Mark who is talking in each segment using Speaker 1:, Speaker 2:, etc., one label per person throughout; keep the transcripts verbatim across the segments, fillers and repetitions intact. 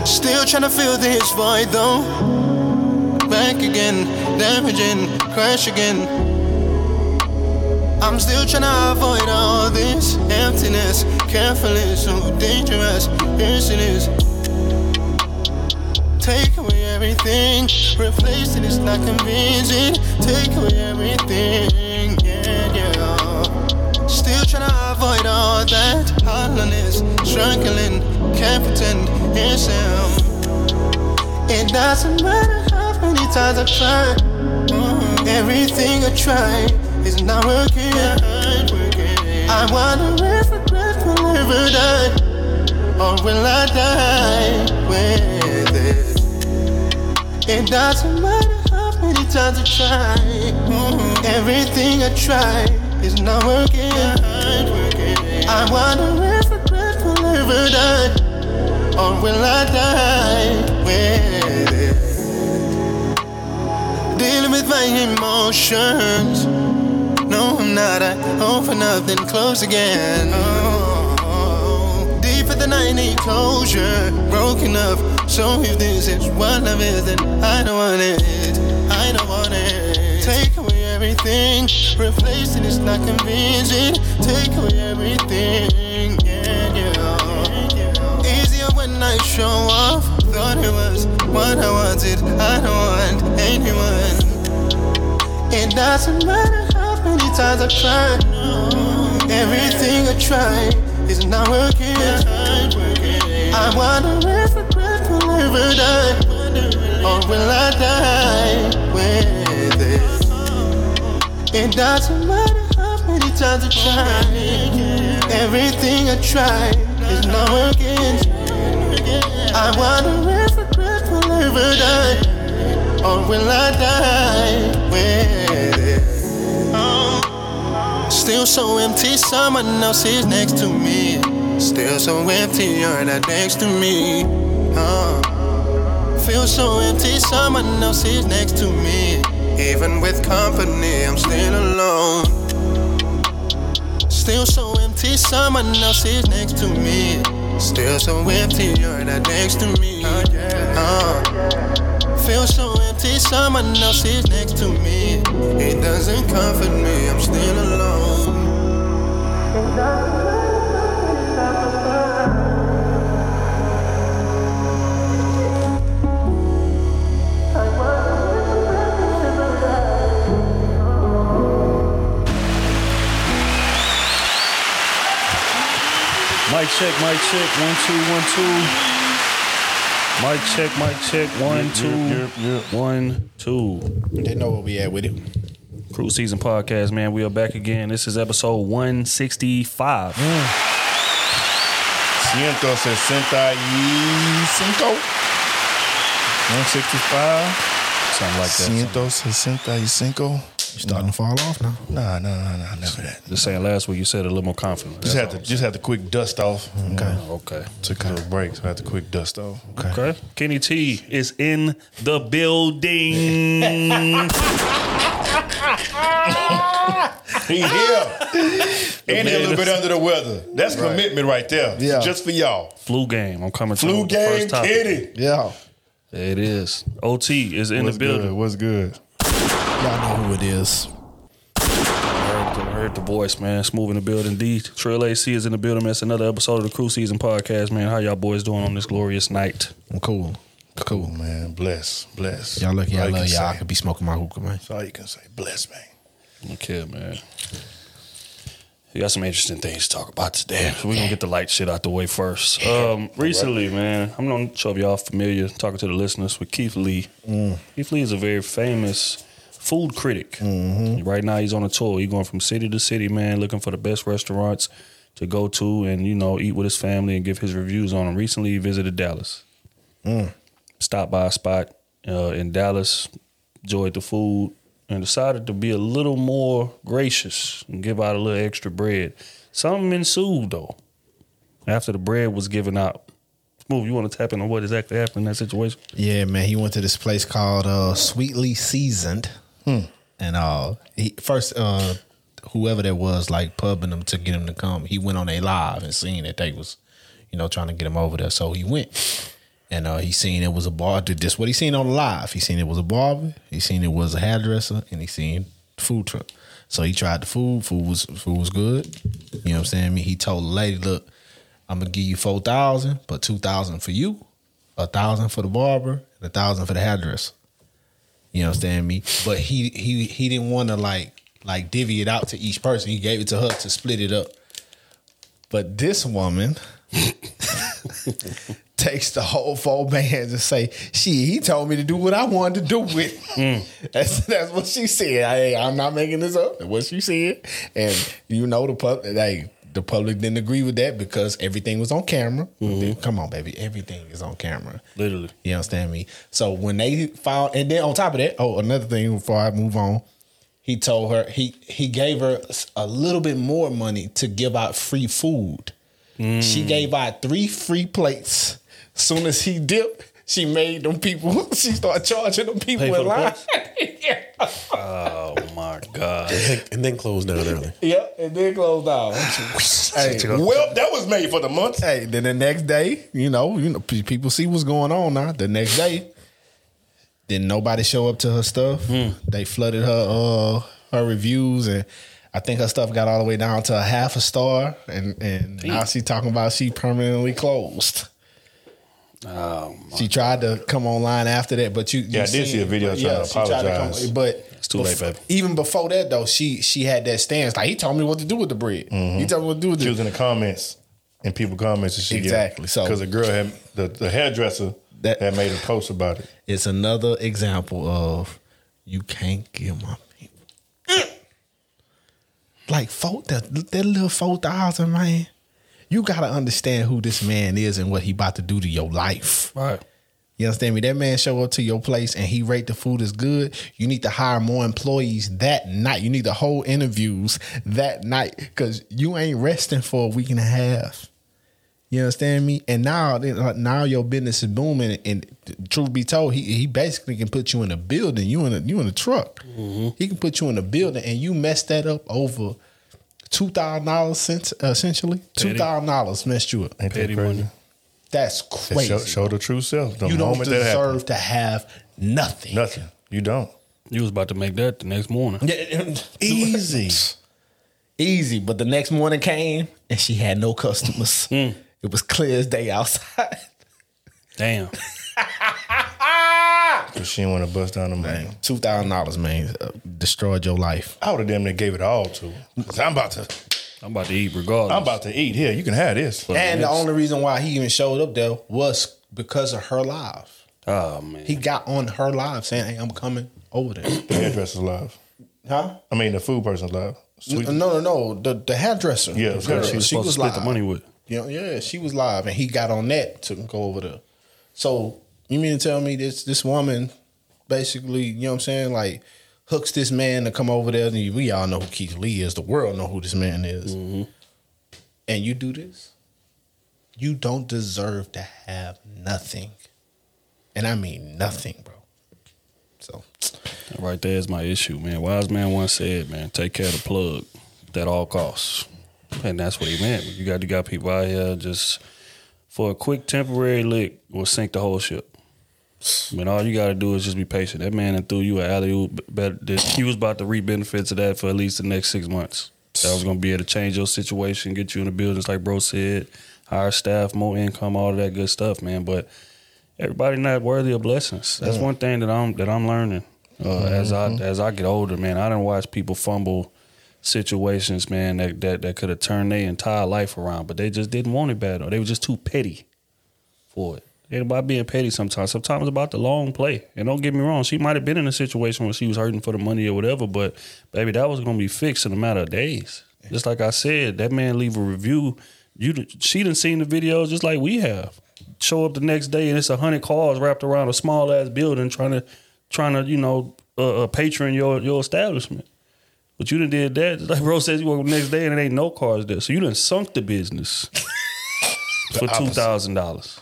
Speaker 1: Still trying to fill this void though. Back again, damaging, crash again. I'm still trying to avoid all this emptiness. Carefully, so dangerous, piercing is. Take away everything, replace it, it's not convincing. Take away everything, yeah, yeah. Still trying to avoid all that hollowness, struggling, can't pretend it's him. It doesn't matter how many times I try, mm-hmm. Everything I try is not working. I wonder if regret will ever die, or will I die with it? It doesn't matter how many times I try, mm-hmm. Everything I try is not working. I wonder if regret will ever die, or will I die with it? Dealing with my emotions. No, I'm not. I open up, then close again. Oh, deeper than I need closure. Broken up. So if this is what love is, then I don't want it. I don't want it. Take away everything, replace it, it's not convincing. Take away everything, yeah, yeah. Easier when I show off. Thought it was what I wanted. I don't want anyone. It doesn't matter how many times I try. Everything I try is not working. I wonder if regret will ever die, or will I die with it? It doesn't matter how many times I try. Everything I try is not working. I wonder if regret will ever die, or will I die with it? Oh. Still so empty, someone else is next to me. Still so empty, you're not next to me. Uh, feel so empty, someone else is next to me. Even with company, I'm still alone. Still so empty, someone else is next to me. Still so empty, you're not next to me. Uh, feel so empty, someone else is next to me. It doesn't comfort me, I'm still alone.
Speaker 2: Mic check, mic check, one, two, one, two. Mic check, mic check, one,
Speaker 3: yep,
Speaker 2: two,
Speaker 3: yep, yep.
Speaker 2: one, two.
Speaker 3: They know where we at with it.
Speaker 2: Crew Season Podcast, man. We are back again. This is episode one sixty-five.
Speaker 3: Mm. ciento sesenta y cinco. one sixty-five.
Speaker 2: Something like that.
Speaker 3: ciento sesenta y cinco.
Speaker 4: You starting to fall off now?
Speaker 3: Nah, nah, nah, nah, never that.
Speaker 2: Just saying, last week you said it a little more confident.
Speaker 3: Just had to, just had to quick dust off.
Speaker 4: Okay.
Speaker 2: Oh, okay.
Speaker 3: Took a little break, so I had to quick dust off.
Speaker 4: Okay.
Speaker 2: Okay. Kenny T is in the building.
Speaker 3: He here. And he a little bit under the weather. That's
Speaker 4: Right.
Speaker 3: commitment right there.
Speaker 4: Yeah.
Speaker 3: Just for y'all.
Speaker 2: Flu game. I'm coming to
Speaker 3: Flu
Speaker 2: the
Speaker 3: game,
Speaker 2: first topic.
Speaker 3: Kitty.
Speaker 4: Yeah.
Speaker 2: There it is. O T is in
Speaker 3: What's
Speaker 2: the building.
Speaker 3: good? What's good?
Speaker 4: Y'all know who it is.
Speaker 2: I heard, the, I heard the voice, man. Smooth in the building. D. Trill A C is in the building. That's another episode of the Crew Season Podcast, man. How y'all boys doing on this glorious night?
Speaker 4: I'm cool. Cool.
Speaker 3: Man, bless, bless.
Speaker 4: Y'all lucky I
Speaker 3: All you
Speaker 4: love
Speaker 3: can
Speaker 4: y'all. I
Speaker 3: say.
Speaker 4: could be smoking my hookah, man.
Speaker 3: That's all you can say. Bless, man.
Speaker 2: Okay, man. We got some interesting things to talk about today. So we're going to get the light shit out the way first. Um, recently, man, I'm not sure if y'all familiar, talking to the listeners, with Keith Lee. Mm. Keith Lee is a very famous food critic. Mm-hmm. Right now, he's on a tour. He's going from city to city, man, looking for the best restaurants to go to and, you know, eat with his family and give his reviews on them. Recently, he visited Dallas. Mm. Stopped by a spot uh, in Dallas, enjoyed the food, and decided to be a little more gracious and give out a little extra bread. Something ensued, though, after the bread was given out. Smooth, you want to tap into what exactly happened in that situation?
Speaker 4: Yeah, man. He went to this place called uh, Sweetly Seasoned. Hmm. And uh, he first, uh, whoever that was, like, pubbing him to get him to come, he went on a live and seen that they was, you know, trying to get him over there. So he went. And uh, he seen it was a bar. Just what he seen on the live. He seen it was a barber. He seen it was a hairdresser, and he seen the food truck. So he tried the food. Food was food was good. You know what I'm saying? I mean, he told the lady, "Look, I'm gonna give you four thousand, but two thousand for you, a thousand for the barber, and a thousand for the hairdresser." You understand me? But he he he didn't want to like like divvy it out to each person. He gave it to her to split it up. But this woman takes the whole four bands and say, "Shit, he told me to do what I wanted to do with it." Mm. That's that's what she said. I, I'm not making this up. That's what she said, and you know the public, like the public didn't agree with that because everything was on camera. Mm-hmm. Come on, baby, everything is on camera.
Speaker 2: Literally,
Speaker 4: you understand me? So when they found, and then on top of that, oh, another thing before I move on, he told her he he gave her a little bit more money to give out free food. Mm. She gave out three free plates. Soon as he dipped, she made them people. She started charging them people in line.
Speaker 2: Yeah. Oh my God!
Speaker 3: And then closed down early.
Speaker 4: Yep, and then closed down. Hey,
Speaker 3: well, that was made for the month.
Speaker 4: Hey, then the next day, you know, you know, people see what's going on now. The next day, didn't nobody show up to her stuff. Hmm. They flooded her uh, her reviews, and I think her stuff got all the way down to a half a star. And and now she talking about she permanently closed.
Speaker 2: Oh,
Speaker 4: she tried to come online after that, but you, you
Speaker 3: yeah, I did see a video trying yeah, to apologize.
Speaker 4: To come, but
Speaker 2: it's too late, baby.
Speaker 4: Even before that, though, she she had that stance. Like he told me what to do with the bread. Mm-hmm. He told me what to do with
Speaker 3: she
Speaker 4: it.
Speaker 3: was in the comments, and people comments and she
Speaker 4: exactly.
Speaker 3: Get,
Speaker 4: so
Speaker 3: because the girl had the, the hairdresser that had made a post about it.
Speaker 4: It's another example of you can't give my people like four that that little four thousand, man. You gotta understand who this man is and what he about to do to your life.
Speaker 2: Right.
Speaker 4: You understand me? That man show up to your place and he rate the food as good. You need to hire more employees that night. You need to hold interviews that night because you ain't resting for a week and a half. You understand me? And now, now your business is booming. And truth be told, he he basically can put you in a building. You in a you in a truck. Mm-hmm. He can put you in a building, and you mess that up over two thousand dollars essentially. Two thousand dollars messed you up.
Speaker 3: Ain't that crazy?
Speaker 4: That's crazy.
Speaker 3: Show, show the true self. The
Speaker 4: you don't deserve to have nothing.
Speaker 3: Nothing. You don't.
Speaker 2: You was about to make that the next morning.
Speaker 4: Yeah, easy, easy. But the next morning came, and she had no customers. Mm. It was clear as day outside.
Speaker 2: Damn.
Speaker 3: Cause she didn't want to bust down the money.
Speaker 4: Two thousand dollars, man, uh, destroyed your life.
Speaker 3: I would have damn near gave it all to her. Cause I'm about to.
Speaker 2: I'm about to eat regardless.
Speaker 3: I'm about to eat. Here, you can have this.
Speaker 4: And the only reason why he even showed up there was because of her live.
Speaker 2: Oh man.
Speaker 4: He got on her live saying, "Hey, I'm coming over there."
Speaker 3: The hairdresser's live.
Speaker 4: Huh?
Speaker 3: I mean, the food person's live.
Speaker 4: Sweet. No, no, no. The the hairdresser.
Speaker 3: Yeah,
Speaker 2: girl, she was, she was split live. The money with.
Speaker 4: You know, yeah, she was live, and he got on that to go over there. So you mean to tell me this this woman basically, you know what I'm saying, like hooks this man to come over there? And we all know who Keith Lee is. The world know who this man is. Mm-hmm. And you do this? You don't deserve to have nothing. And I mean nothing, bro. So
Speaker 2: right there is my issue, man. Wise man once said, man, take care of the plug at all costs. And that's what he meant. You got you got people out here just for a quick temporary lick will sink the whole ship. I mean, all you got to do is just be patient. That man that threw you an alley-oop, he was about to reap benefits of that for at least the next six months. That was going to be able to change your situation, get you in the buildings like bro said, hire staff, more income, all of that good stuff, man. But everybody not worthy of blessings. That's one thing that I'm that I'm learning uh, mm-hmm. as I as I get older, man. I done watch people fumble situations, man, that that, that could have turned their entire life around, but they just didn't want it bad, or they were just too petty for it. It ain't about being petty sometimes. Sometimes it's about the long play. And don't get me wrong, she might have been in a situation where she was hurting for the money or whatever, but baby, that was going to be fixed in a matter of days. Just like I said, that man leave a review. You, she done seen the video just like we have. Show up the next day and it's a hundred cars wrapped around a small ass building trying to, trying to you know, uh, uh, patron your your establishment. But you done did that. Like bro says, you work the next day and there ain't no cars there. So you done sunk the business for two thousand dollars.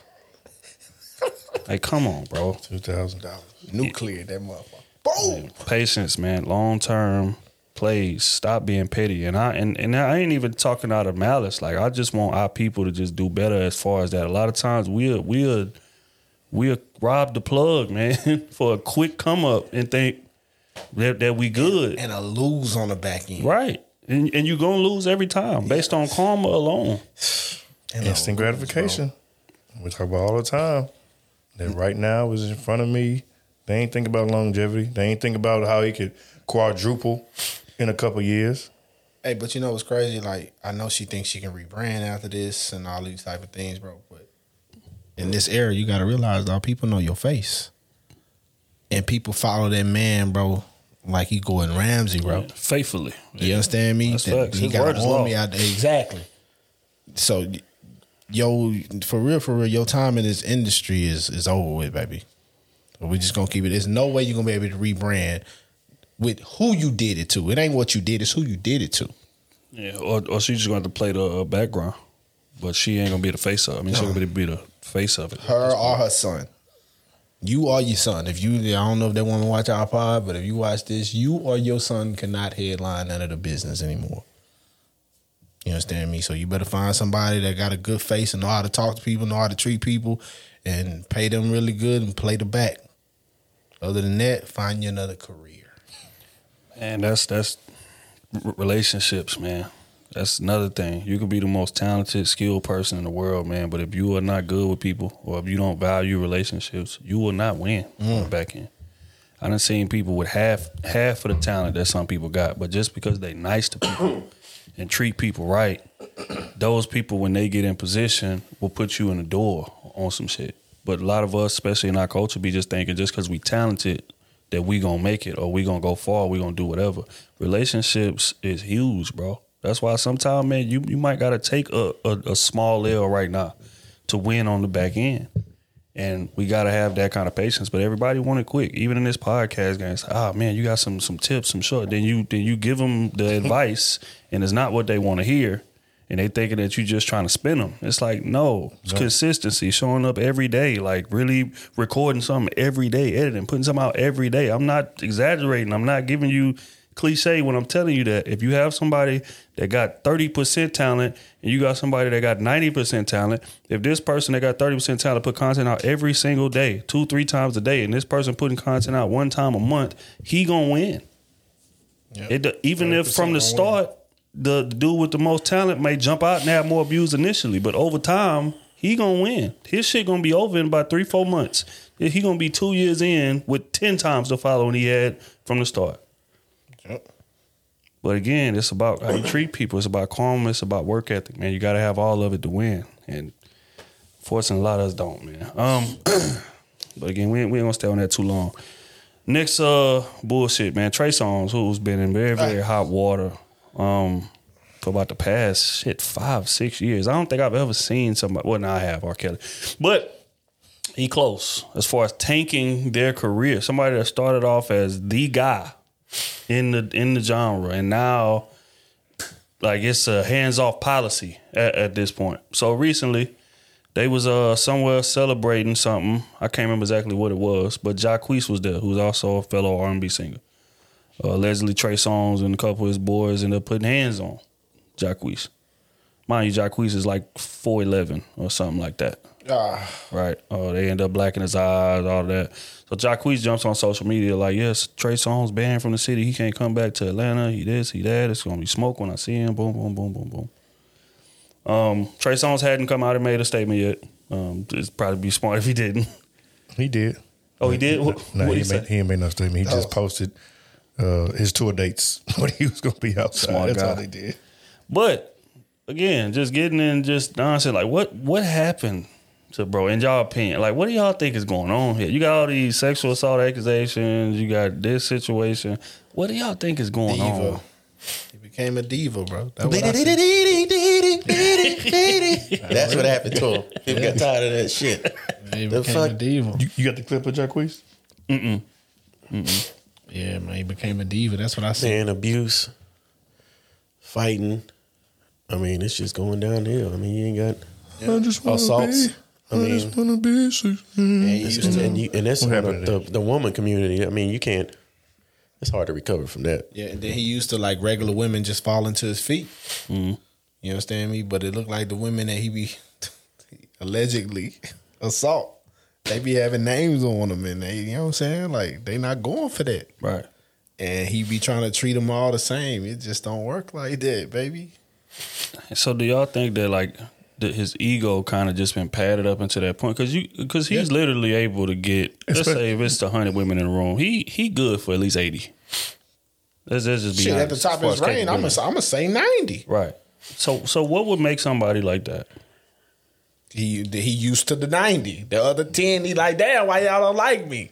Speaker 2: Like, come on, bro.
Speaker 3: two thousand dollars.
Speaker 4: Nuclear, that motherfucker. Boom!
Speaker 2: Man, patience, man. Long-term plays. Stop being petty. And I and, and I ain't even talking out of malice. Like, I just want our people to just do better as far as that. A lot of times we'll, we'll, we'll rob the plug, man, for a quick come up and think that, that we good.
Speaker 4: And a lose on the back end.
Speaker 2: Right. And, and you're going to lose every time based on karma alone.
Speaker 4: And
Speaker 3: Instant gratification. We talk about all the time. That right now is in front of me. They ain't think about longevity. They ain't think about how he could quadruple in a couple years.
Speaker 4: Hey, but you know what's crazy? Like, I know she thinks she can rebrand after this and all these type of things, bro. But in this era, you got to realize, dog, people know your face. And people follow that man, bro, like he Gordon Ramsay, bro.
Speaker 2: Yeah, faithfully.
Speaker 4: You understand me?
Speaker 2: That's
Speaker 4: That
Speaker 2: facts.
Speaker 4: he
Speaker 2: His
Speaker 4: got
Speaker 2: word is
Speaker 4: an
Speaker 2: law.
Speaker 4: army out there. Exactly. So, yo, for real, for real, your time in this industry is is over with, baby. So we just gonna keep it. There's no way you're gonna be able to rebrand with who you did it to. It ain't what you did, it's who you did it to.
Speaker 2: Yeah, or, or she's just going to play the uh, background. But she ain't going to be the face of it. I mean, she's going to be the face of it.
Speaker 4: Her or her son. You or your son. If you, I don't know if they want to watch our pod, but if you watch this, you or your son cannot headline none of the business anymore. You understand me? So you better find somebody that got a good face and know how to talk to people, know how to treat people, and pay them really good and play the back. Other than that, find you another career.
Speaker 2: And that's that's r- relationships, man. That's another thing. You can be the most talented, skilled person in the world, man, but if you are not good with people or if you don't value relationships, you will not win
Speaker 4: Mm.
Speaker 2: on the back end. I done seen people with half half of the talent that some people got, but just because they nice to people and treat people right, those people, when they get in position, will put you in the door on some shit. But a lot of us, especially in our culture, be just thinking just because we talented that we gonna make it or we gonna go far, we gonna do whatever. Relationships is huge, bro. That's why sometimes, man, you, you might gotta take a, a, a small L right now to win on the back end. And we gotta have that kind of patience. But everybody want it quick. Even in this podcast game, it's like, ah, man, you got some some tips, some short. Then you then you give them the advice, and it's not what they want to hear. And they thinking that you just trying to spin them. It's like, no, it's consistency, showing up every day, like really recording something every day, editing, putting something out every day. I'm not exaggerating. I'm not giving you cliche when I'm telling you that. If you have somebody that got thirty percent talent and you got somebody that got ninety percent talent, if this person that got thirty percent talent put content out every single day, two, three times a day, and this person putting content out one time a month, he gonna win.
Speaker 4: Yep.
Speaker 2: It, even if from the start, the, the dude with the most talent may jump out and have more views initially, but over time, he gonna win. His shit gonna be over in about three, four months. He gonna be two years in with ten times the following he had from the start.
Speaker 4: Yep.
Speaker 2: But again, it's about how you treat people. It's about karma. It's about work ethic, man. You got to have all of it to win. And fortunately, a lot of us don't, man. Um, but again, we ain't, we ain't gonna stay on that too long. Next, uh, bullshit, man. Trey Songz, who's been in very, very hot water um, for about the past, shit, five, six years. I don't think I've ever seen somebody, well, no, I have, R. Kelly. But he close as far as tanking their career. Somebody that started off as the guy in the in the genre, and now like it's a hands-off policy at, at this point. So recently, they was uh somewhere celebrating something. I can't remember exactly what it was, but Jacquees was there, who's also a fellow R and B singer. Uh, allegedly, Trey Songz and a couple of his boys ended up putting hands on Jacquees. Mind you, Jacquees is like four eleven or something like that.
Speaker 4: Ah.
Speaker 2: Right. Oh, they end up blacking his eyes, all that. So Jacquees jumps on social media like, yes, Trey Songz banned from the city. He can't come back to Atlanta. He this, he that. It's going to be smoke when I see him. Boom, boom, boom, boom, boom. Um, Trey Songz hadn't come out and made a statement yet. Um, it'd probably be smart if he didn't.
Speaker 3: He did.
Speaker 2: Oh, he did? What,
Speaker 3: No,
Speaker 2: what
Speaker 3: he,
Speaker 2: he, say?
Speaker 3: made, he ain't made no statement. He just posted uh, his tour dates when he was going to be outside.
Speaker 2: Smart
Speaker 3: That's
Speaker 2: guy.
Speaker 3: all they did.
Speaker 2: But, again, just getting in just nonsense. Like, what, what happened to bro, in y'all opinion? Like, what do y'all think is going on here? You got all these sexual assault accusations. You got this situation. What do y'all think is going
Speaker 4: Diva.
Speaker 2: on?
Speaker 4: He became a diva, bro. That's what I see.
Speaker 5: That's what happened to him. People got tired of that shit.
Speaker 4: He
Speaker 5: The
Speaker 4: became a
Speaker 5: fuck?
Speaker 4: diva.
Speaker 3: You, you got the clip of Jacquees?
Speaker 4: Yeah, man, he became a diva. That's what I see.
Speaker 5: Man, abuse, fighting. I mean, it's just going downhill. I mean, you ain't got
Speaker 3: I just wanna
Speaker 5: assaults.
Speaker 3: be-
Speaker 5: I mean,
Speaker 3: just wanna be six-
Speaker 4: And he
Speaker 5: it's
Speaker 4: used
Speaker 5: just,
Speaker 4: to-
Speaker 5: and, you, and that's
Speaker 3: What
Speaker 5: one
Speaker 3: happened
Speaker 5: of the, the woman community. I mean, you can't. It's hard to recover from that.
Speaker 4: Yeah, and then he used to like regular women just falling to his feet. You understand me? But it looked like the women that he be allegedly assault. They they be having names on them, and they, you know what I'm saying? Like they not going for that,
Speaker 2: Right.
Speaker 4: and he be trying to treat them all the same. It just don't work like that, baby.
Speaker 2: So do y'all think that like that his ego kind of just been padded up into that point? Because you because he's
Speaker 4: Yeah.
Speaker 2: literally able to get, let's
Speaker 3: Espe-
Speaker 2: say if it's a hundred women in the room, he he good for at least eighty. Let's, let's just be
Speaker 4: Shit,
Speaker 2: honest,
Speaker 4: at the top
Speaker 2: as far
Speaker 4: of his
Speaker 2: as
Speaker 4: range, I'm
Speaker 2: capability.
Speaker 4: gonna I'm gonna say ninety.
Speaker 2: Right. So so what would make somebody like that?
Speaker 4: He he used to the ninety. The other ten, he like, damn, why y'all don't like me?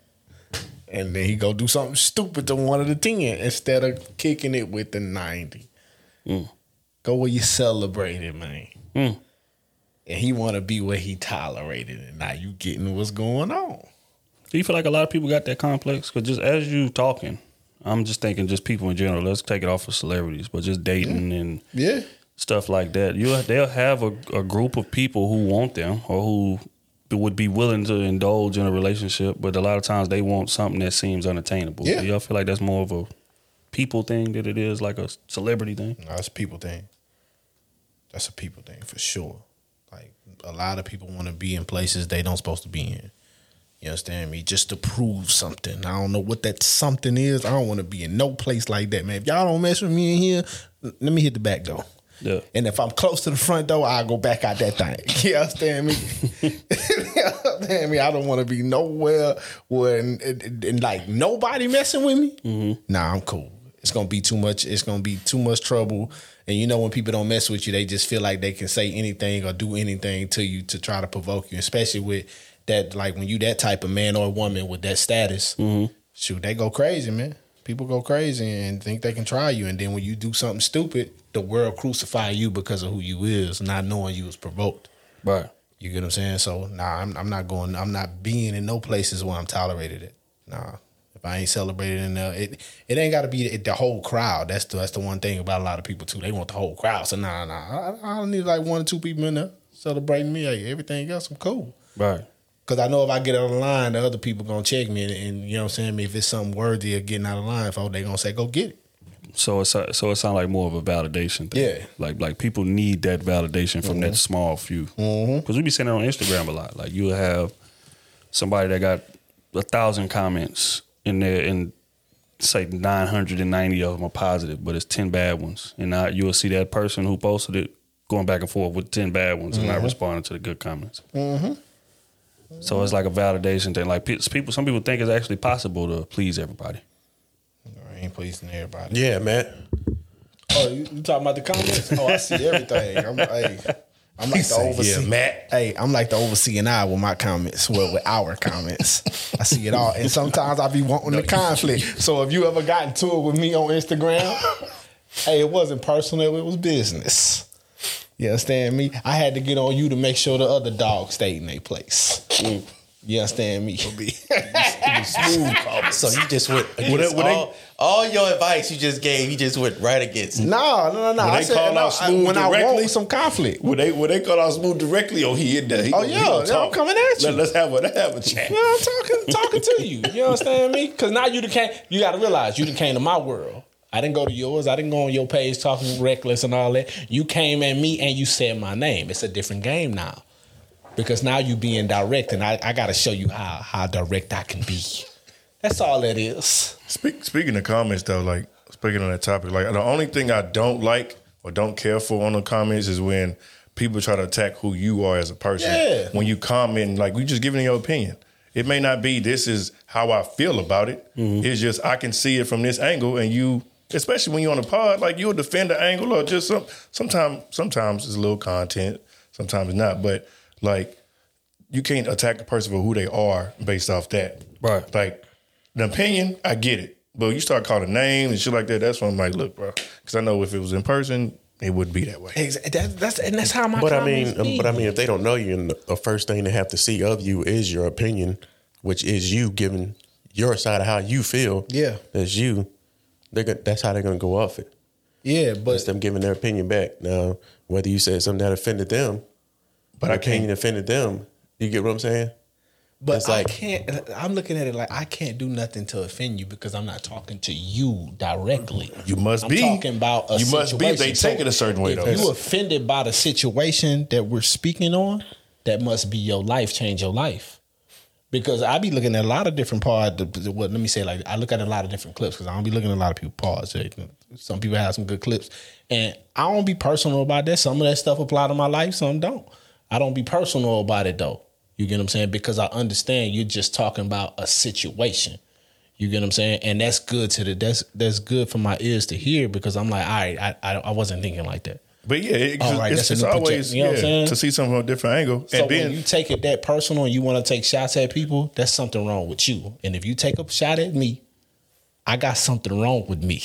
Speaker 4: And then he go do something stupid to one of the ten instead of kicking it with the ninety.
Speaker 2: Mm.
Speaker 4: Go where you celebrate it, man.
Speaker 2: Mm.
Speaker 4: And he want to be where he tolerated, and now you getting what's going on.
Speaker 2: Do you feel like a lot of people got that complex? Because just as you talking, I'm just thinking just people in general. Let's take it off of celebrities, but just dating and
Speaker 4: Yeah.
Speaker 2: stuff like that. You they'll have a, a group of people who want them or who would be willing to indulge in a relationship, but a lot of times they want something that seems unattainable.
Speaker 4: Yeah.
Speaker 2: Do y'all feel like that's more of a people thing than it is like a celebrity thing?
Speaker 4: No, that's a people thing. That's a people thing for sure. Like a lot of people want to be in places they don't supposed to be in. You understand me? Just to prove something. I don't know what that something is. I don't want to be in no place like that, man. If y'all don't mess with me in here, let me hit the back door.
Speaker 2: Yeah.
Speaker 4: And if I'm close to the front door, I'll go back out that thing. You understand me? You understand me? I don't want to be nowhere where and, and, and like nobody messing with me. Mm-hmm. Nah, I'm cool. It's gonna be too much. It's gonna be too much trouble. And you know when people don't mess with you, they just feel like they can say anything or do anything to you to try to provoke you. Especially with that, like when you that type of man or woman with that status, mm-hmm. shoot, they go crazy, man. People go crazy and think they can try you, and then when you do something stupid, the world crucify you because of who you is, not knowing you was provoked.
Speaker 2: Right.
Speaker 4: You get what I'm saying? So nah, I'm, I'm not going. I'm not being in no places where I'm tolerated it. Nah, if I ain't celebrated in there, it it ain't got to be the, the whole crowd. That's the that's the one thing about a lot of people too. They want the whole crowd. So nah, nah, I, I don't need like one or two people in there celebrating me. Hey, everything else, I'm cool.
Speaker 2: Right.
Speaker 4: Because I know if I get out of line, the other people going to check me. And, and you know what I'm saying? If it's something worthy of getting out of line, folks, they going to say, go get it.
Speaker 2: So it's so it sounds like more of a validation thing.
Speaker 4: Yeah.
Speaker 2: Like like people need that validation from that small few. Because we be seeing it on Instagram a lot. Like you'll have somebody that got a thousand comments in there and say nine hundred ninety of them are positive, but it's ten bad ones. And now you'll see that person who posted it going back and forth with ten bad ones and not responding to the good comments. Mm-hmm. So it's like a validation thing. Like pe- people, some people think it's actually possible to please everybody.
Speaker 4: I ain't pleasing everybody.
Speaker 5: Yeah, man.
Speaker 4: Oh, you, you talking about the comments? Oh, I see everything. I'm, hey, I'm like the
Speaker 3: said,
Speaker 4: overseer.
Speaker 3: yeah, Matt.
Speaker 4: Hey, I'm like the overseeing eye with my comments. Well, with our comments, I see it all. And sometimes I be wanting the conflict. So if you ever got into it with me on Instagram, hey, it wasn't personal. It was business. You understand me? I had to get on you to make sure the other dogs stayed in their place. Mm. You understand me?
Speaker 5: Smooth comments. So you just went against
Speaker 3: Would they- would they-
Speaker 5: all, all your advice you just gave. You just went right against it.
Speaker 4: No, no, no, no.
Speaker 3: When
Speaker 4: I
Speaker 3: they
Speaker 4: said,
Speaker 3: call
Speaker 4: no,
Speaker 3: out Smooth
Speaker 4: I, when I
Speaker 3: directly-
Speaker 4: want some conflict.
Speaker 3: When they when they call out Smooth directly, oh he in there. He
Speaker 4: Oh,
Speaker 3: gonna- he
Speaker 4: yeah,
Speaker 3: gonna
Speaker 4: yeah, I'm
Speaker 3: talk.
Speaker 4: coming at you.
Speaker 3: Let, let's have a let's have a chat.
Speaker 4: You know, I'm talking talking to you. You understand me? Because now you done came. You got to realize you done came to my world. I didn't go to yours. I didn't go on your page talking reckless and all that. You came at me and you said my name. It's a different game now. Because now you being direct, and I, I got to show you how how direct I can be. That's all that is.
Speaker 3: Speak, speaking of comments though, like speaking on that topic, like the only thing I don't like or don't care for on the comments is when people try to attack who you are as a person.
Speaker 4: Yeah.
Speaker 3: When you comment, like you just giving your opinion. It may not be this is how I feel about it.
Speaker 4: Mm-hmm.
Speaker 3: It's just I can see it from this angle, and you, especially when you're on a pod, like you'll defend the angle or just some. Sometimes, sometimes it's a little content, sometimes it's not. But like, you can't attack a person for who they are based off that.
Speaker 2: Right.
Speaker 3: Like the opinion, I get it, but you start calling names and shit like that. That's when I'm like, look, bro, because I know if it was in person, it wouldn't be that way.
Speaker 4: Exactly. That, that's and that's how my.
Speaker 5: But I mean,
Speaker 4: comments be.
Speaker 5: but I mean, if they don't know you, and the first thing they have to see of you is your opinion, which is you giving your side of how you feel.
Speaker 4: Yeah.
Speaker 5: That's you. They're gonna, that's how they're going to go off it.
Speaker 4: Yeah, but
Speaker 5: It's them giving their opinion back. Now, whether you said something that offended them, but
Speaker 3: I
Speaker 5: I opinion offended them, you get what I'm saying?
Speaker 4: But
Speaker 5: It's
Speaker 4: I
Speaker 5: like-
Speaker 4: can't. I'm looking at it like I can't do nothing to offend you because I'm not talking to you directly.
Speaker 3: You must
Speaker 4: I'm
Speaker 3: be.
Speaker 4: talking about a
Speaker 3: You must be if they
Speaker 4: situation.
Speaker 3: take it a certain way,
Speaker 4: if
Speaker 3: though.
Speaker 4: you offended by the situation that we're speaking on, that must be your life. Change your life. Because I be looking at a lot of different parts. Well, let me say like I look at a lot of different clips because I don't be looking at a lot of people parts. Some people have some good clips, and I don't be personal about that. Some of that stuff apply to my life, some don't. I don't be personal about it though. You get what I'm saying? Because I understand you're just talking about a situation. You get what I'm saying? And that's good to the that's that's good for my ears to hear because I'm like, all right, I I, I wasn't thinking like that.
Speaker 3: But yeah, it,
Speaker 4: All right,
Speaker 3: it's,
Speaker 4: that's
Speaker 3: it's
Speaker 4: a new
Speaker 3: always
Speaker 4: project, you know what I'm
Speaker 3: yeah,
Speaker 4: saying?
Speaker 3: to see something from a different angle.
Speaker 4: So
Speaker 3: and then
Speaker 4: when you take it that personal and you want to take shots at people, that's something wrong with you. And if you take a shot at me, I got something wrong with me.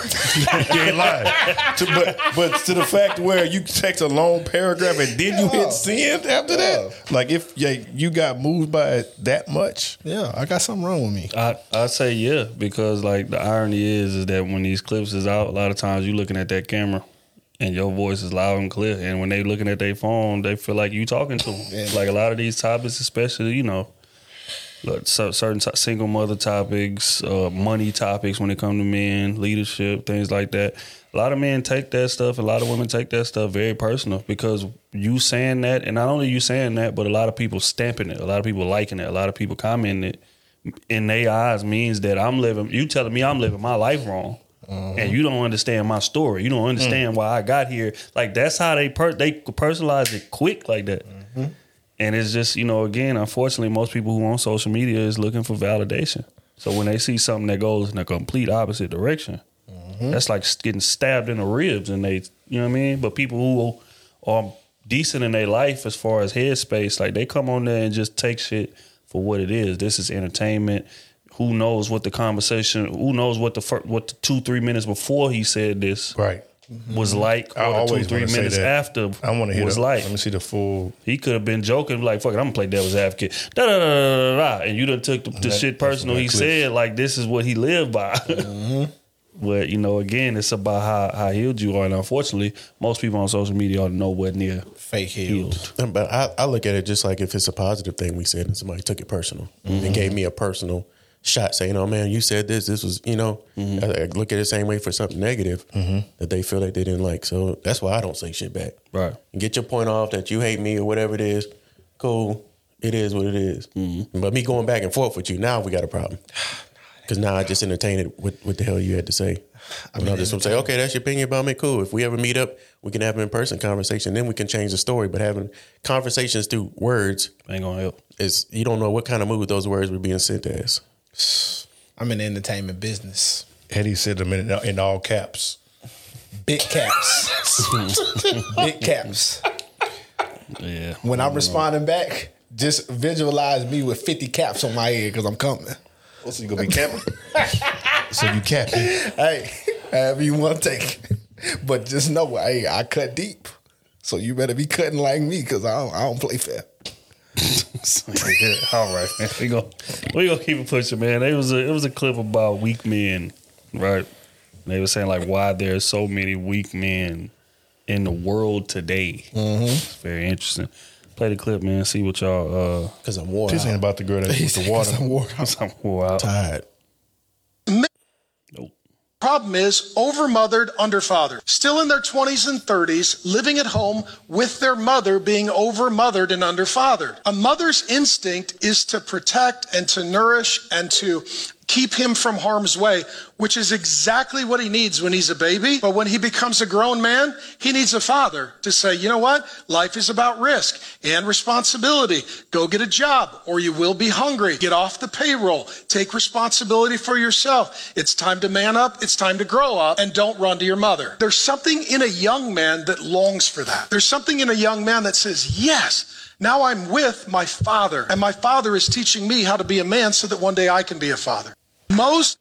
Speaker 3: you ain't lying. To, but but to the fact where you text a long paragraph and then you hit send after that, like if yeah, you got moved by it that much.
Speaker 4: Yeah, I got something wrong with me.
Speaker 2: I I say yeah because like the irony is is that when these clips is out, a lot of times you looking at that camera and your voice is loud and clear, and when they looking at their phone, they feel like you talking to them. Yeah. Like a lot of these topics, especially you know. Like certain t- single mother topics, uh, money topics when it comes to men, leadership, things like that. A lot of men take that stuff, a lot of women take that stuff very personal because you saying that, and not only you saying that, but a lot of people stamping it, a lot of people liking it, a lot of people commenting it. In their eyes means that I'm living, you telling me I'm living my life wrong. Uh-huh. And you don't understand my story. You don't understand mm. why I got here. Like that's how they per- they personalize it quick like that. Mm-hmm. And it's just, you know, again, unfortunately, most people who are on social media is looking for validation. So when they see something that goes in a complete opposite direction, mm-hmm. that's like getting stabbed in the ribs. And they, you know what I mean? But people who are decent in their life as far as headspace, like they come on there and just take shit for what it is. This is entertainment. Who knows what the conversation, who knows what the first, what the two, three minutes before he said this.
Speaker 3: Right.
Speaker 2: Was like, or
Speaker 3: I
Speaker 2: the two, three minutes after
Speaker 3: I want to hear
Speaker 2: was
Speaker 3: the,
Speaker 2: like.
Speaker 3: Let me see the full.
Speaker 2: He could have been joking, like, fuck it, I'm going to play devil's advocate. Da, da, da, da, da, da. And you done took the, the
Speaker 3: that,
Speaker 2: shit personal. He clip. said, like, this is what he lived by. Mm-hmm. But, you know, again, it's about how, how healed you are. And unfortunately, most people on social media are nowhere near
Speaker 4: fake healed.
Speaker 2: healed.
Speaker 5: But I, I look at it just like if it's a positive thing we said and somebody took it personal mm-hmm. and gave me a personal shot saying, oh man, you said this, this was, you know, mm-hmm. I, I look at it the same way for something negative mm-hmm. that they feel like they didn't like. So that's why I don't say shit back.
Speaker 2: Right.
Speaker 5: And get your point off that you hate me or whatever it is. Cool. It is what it is. Mm-hmm. But me going back and forth with you, now we got a problem. Because now I just entertain it with what the hell you had to say. I mean, I'll just say, okay, that's your opinion about me. Cool. If we ever meet up, we can have an in-person conversation. Then we can change the story. But having conversations through words
Speaker 2: ain't gonna help.
Speaker 5: Is you don't know what kind of mood those words were being sent as.
Speaker 4: I'm in the entertainment business.
Speaker 3: Eddie said them in, in all caps.
Speaker 4: Big caps. Big caps.
Speaker 2: Yeah.
Speaker 4: When I'm responding back, just visualize me with fifty caps on my head because I'm coming.
Speaker 3: Oh, so you gonna be capping? So you capping?
Speaker 4: Hey, however you want to take it. But just know, hey, I cut deep. So you better be cutting like me because I don't, I don't play fair.
Speaker 2: Yeah, all right, man. We gonna we gonna keep it pushing, man. It was a it was a clip about weak men, right? They were saying like why there's so many weak men in the world today. Mm-hmm. It's very interesting. Play the clip, man. See what y'all.
Speaker 5: Because uh, I'm wore
Speaker 3: this
Speaker 5: out.
Speaker 3: ain't about the girl that with the water.
Speaker 4: I'm wore out.
Speaker 2: I'm wore out.
Speaker 5: Tired.
Speaker 2: Nope.
Speaker 6: Problem is overmothered, underfathered. Still in their twenties and thirties, living at home with their mother being overmothered and underfathered. A mother's instinct is to protect and to nourish and to keep him from harm's way, which is exactly what he needs when he's a baby. But when he becomes a grown man, he needs a father to say, you know what? Life is about risk and responsibility. Go get a job or you will be hungry. Get off the payroll. Take responsibility for yourself. It's time to man up. It's time to grow up and don't run to your mother. There's something in a young man that longs for that. There's something in a young man that says, yes, now I'm with my father, and my father is teaching me how to be a man so that one day I can be a father. Most.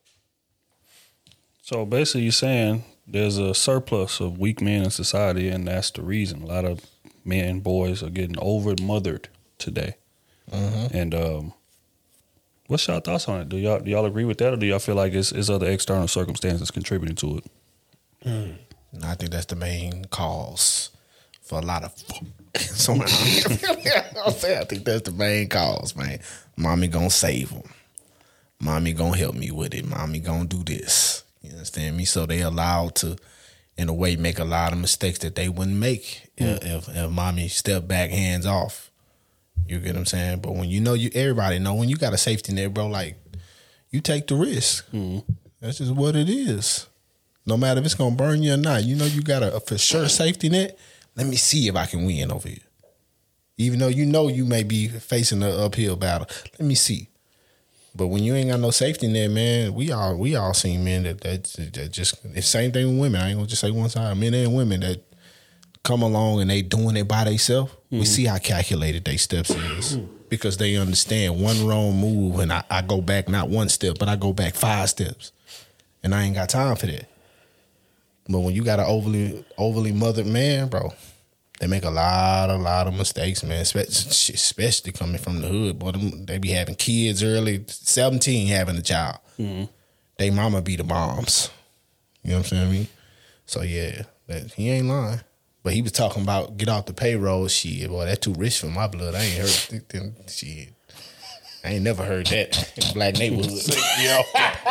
Speaker 2: So basically, you're saying there's a surplus of weak men in society, and that's the reason. A lot of men and boys are getting over-mothered today. Mm-hmm. And um, what's y'all thoughts on it? Do y'all do y'all agree with that, or do y'all feel like it's, it's other external circumstances contributing to it?
Speaker 4: Mm. I think that's the main cause for a lot of. So I think that's the main cause, man. Mommy gonna save them. Mommy gonna help me with it. Mommy gonna do this. You understand me? So they allowed to, in a way, make a lot of mistakes that they wouldn't make mm. if, if, if mommy stepped back, hands off. You get what I'm saying? But when you know you, everybody know when you got a safety net, bro. Like you take the risk. Mm-hmm. That's just what it is. No matter if it's gonna burn you or not, you know you got a, a for sure safety net. Let me see if I can win over here. Even though you know you may be facing an uphill battle, let me see. But when you ain't got no safety net, man, we all we all seen men that that, that just it's the same thing with women. I ain't gonna just say one side. Men and women that come along and they doing it by themselves. Mm-hmm. We see how calculated they steps is because they understand one wrong move and I, I go back not one step, but I go back five steps, and I ain't got time for that. But when you got an overly overly mothered man, bro, they make a lot, a lot of mistakes, man. Especially, especially coming from the hood, boy. They be having kids early, seventeen having a child. Mm-hmm. They mama be the moms. You know what I'm saying? I mean? So yeah, that, he ain't lying. But he was talking about get off the payroll. Shit, boy, that's too rich for my blood. I ain't heard them shit. I ain't never heard that in black neighborhoods. Yeah.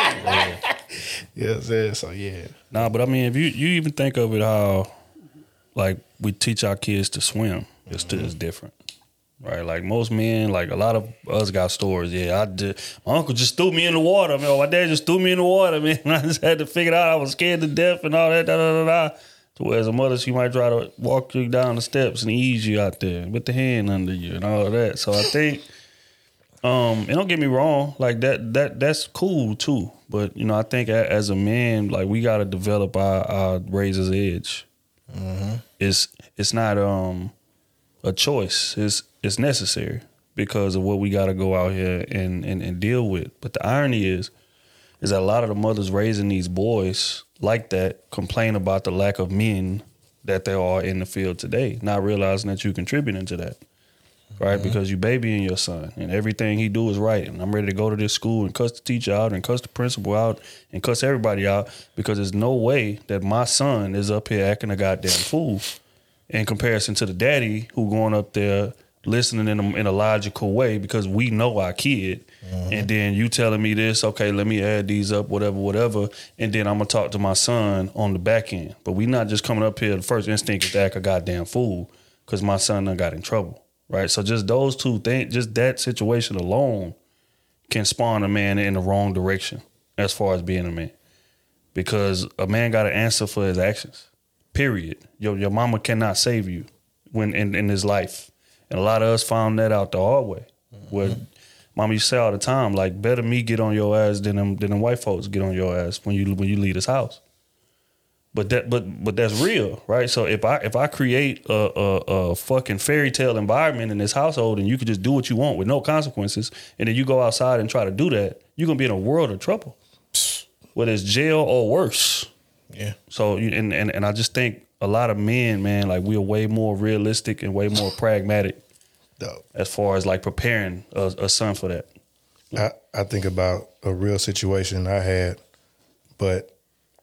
Speaker 4: You know what I'm saying? So yeah.
Speaker 2: Nah, but I mean, if you you even think of it how, like, we teach our kids to swim, it's mm-hmm. it's different, right? Like most men, like a lot of us got stories. Yeah, I did. My uncle just threw me in the water, man. My dad just threw me in the water, man. I just had to figure it out. I was scared to death and all that. Da da da da. So whereas a mother, she might try to walk you down the steps and ease you out there with the hand under you and all of that. So I think, um, and don't get me wrong, like that that that's cool too. But you know, I think as a man, like we got to develop our, our razor's edge. Mm-hmm. It's it's not um a choice. It's it's necessary because of what we got to go out here and, and, and deal with. But the irony is, is that a lot of the mothers raising these boys like that complain about the lack of men that there are in the field today, not realizing that you're contributing to that, right? Mm-hmm. Because you babying your son and everything he do is right. And I'm ready to go to this school and cuss the teacher out and cuss the principal out and cuss everybody out because there's no way that my son is up here acting a goddamn fool in comparison to the daddy who going up there listening in a, in a logical way because we know our kid. Mm-hmm. And then you telling me this, okay, let me add these up, whatever, whatever. And then I'm going to talk to my son on the back end. But we not just coming up here, the first instinct is to act a goddamn fool because my son done got in trouble, right? So just those two things, just that situation alone can spawn a man in the wrong direction as far as being a man. Because a man got to answer for his actions, period. Your, your mama cannot save you when in, in his life. And a lot of us found that out the hard way. Mm-hmm. Where mama used to say all the time, like, better me get on your ass than them than them white folks get on your ass when you when you leave this house. But that but but that's real, right? So if I if I create a, a, a fucking fairy tale environment in this household and you can just do what you want with no consequences, and then you go outside and try to do that, you're gonna be in a world of trouble. Whether it's jail or worse.
Speaker 4: Yeah.
Speaker 2: So and and and I just think a lot of men, man, like we are way more realistic and way more pragmatic
Speaker 3: Dope.
Speaker 2: As far as like preparing a, a son for that.
Speaker 3: I, I think about a real situation I had, but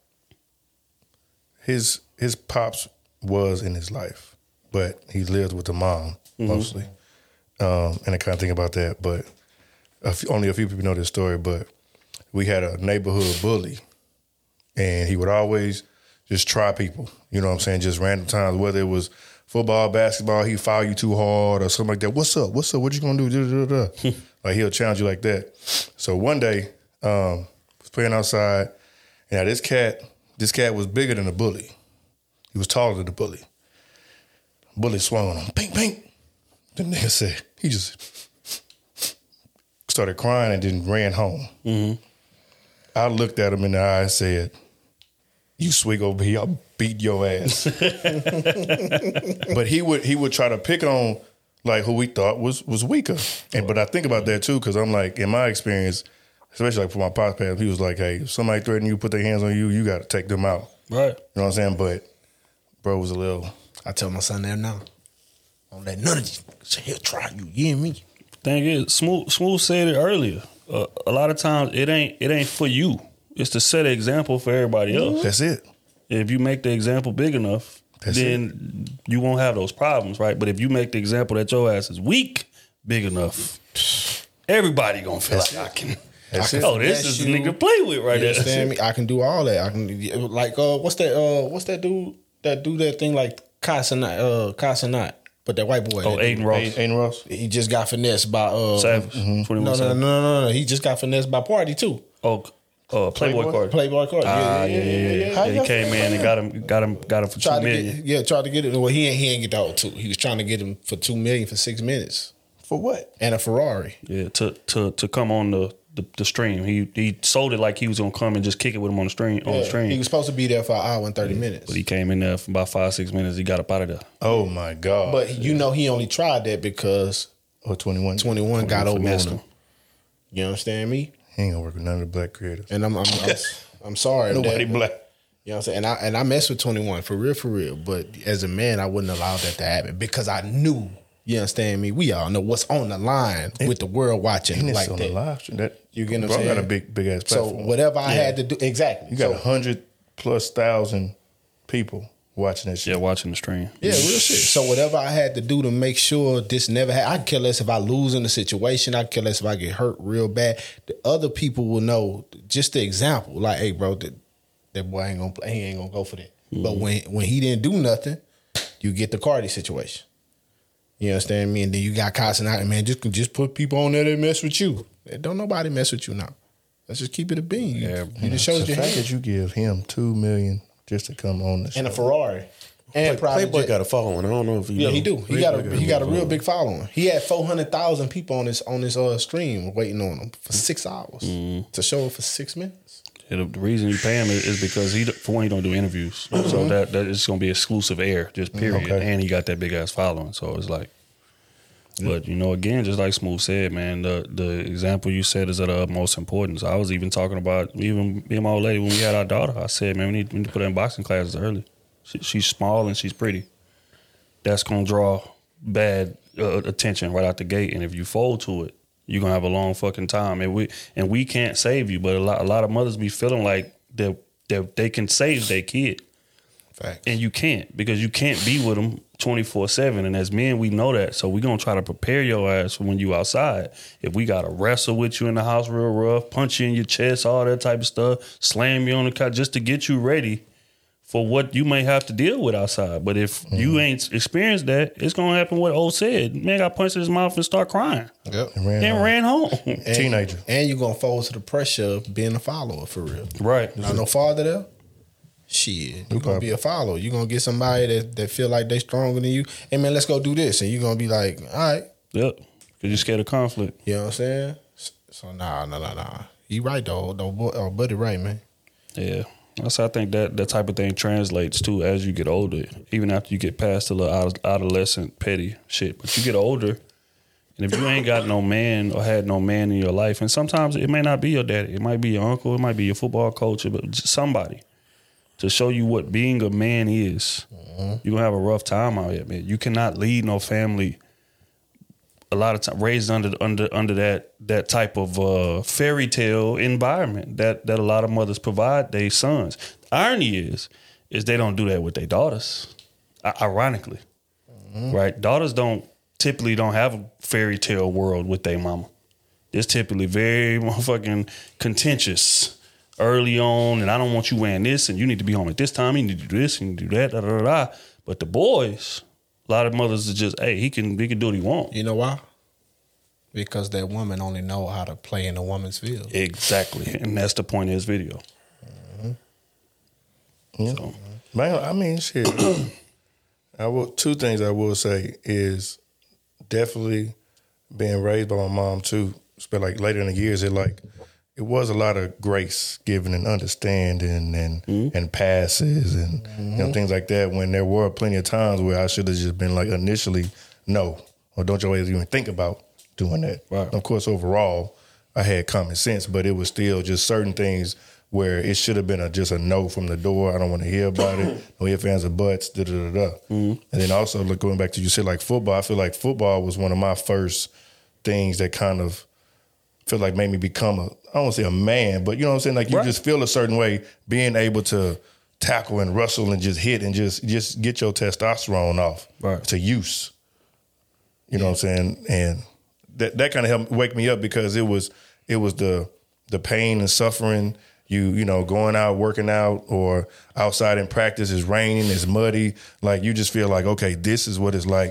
Speaker 3: his his pops was in his life, but he lived with the mom mm-hmm. mostly. Um, and I kind of think about that, but a few, only a few people know this story, but we had a neighborhood bully, and he would always just try people, you know what I'm saying, just random times, whether it was football, basketball, he'd foul you too hard or something like that. What's up? What's up? What you gonna do? Da, da, da. Like he'll challenge you like that. So one day, um, I was playing outside, and now this cat, this cat was bigger than the bully. He was taller than the bully. Bully swung on him, ping, ping. The nigga said, he just started crying and then ran home. Mm-hmm. I looked at him in the eye and said, you swing over here, I'll beat your ass. But he would he would try to pick on like who we thought was was weaker. And but I think about that too, because I'm like, in my experience, especially like for my pops past, he was like, hey, if somebody threaten you, put their hands on you, you got to take them out.
Speaker 2: Right.
Speaker 3: You know what I'm saying? But bro was a little.
Speaker 4: I tell my son that now. Don't let none of you. He'll try you. You and me.
Speaker 2: Thing is, Smooth Smooth said it earlier. Uh, a lot of times it ain't it ain't for you. It's to set an example for everybody else.
Speaker 3: That's it.
Speaker 2: If you make the example big enough, That's then it. you won't have those problems, right? But if you make the example that your ass is weak big enough, everybody gonna feel That's like it. I can.
Speaker 3: That's
Speaker 2: I can oh, this is the nigga play with right there.
Speaker 4: Understand me? I can do all that. I can like uh, what's that? Uh, what's that dude that do that thing like Casanat? Uh, Casanat. But that white boy,
Speaker 2: Oh,
Speaker 4: that-
Speaker 2: Aiden Ross.
Speaker 3: Aiden Ross.
Speaker 4: he just got finessed by uh
Speaker 2: Savage.
Speaker 3: Mm-hmm.
Speaker 2: twenty-one
Speaker 4: no, no, no,
Speaker 2: Savage.
Speaker 4: no, no, no. He just got finessed by Party too.
Speaker 2: Oh, uh, Playboy,
Speaker 3: Playboy?
Speaker 2: Cardi.
Speaker 4: Playboy Cardi.
Speaker 2: Ah, yeah, yeah, yeah.
Speaker 3: How
Speaker 2: yeah. He
Speaker 3: y'all
Speaker 2: came in and got him, got him, got him for two
Speaker 4: Tried to
Speaker 2: million.
Speaker 4: get, yeah, tried to get it. Well, he ain't he ain't get the whole two. He was trying to get him for two million for six minutes
Speaker 3: For what?
Speaker 4: and a Ferrari.
Speaker 2: Yeah, to to to come on the, the, the stream. He he sold it like he was gonna come and just kick it with him on the stream on the
Speaker 4: Yeah,
Speaker 2: stream.
Speaker 4: he was supposed to be there for an hour and thirty minutes.
Speaker 2: But he came in there for about five six minutes. He got up out of there.
Speaker 3: Oh my God.
Speaker 4: But you know he only tried that because
Speaker 3: oh, twenty-one.
Speaker 4: twenty-one got over on
Speaker 2: finessed
Speaker 4: him.
Speaker 2: him.
Speaker 4: You understand me?
Speaker 3: He ain't gonna work with none of the black creators.
Speaker 4: And I'm I'm I'm, I'm sorry.
Speaker 3: Nobody
Speaker 4: that-
Speaker 3: black.
Speaker 4: You know what I'm saying? And I and I mess with twenty-one for real, for real. But as a man, I wouldn't allow that to happen because I knew. You understand me? We all know what's on the line with the world watching
Speaker 3: And it's
Speaker 4: like
Speaker 3: on
Speaker 4: that.
Speaker 3: the live stream. That
Speaker 4: You get what I'm
Speaker 3: bro
Speaker 4: saying?
Speaker 3: got a big big ass
Speaker 4: So
Speaker 3: platform.
Speaker 4: whatever I had to do, exactly.
Speaker 3: You got a
Speaker 4: So,
Speaker 3: hundred plus thousand people watching that shit.
Speaker 2: Yeah, watching the stream.
Speaker 4: yeah, real shit. So whatever I had to do to make sure this never happened, I could care less if I lose in the situation. I could care less if I get hurt real bad. The other people will know just the example. Like, hey, bro, that, that boy ain't gonna play. He ain't gonna go for that.
Speaker 2: Mm-hmm.
Speaker 4: But when when he didn't do nothing, you get the Cardi situation. You understand me? And then you got cussing out, man, just just put people on there that mess with you. Don't nobody mess with you now. Let's just keep it a bean. You,
Speaker 2: Yeah,
Speaker 4: you just
Speaker 3: It's
Speaker 4: showed
Speaker 3: the
Speaker 4: your
Speaker 3: fact
Speaker 4: hand.
Speaker 3: that you give him two million just to come on the show.
Speaker 4: And a Ferrari. And private
Speaker 5: Playboy
Speaker 4: jet.
Speaker 5: got a following. I don't know if you
Speaker 4: Yeah,
Speaker 5: know.
Speaker 4: he do. He got a he got a real big following. He had four hundred thousand people on his on his uh, stream waiting on him for six hours to show up for six minutes.
Speaker 2: Yeah, the, the reason you pay him is, is because he, for one, he don't do interviews, so that that is gonna be exclusive air, just period.
Speaker 3: Okay.
Speaker 2: And he got that big ass following, so it's like. But you know, again, just like Smooth said, man, the the example you said is of the utmost importance. I was even talking about even me and my old lady when we had our daughter. I said, man, we need, we need to put her in boxing classes early. She, she's small and she's pretty. That's gonna draw bad uh, attention right out the gate, and if you fold to it, you're gonna have a long fucking time. And we and we can't save you, but a lot a lot of mothers be feeling like that that they can save their kid.
Speaker 4: Fact.
Speaker 2: And you can't, because you can't be with them twenty-four seven. And as men, we know that. So we're going to try to prepare your ass for when you outside. If we got to wrestle with you in the house real rough, punch you in your chest, all that type of stuff, slam you on the couch just to get you ready for what you may have to deal with outside. But if mm-hmm. you ain't experienced that, it's going to happen what O said. Man got punched in his mouth and start crying.
Speaker 4: Yep.
Speaker 3: And ran
Speaker 2: Then
Speaker 3: home.
Speaker 2: ran home.
Speaker 4: And,
Speaker 3: Teenager.
Speaker 4: And you're gonna fold to the pressure of being a follower for real.
Speaker 2: Right.
Speaker 4: Not no father there. Shit, you're gonna be a follower. You're gonna get somebody that, that feel like they stronger than you. Hey man, let's go do this, and you're gonna be like, all right.
Speaker 2: Yep. Because you're scared of conflict.
Speaker 4: You know what I'm saying? So nah, nah, nah, nah. You right though, though, boy, oh, buddy, right, man.
Speaker 2: Yeah. So I think that that type of thing translates too as you get older, even after you get past the little adolescent petty shit. But you get older, and if you ain't got no man or had no man in your life, and sometimes it may not be your daddy, it might be your uncle, it might be your football coach, but just somebody to show you what being a man is, mm-hmm. you're gonna have a rough time out here, man. You cannot lead no family a lot of time raised under under under that that type of uh, fairy tale environment that that a lot of mothers provide their sons. The irony is, is they don't do that with their daughters. I- ironically, mm-hmm. right? Daughters don't typically don't have a fairy tale world with their mama. It's typically very motherfucking contentious early on, and I don't want you wearing this, and you need to be home at this time. You need to do this, and do that, da da da. da. But the boys. A lot of mothers are just, hey, he can he can do what he wants.
Speaker 4: You know why? Because that woman only know how to play in a woman's field.
Speaker 2: Exactly. And that's the point of his video.
Speaker 3: Mm-hmm. Yeah. So. Man, I mean, shit. I will, two things I will say is definitely being raised by my mom too. But like later in the years, it like it was a lot of grace given and understanding and mm-hmm. and passes and mm-hmm. you know things like that. When there were plenty of times where I should have just been like initially no, or don't you always even think about doing that.
Speaker 2: Right.
Speaker 3: Of course, overall, I had common sense, but it was still just certain things where it should have been a, just a no from the door. I don't want to hear about it. No ifs, ands, or buts. Da da da da. Mm-hmm. And then also look, going back to you said like football. I feel like football was one of my first things that kind of feel like made me become a, I don't want to say a man, but you know what I'm saying? Like you right. just feel a certain way being able to tackle and wrestle and just hit and just just get your testosterone off
Speaker 2: right.
Speaker 3: to use. You know yeah. what I'm saying? And that that kind of helped wake me up because it was it was the the pain and suffering, you you know, going out, working out or outside in practice, it's raining, it's muddy. Like you just feel like, okay, this is what it's like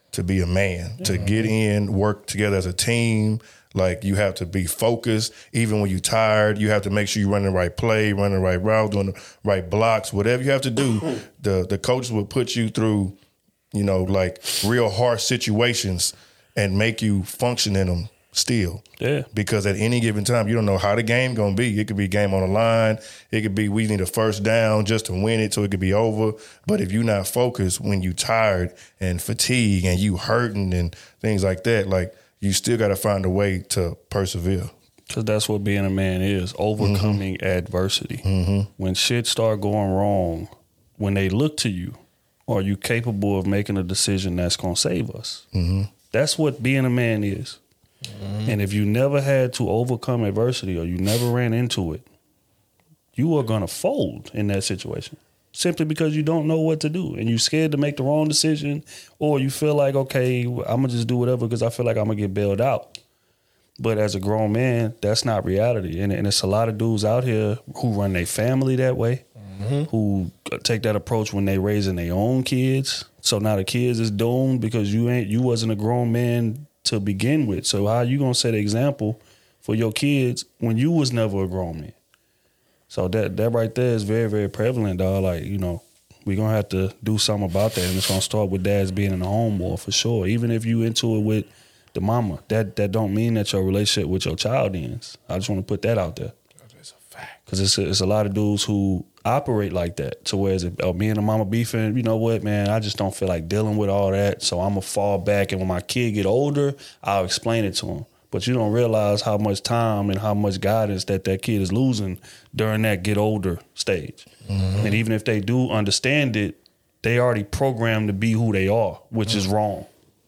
Speaker 3: to be a man, yeah. to get in, work together as a team. Like, you have to be focused. Even when you're tired, you have to make sure you're running the right play, running the right route, doing the right blocks, whatever you have to do. the The coaches will put you through, you know, like real harsh situations and make you function in them still.
Speaker 2: Yeah.
Speaker 3: Because at any given time, you don't know how the game going to be. It could be game on the line. It could be we need a first down just to win it so it could be over. But if you're not focused when you tired and fatigued and you hurting and things like that, like, you still got to find a way to persevere.
Speaker 2: Because that's what being a man is, overcoming mm-hmm. adversity.
Speaker 3: Mm-hmm.
Speaker 2: When shit start going wrong, when they look to you, are you capable of making a decision that's going to save us?
Speaker 3: Mm-hmm.
Speaker 2: That's what being a man is. Mm-hmm. And if you never had to overcome adversity or you never ran into it, you are going to fold in that situation. Simply because you don't know what to do and you're scared to make the wrong decision, or you feel like, okay, I'm going to just do whatever because I feel like I'm going to get bailed out. But as a grown man, that's not reality. And, and it's a lot of dudes out here who run their family that way, mm-hmm. who take that approach when they raising their own kids. So now the kids is doomed because you ain't you wasn't a grown man to begin with. So how you going to set an example for your kids when you was never a grown man? So that that right there is very, very prevalent, dog. Like, you know, we're going to have to do something about that. And it's going to start with dads being in the home more for sure. Even if you into it with the mama, that that don't mean that your relationship with your child ends. I just want to put that out there.
Speaker 3: That's a fact.
Speaker 2: Because it's, a, it's a lot of dudes who operate like that. To where, if, oh, me and the mama beefing, you know what, man, I just don't feel like dealing with all that. So I'm going to fall back. And when my kid get older, I'll explain it to him. But you don't realize how much time and how much guidance that that kid is losing during that get older stage. Mm-hmm. And even if they do understand it, they already programmed to be who they are, which mm-hmm. is wrong.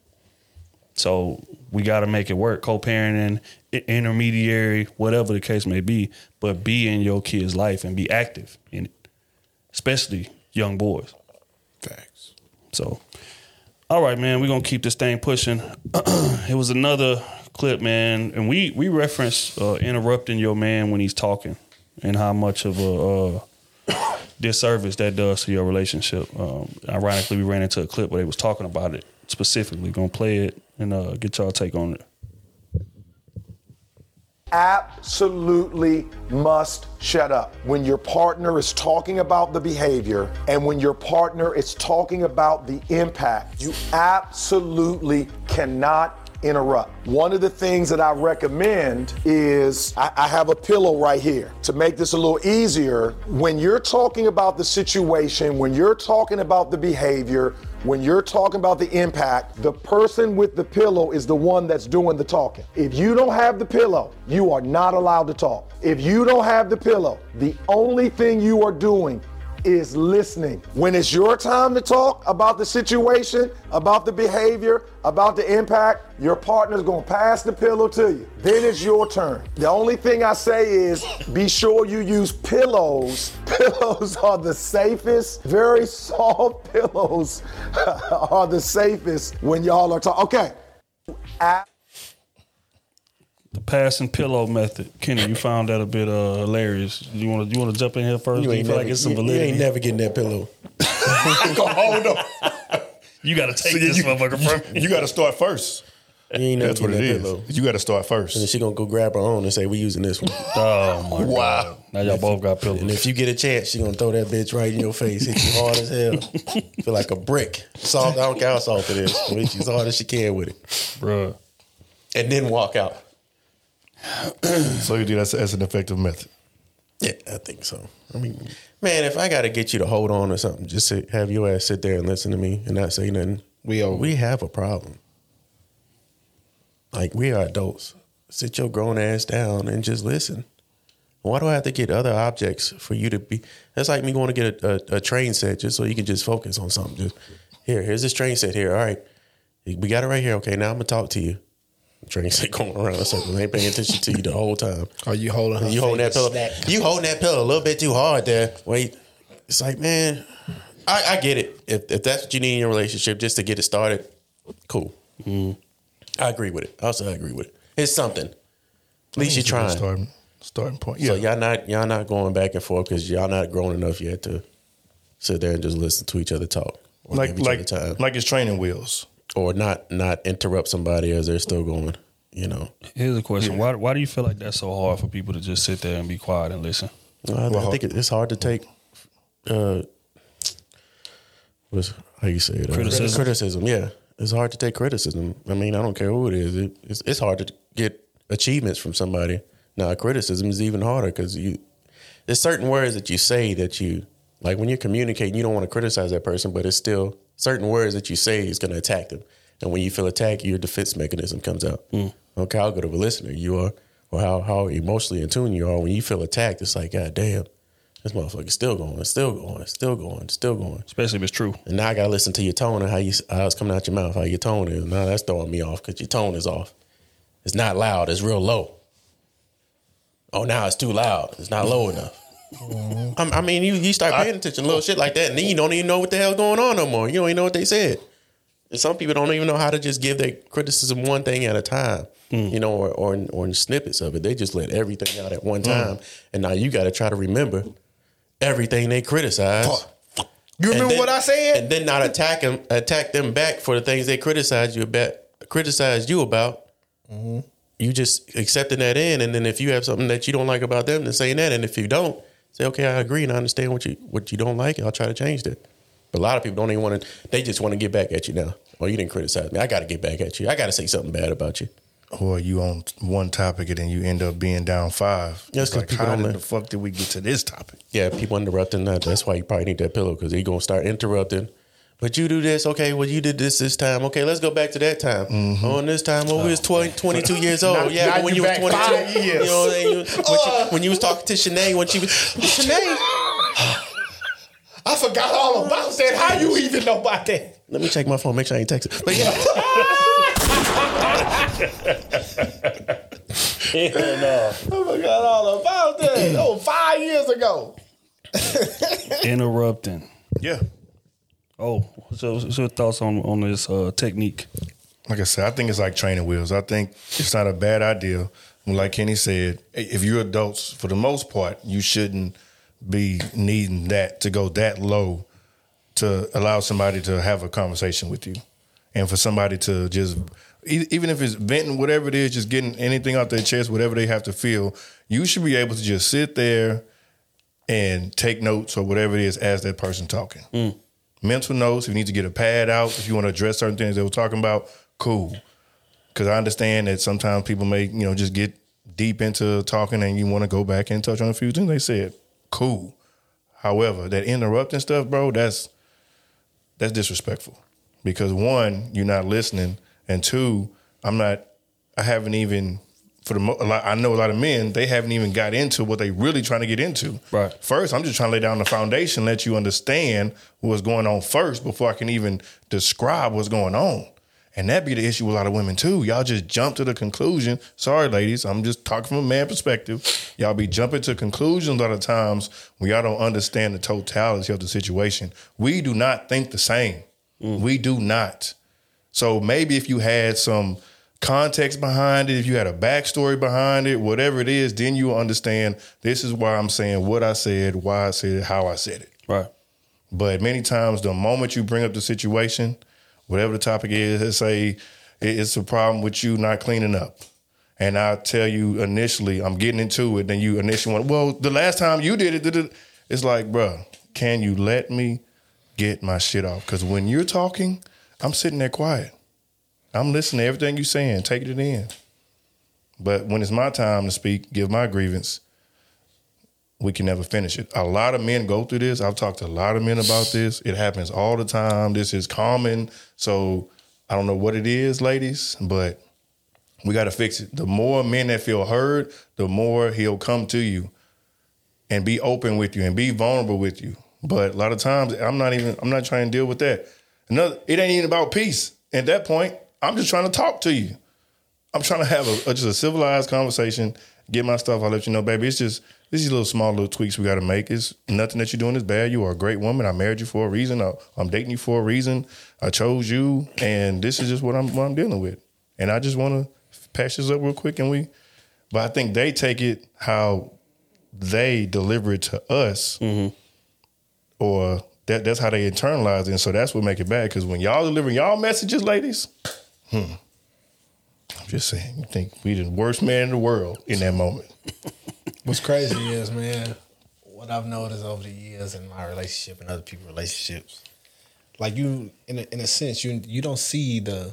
Speaker 2: So we got to make it work. Co-parenting, intermediary, whatever the case may be, but be in your kid's life and be active in it, especially young boys.
Speaker 3: Facts.
Speaker 2: So, all right, man, we're going to keep this thing pushing. It was another clip, man, and we we referenced uh, interrupting your man when he's talking and how much of a uh, disservice that does to your relationship. Um, ironically, we ran into a clip where they was talking about it specifically. Gonna play it and uh, get y'all take on it.
Speaker 7: Absolutely must shut up. When your partner is talking about the behavior and when your partner is talking about the impact, you absolutely cannot interrupt. One of the things that I recommend is I, I have a pillow right here to make this a little easier. When you're talking about the situation, when you're talking about the behavior, when you're talking about the impact, the person with the pillow is the one that's doing the talking. If you don't have the pillow, you are not allowed to talk. If you don't have the pillow, the only thing you are doing is listening. When it's your time to talk about the situation, about the behavior, about the impact, your partner's gonna pass the pillow to you. Then it's your turn. The only thing I say is be sure you use pillows. Pillows are the safest, very soft pillows are the safest when y'all are talking. Okay. I-
Speaker 2: The passing pillow method, Kenny. You found that a bit uh, hilarious. You want to you want to jump in here first?
Speaker 5: You
Speaker 2: Do you
Speaker 5: ain't
Speaker 2: feel
Speaker 5: never,
Speaker 2: like it's some
Speaker 5: you,
Speaker 2: validity?
Speaker 5: you ain't never getting that pillow.
Speaker 3: Hold on.
Speaker 2: You got to take
Speaker 3: So
Speaker 2: this
Speaker 3: you,
Speaker 2: motherfucker from me.
Speaker 3: You got to start first.
Speaker 5: You ain't never
Speaker 3: That's what it
Speaker 5: getting
Speaker 3: is.
Speaker 5: that pillow.
Speaker 3: You got to start first.
Speaker 5: And then she gonna go grab her own and say, "We using this one."
Speaker 2: Oh my
Speaker 3: Wow.
Speaker 2: God! Now y'all both got pillows.
Speaker 5: And if you get a chance, she gonna throw that bitch right in your face, hit you hard as hell, feel like a brick. Soft, I don't care how soft it is. Hit you as hard as she can with it,
Speaker 2: Bruh.
Speaker 5: and then walk out.
Speaker 3: So you do that's, that's an effective method.
Speaker 5: Yeah, I think so. I mean, man, if I got to get you to hold on or something, just sit, have your ass sit there and listen to me and not say nothing.
Speaker 4: We over.
Speaker 5: We have a problem. Like, we are adults. Sit your grown ass down and just listen. Why do I have to get other objects for you to be? That's like me going to get a, a, a train set just so you can just focus on something. Just here, here's this train set here. All right, we got it right here. Okay, now I'm gonna talk to you. Train set going around in circles. They ain't paying attention to you the whole time.
Speaker 4: Are you holding her
Speaker 5: You holding that pillow?
Speaker 4: snack?
Speaker 5: You holding that pillow a little bit too hard there. Wait, it's like, man, I, I get it. If if that's what you need in your relationship just to get it started, cool. Mm. I agree with it. Also, I agree with it. It's something. At least you're trying.
Speaker 3: Starting, starting point.
Speaker 5: So
Speaker 3: Yeah.
Speaker 5: y'all not y'all not going back and forth because y'all not grown enough yet to sit there and just listen to each other talk. Or
Speaker 3: like
Speaker 5: give each
Speaker 3: like
Speaker 5: other time.
Speaker 3: like it's training wheels.
Speaker 5: or not not interrupt somebody as they're still going. You know.
Speaker 2: Here's a question: Why why do you feel like that's so hard for people to just sit there and be quiet and listen?
Speaker 5: I, I think it's hard to take. Uh, what's how you say it?
Speaker 2: Criticism.
Speaker 5: Uh, criticism. Yeah, it's hard to take criticism. I mean, I don't care who it is. It, it's, it's hard to get achievements from somebody. Now, criticism is even harder because you. There's certain words that you say that you like when you're communicating. You don't want to criticize that person, but it's still certain words that you say is going to attack them. And when you feel attacked, your defense mechanism comes out. Mm. Okay, how good of a listener you are, or how how emotionally in tune you are. When you feel attacked, it's like, God damn, this motherfucker's still going, still going, still going, still going.
Speaker 2: Especially if it's true.
Speaker 5: And now I got to listen to your tone and how you how it's coming out your mouth, how your tone is. Now that's throwing me off because your tone is off. It's not loud. It's real low. Oh, now it's too loud. It's not low enough. Mm-hmm. I mean, you, you start paying attention to little shit like that, and then you don't even know what the hell's going on no more. You don't even know what they said. And some people don't even know how to just give their criticism one thing at a time, mm. you know, or, or or in snippets of it. They just let everything out at one time, mm. and now you got to try to remember everything they criticize.
Speaker 4: You remember
Speaker 5: then,
Speaker 4: what I said?
Speaker 5: And then not attack them, attack them back for the things they criticized you about. Criticized you about. Mm-hmm. You just accepting that in, and then if you have something that you don't like about them, then saying that, and if you don't, say, okay, I agree and I understand what you what you don't like, and I'll try to change that. But a lot of people don't even want to, they just want to get back at you now. Oh, you didn't criticize me. I got to get back at you. I got to say something bad about you.
Speaker 3: Or you on one topic and then you end up being down five.
Speaker 5: Yeah,
Speaker 3: it's like,
Speaker 5: people
Speaker 3: how
Speaker 5: don't
Speaker 3: did
Speaker 5: let-
Speaker 3: the fuck did we get to this topic?
Speaker 5: Yeah, people interrupting that. That's why you probably need that pillow, because they're going to start interrupting. But you do this, okay, well, you did this this time. Okay, let's go back to that time. Mm-hmm. On this time, when we was twenty, twenty-two years old.
Speaker 3: Now-
Speaker 5: yeah,
Speaker 3: now
Speaker 5: but when
Speaker 3: you
Speaker 5: you was
Speaker 3: back
Speaker 5: twenty-two,
Speaker 3: five years.
Speaker 5: you know what I mean? You- when, you, when you was talking to Shanae, when she was, Shanae,
Speaker 4: I forgot all about that. How you even know about that?
Speaker 5: let me check my phone, make sure I ain't texting. But yeah.
Speaker 2: Yeah, no.
Speaker 4: I forgot all about that. Oh, five years ago.
Speaker 2: Interrupting.
Speaker 3: Yeah.
Speaker 2: Oh, so what's your thoughts on on this uh, technique?
Speaker 3: Like I said, I think it's like training wheels. I think it's not a bad idea. Like Kenny said, if you're adults, for the most part, you shouldn't be needing that to go that low to allow somebody to have a conversation with you. And for somebody to just, e- even if it's venting, whatever it is, just getting anything out their chest, whatever they have to feel, you should be able to just sit there and take notes or whatever it is as that person talking. Mm. Mental notes, if you need to get a pad out, if you want to address certain things they were talking about, cool. Because I understand that sometimes people may, you know, just get deep into talking and you want to go back and touch on a few things they said. Cool. However, that interrupting stuff, bro, that's that's disrespectful. Because one, you're not listening, and two, I'm not. I haven't even for the. A lot, I know a lot of men, they haven't even got into what they really trying to get into.
Speaker 2: Right.
Speaker 3: First, I'm just trying to lay down the foundation, let you understand what's going on first before I can even describe what's going on. And that be the issue with a lot of women too. Y'all just jump to the conclusion. Sorry, ladies, I'm just talking from a man perspective. Y'all be jumping to conclusions a lot of times when y'all don't understand the totality of the situation. We do not think the same. Mm. We do not. So maybe if you had some context behind it, if you had a backstory behind it, whatever it is, then you understand this is why I'm saying what I said, why I said it, how I said it.
Speaker 2: Right.
Speaker 3: But many times the moment you bring up the situation, whatever the topic is, let's say it's a problem with you not cleaning up. And I tell you initially, I'm getting into it, then you initially want, well, the last time you did it, did it. It's like, bro, can you let me get my shit off? Because when you're talking, I'm sitting there quiet. I'm listening to everything you're saying, taking it in. But when it's my time to speak, give my grievance, we can never finish it. A lot of men go through this. I've talked to a lot of men about this. It happens all the time. This is common. So I don't know what it is, ladies, but we got to fix it. The more men that feel heard, the more he'll come to you and be open with you and be vulnerable with you. But a lot of times I'm not even, I'm not trying to deal with that. Another, it ain't even about peace. At that point, I'm just trying to talk to you. I'm trying to have a, a just a civilized conversation, get my stuff. I'll let you know, baby, it's just, these little small little tweaks we got to make. It's nothing that you're doing is bad. You are a great woman. I married you for a reason. I, I'm dating you for a reason. I chose you, and this is just what I'm what I'm dealing with. And I just want to patch this up real quick, and we. But I think they take it how they deliver it to us, mm-hmm. or that that's how they internalize it. And so that's what make it bad. Because when y'all delivering y'all messages, ladies, hmm, I'm just saying, you think we the worst man in the world in that moment.
Speaker 4: What's crazy is, man, what I've noticed over the years in my relationship and other people's relationships, like you, in a, in a sense, you you don't see the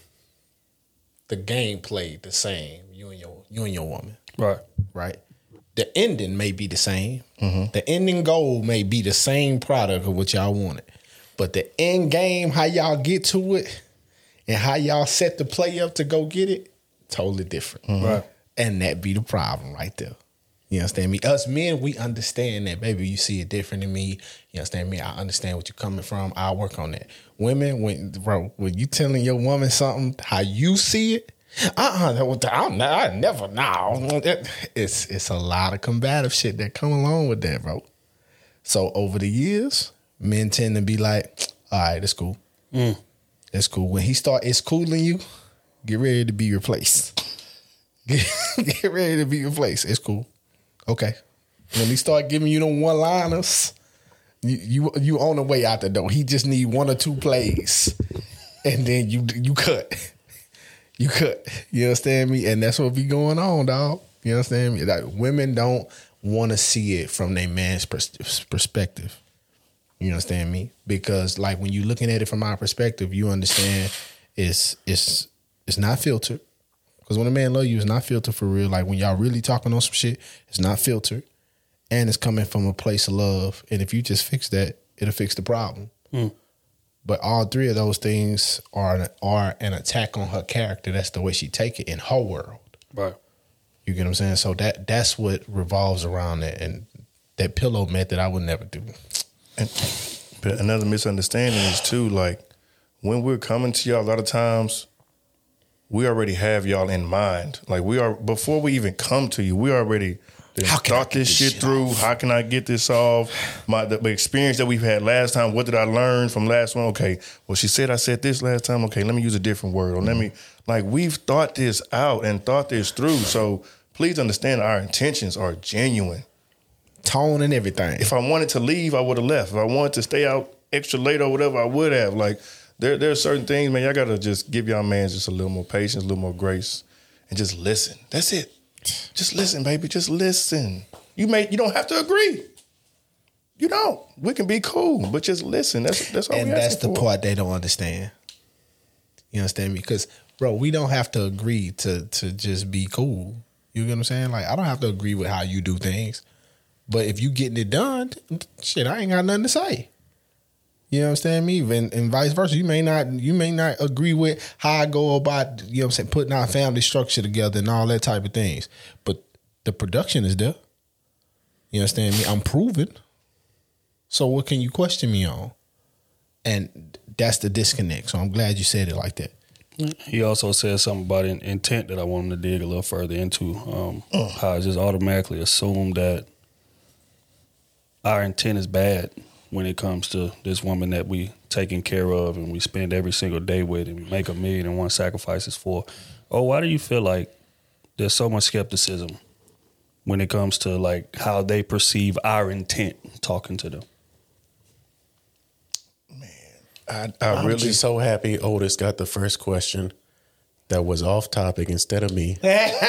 Speaker 4: the game played the same. You and your you and your woman,
Speaker 2: Right.
Speaker 4: right? The ending may be the same.
Speaker 3: Mm-hmm.
Speaker 4: The ending goal may be the same product of what y'all wanted, but the end game, how y'all get to it, and how y'all set the play up to go get it, totally different.
Speaker 3: Mm-hmm.
Speaker 2: Right.
Speaker 4: And that be the problem right there. You understand me? Us men, we understand that, baby. You see it different than me. You understand me? I understand what you're coming from. I'll work on that. Women, when bro, when you telling your woman something how you see it, uh uh I never now. It's it's a lot of combative shit that come along with that, bro. So over the years, men tend to be like, all right, that's cool.
Speaker 2: Mm.
Speaker 4: That's cool. When he start it's cooling you, get ready to be replaced. Get, get ready to be replaced. It's cool. Okay. When he start giving you them one liners, you, you you on the way out the door. He just need one or two plays, and then you you cut. You cut. You understand me? And that's what be going on, dog. You understand me? Like women don't want to see it from their man's pers- perspective. You understand me? Because like when you looking at it from our perspective, you understand it's it's it's not filtered. Because when a man love you, it's not filtered for real. Like when y'all really talking on some shit, it's not filtered. And it's coming from a place of love. And if you just fix that, it'll fix the problem.
Speaker 2: Mm.
Speaker 4: But all three of those things are an, are an attack on her character. That's the way she take it in her world.
Speaker 2: Right.
Speaker 4: You get what I'm saying? So that that's what revolves around that. And that pillow method, I would never do.
Speaker 3: And, but another misunderstanding is too, like when we're coming to y'all, a lot of times we already have y'all in mind. Like we are before we even come to you, we already
Speaker 4: How can I
Speaker 3: thought
Speaker 4: get
Speaker 3: this
Speaker 4: this
Speaker 3: shit
Speaker 4: shit
Speaker 3: through.
Speaker 4: off?
Speaker 3: How can I get this off? My the, the experience that we've had last time. What did I learn from last one? Okay, well she said I said this last time. Okay, let me use a different word. Or let me like we've thought this out and thought this through. So please understand our intentions are genuine.
Speaker 4: Tone and everything.
Speaker 3: If I wanted to leave, I would have left. If I wanted to stay out extra late or whatever, I would have. Like there, there are certain things, man. Y'all gotta just give y'all man just a little more patience, a little more grace, and just listen. That's it. Just listen, baby. Just listen. You may you don't have to agree. You don't. We can be cool, but just listen. That's that's all
Speaker 4: And
Speaker 3: we
Speaker 4: that's
Speaker 3: asking
Speaker 4: the
Speaker 3: for.
Speaker 4: part they don't understand. You understand me? Because, bro, we don't have to agree to to just be cool. You get what I'm saying? Like, I don't have to agree with how you do things. But if you getting it done, shit, I ain't got nothing to say. You understand me? And, and vice versa. You may not you may not agree with how I go about, you know what I'm saying, putting our family structure together and all that type of things. But the production is there. You understand me? I'm proven. So what can you question me on? And that's the disconnect. So I'm glad you said it like that.
Speaker 2: He also said something about in, intent that I want him to dig a little further into. Um, How I just automatically assume that our intent is bad when it comes to this woman that we taking care of and we spend every single day with and we make a million and one sacrifices for. Oh, why do you feel like there's so much skepticism when it comes to like how they perceive our intent talking to them?
Speaker 3: I, I
Speaker 5: I'm
Speaker 3: really
Speaker 5: just so happy Otis got the first question that was off topic instead of me.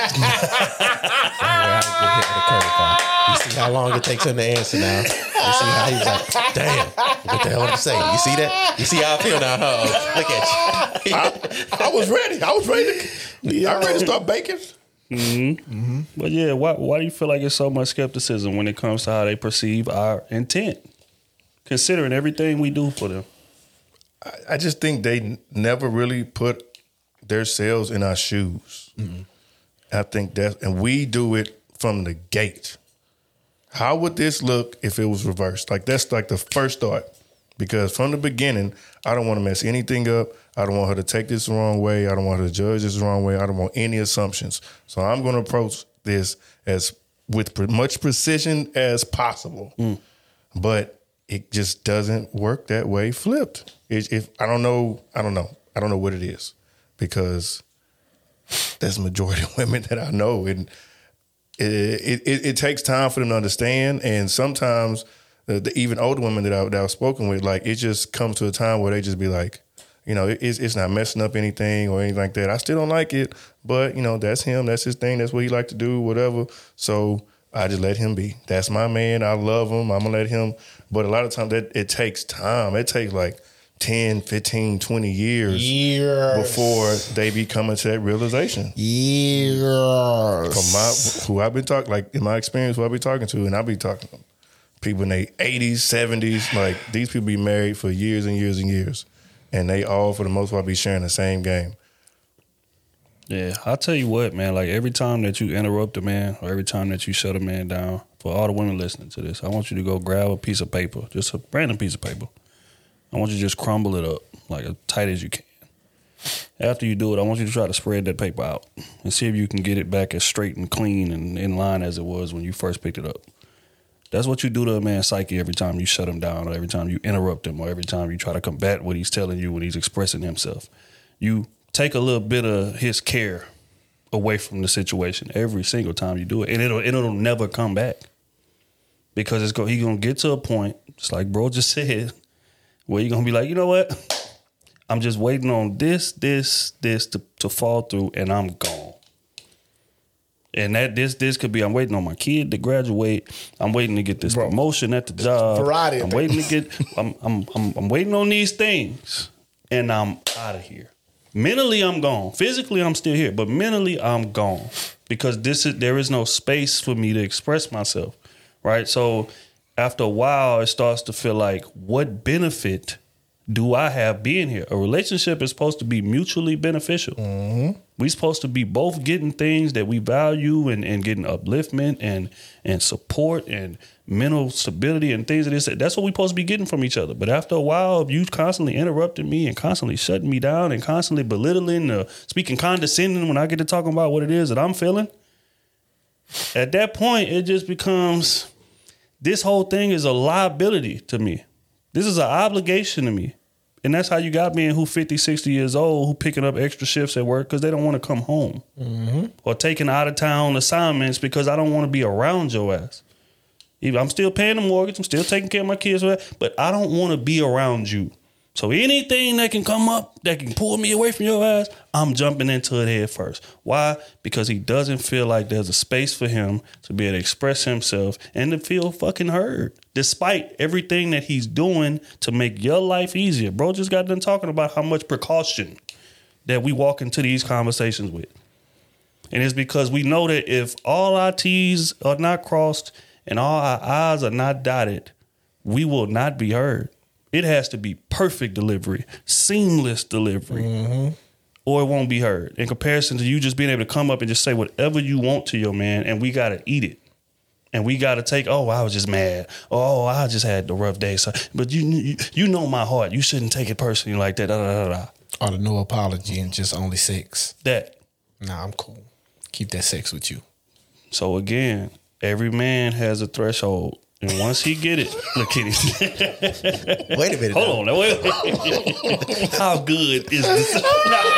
Speaker 5: You see how long it takes him to answer now. You see how he's like, damn, what the hell did I say? You see that? You see how I feel now? Huh? Look at you.
Speaker 3: I, I was ready. I was ready to I'm ready to start baking.
Speaker 2: Mm-hmm. Mm-hmm. But yeah, why why do you feel like it's so much skepticism when it comes to how they perceive our intent, considering everything we do for them?
Speaker 3: I, I just think they n- never really put themselves in our shoes. Mm-hmm. I think that, and we do it from the gate. How would this look if it was reversed? Like that's like the first thought. Because from the beginning, I don't want to mess anything up. I don't want her to take this the wrong way. I don't want her to judge this the wrong way. I don't want any assumptions. So I'm going to approach this as with pre- much precision as possible. Mm. But it just doesn't work that way flipped. It, if I don't know, I don't know. I don't know what it is. Because that's the majority of women that I know. And it, it, it, it takes time for them to understand. And sometimes the, the even older women that, I, that I've spoken with, like it just comes to a time where they just be like, you know, it, it's, it's not messing up anything or anything like that. I still don't like it, but you know, that's him. That's his thing. That's what he like to do, whatever. So I just let him be. That's my man. I love him. I'm gonna let him. But a lot of times that it takes time. It takes like ten, fifteen, twenty years,
Speaker 4: Years.
Speaker 3: before they be coming to that realization.
Speaker 4: Years.
Speaker 3: From my who I've been talking, like in my experience, who I be talking to, and I be talking to people in their eighties, seventies. Like these people be married for years and years and years, and they all, for the most part, be sharing the same game.
Speaker 2: Yeah, I'll tell you what, man. Like every time that you interrupt a man, or every time that you shut a man down, for all the women listening to this, I want you to go grab a piece of paper, just a random piece of paper. I want you to just crumble it up like as tight as you can. After you do it, I want you to try to spread that paper out and see if you can get it back as straight and clean and in line as it was when you first picked it up. That's what you do to a man's psyche every time you shut him down, or every time you interrupt him, or every time you try to combat what he's telling you when he's expressing himself. You take a little bit of his care away from the situation every single time you do it, and it'll it'll never come back, because it's go he's gonna get to a point, just like bro just said, where you're gonna be like, you know what, I'm just waiting on this, this, this to, to fall through, and I'm gone. And that this this could be, I'm waiting on my kid to graduate. I'm waiting to get this bro, promotion at the job.
Speaker 4: Variety.
Speaker 2: I'm waiting to get. I'm I'm I'm I'm waiting on these things, and I'm out of here. Mentally, I'm gone. Physically, I'm still here, but mentally, I'm gone, because this is there is no space for me to express myself, right? So after a while, it starts to feel like, what benefit do I have being here? A relationship is supposed to be mutually beneficial. Mm-hmm. We're supposed to be both getting things that we value, and, and getting upliftment and and support and mental stability and things of this. That's what we're supposed to be getting from each other. But after a while of you constantly interrupting me and constantly shutting me down and constantly belittling, uh, speaking condescending when I get to talking about what it is that I'm feeling, at that point, it just becomes, this whole thing is a liability to me. This is an obligation to me. And that's how you got men who fifty, sixty years old, who picking up extra shifts at work because they don't want to come home. Mm-hmm. Or taking out of town assignments because I don't want to be around your ass. Even I'm still paying the mortgage, I'm still taking care of my kids, but I don't want to be around you. So anything that can come up that can pull me away from your ass, I'm jumping into it head first. Why? Because he doesn't feel like there's a space for him to be able to express himself and to feel fucking heard, despite everything that he's doing to make your life easier. Bro just got done talking about how much precaution that we walk into these conversations with. And it's because we know that if all our T's are not crossed and all our I's are not dotted, we will not be heard. It has to be perfect delivery, seamless delivery, mm-hmm. or it won't be heard. In comparison to you just being able to come up and just say whatever you want to your man, and we got to eat it. And we got to take, oh, I was just mad. Oh, I just had the rough day. So, but you, you you know my heart. You shouldn't take it personally like that. Da, da, da, da.
Speaker 4: Or the no apology and just only sex.
Speaker 2: That.
Speaker 4: Nah, I'm cool. Keep that sex with you.
Speaker 2: So again, every man has a threshold. And once he get it, look at it.
Speaker 5: Wait a minute.
Speaker 2: Hold now. on. Wait a minute. How good is this?
Speaker 5: Wait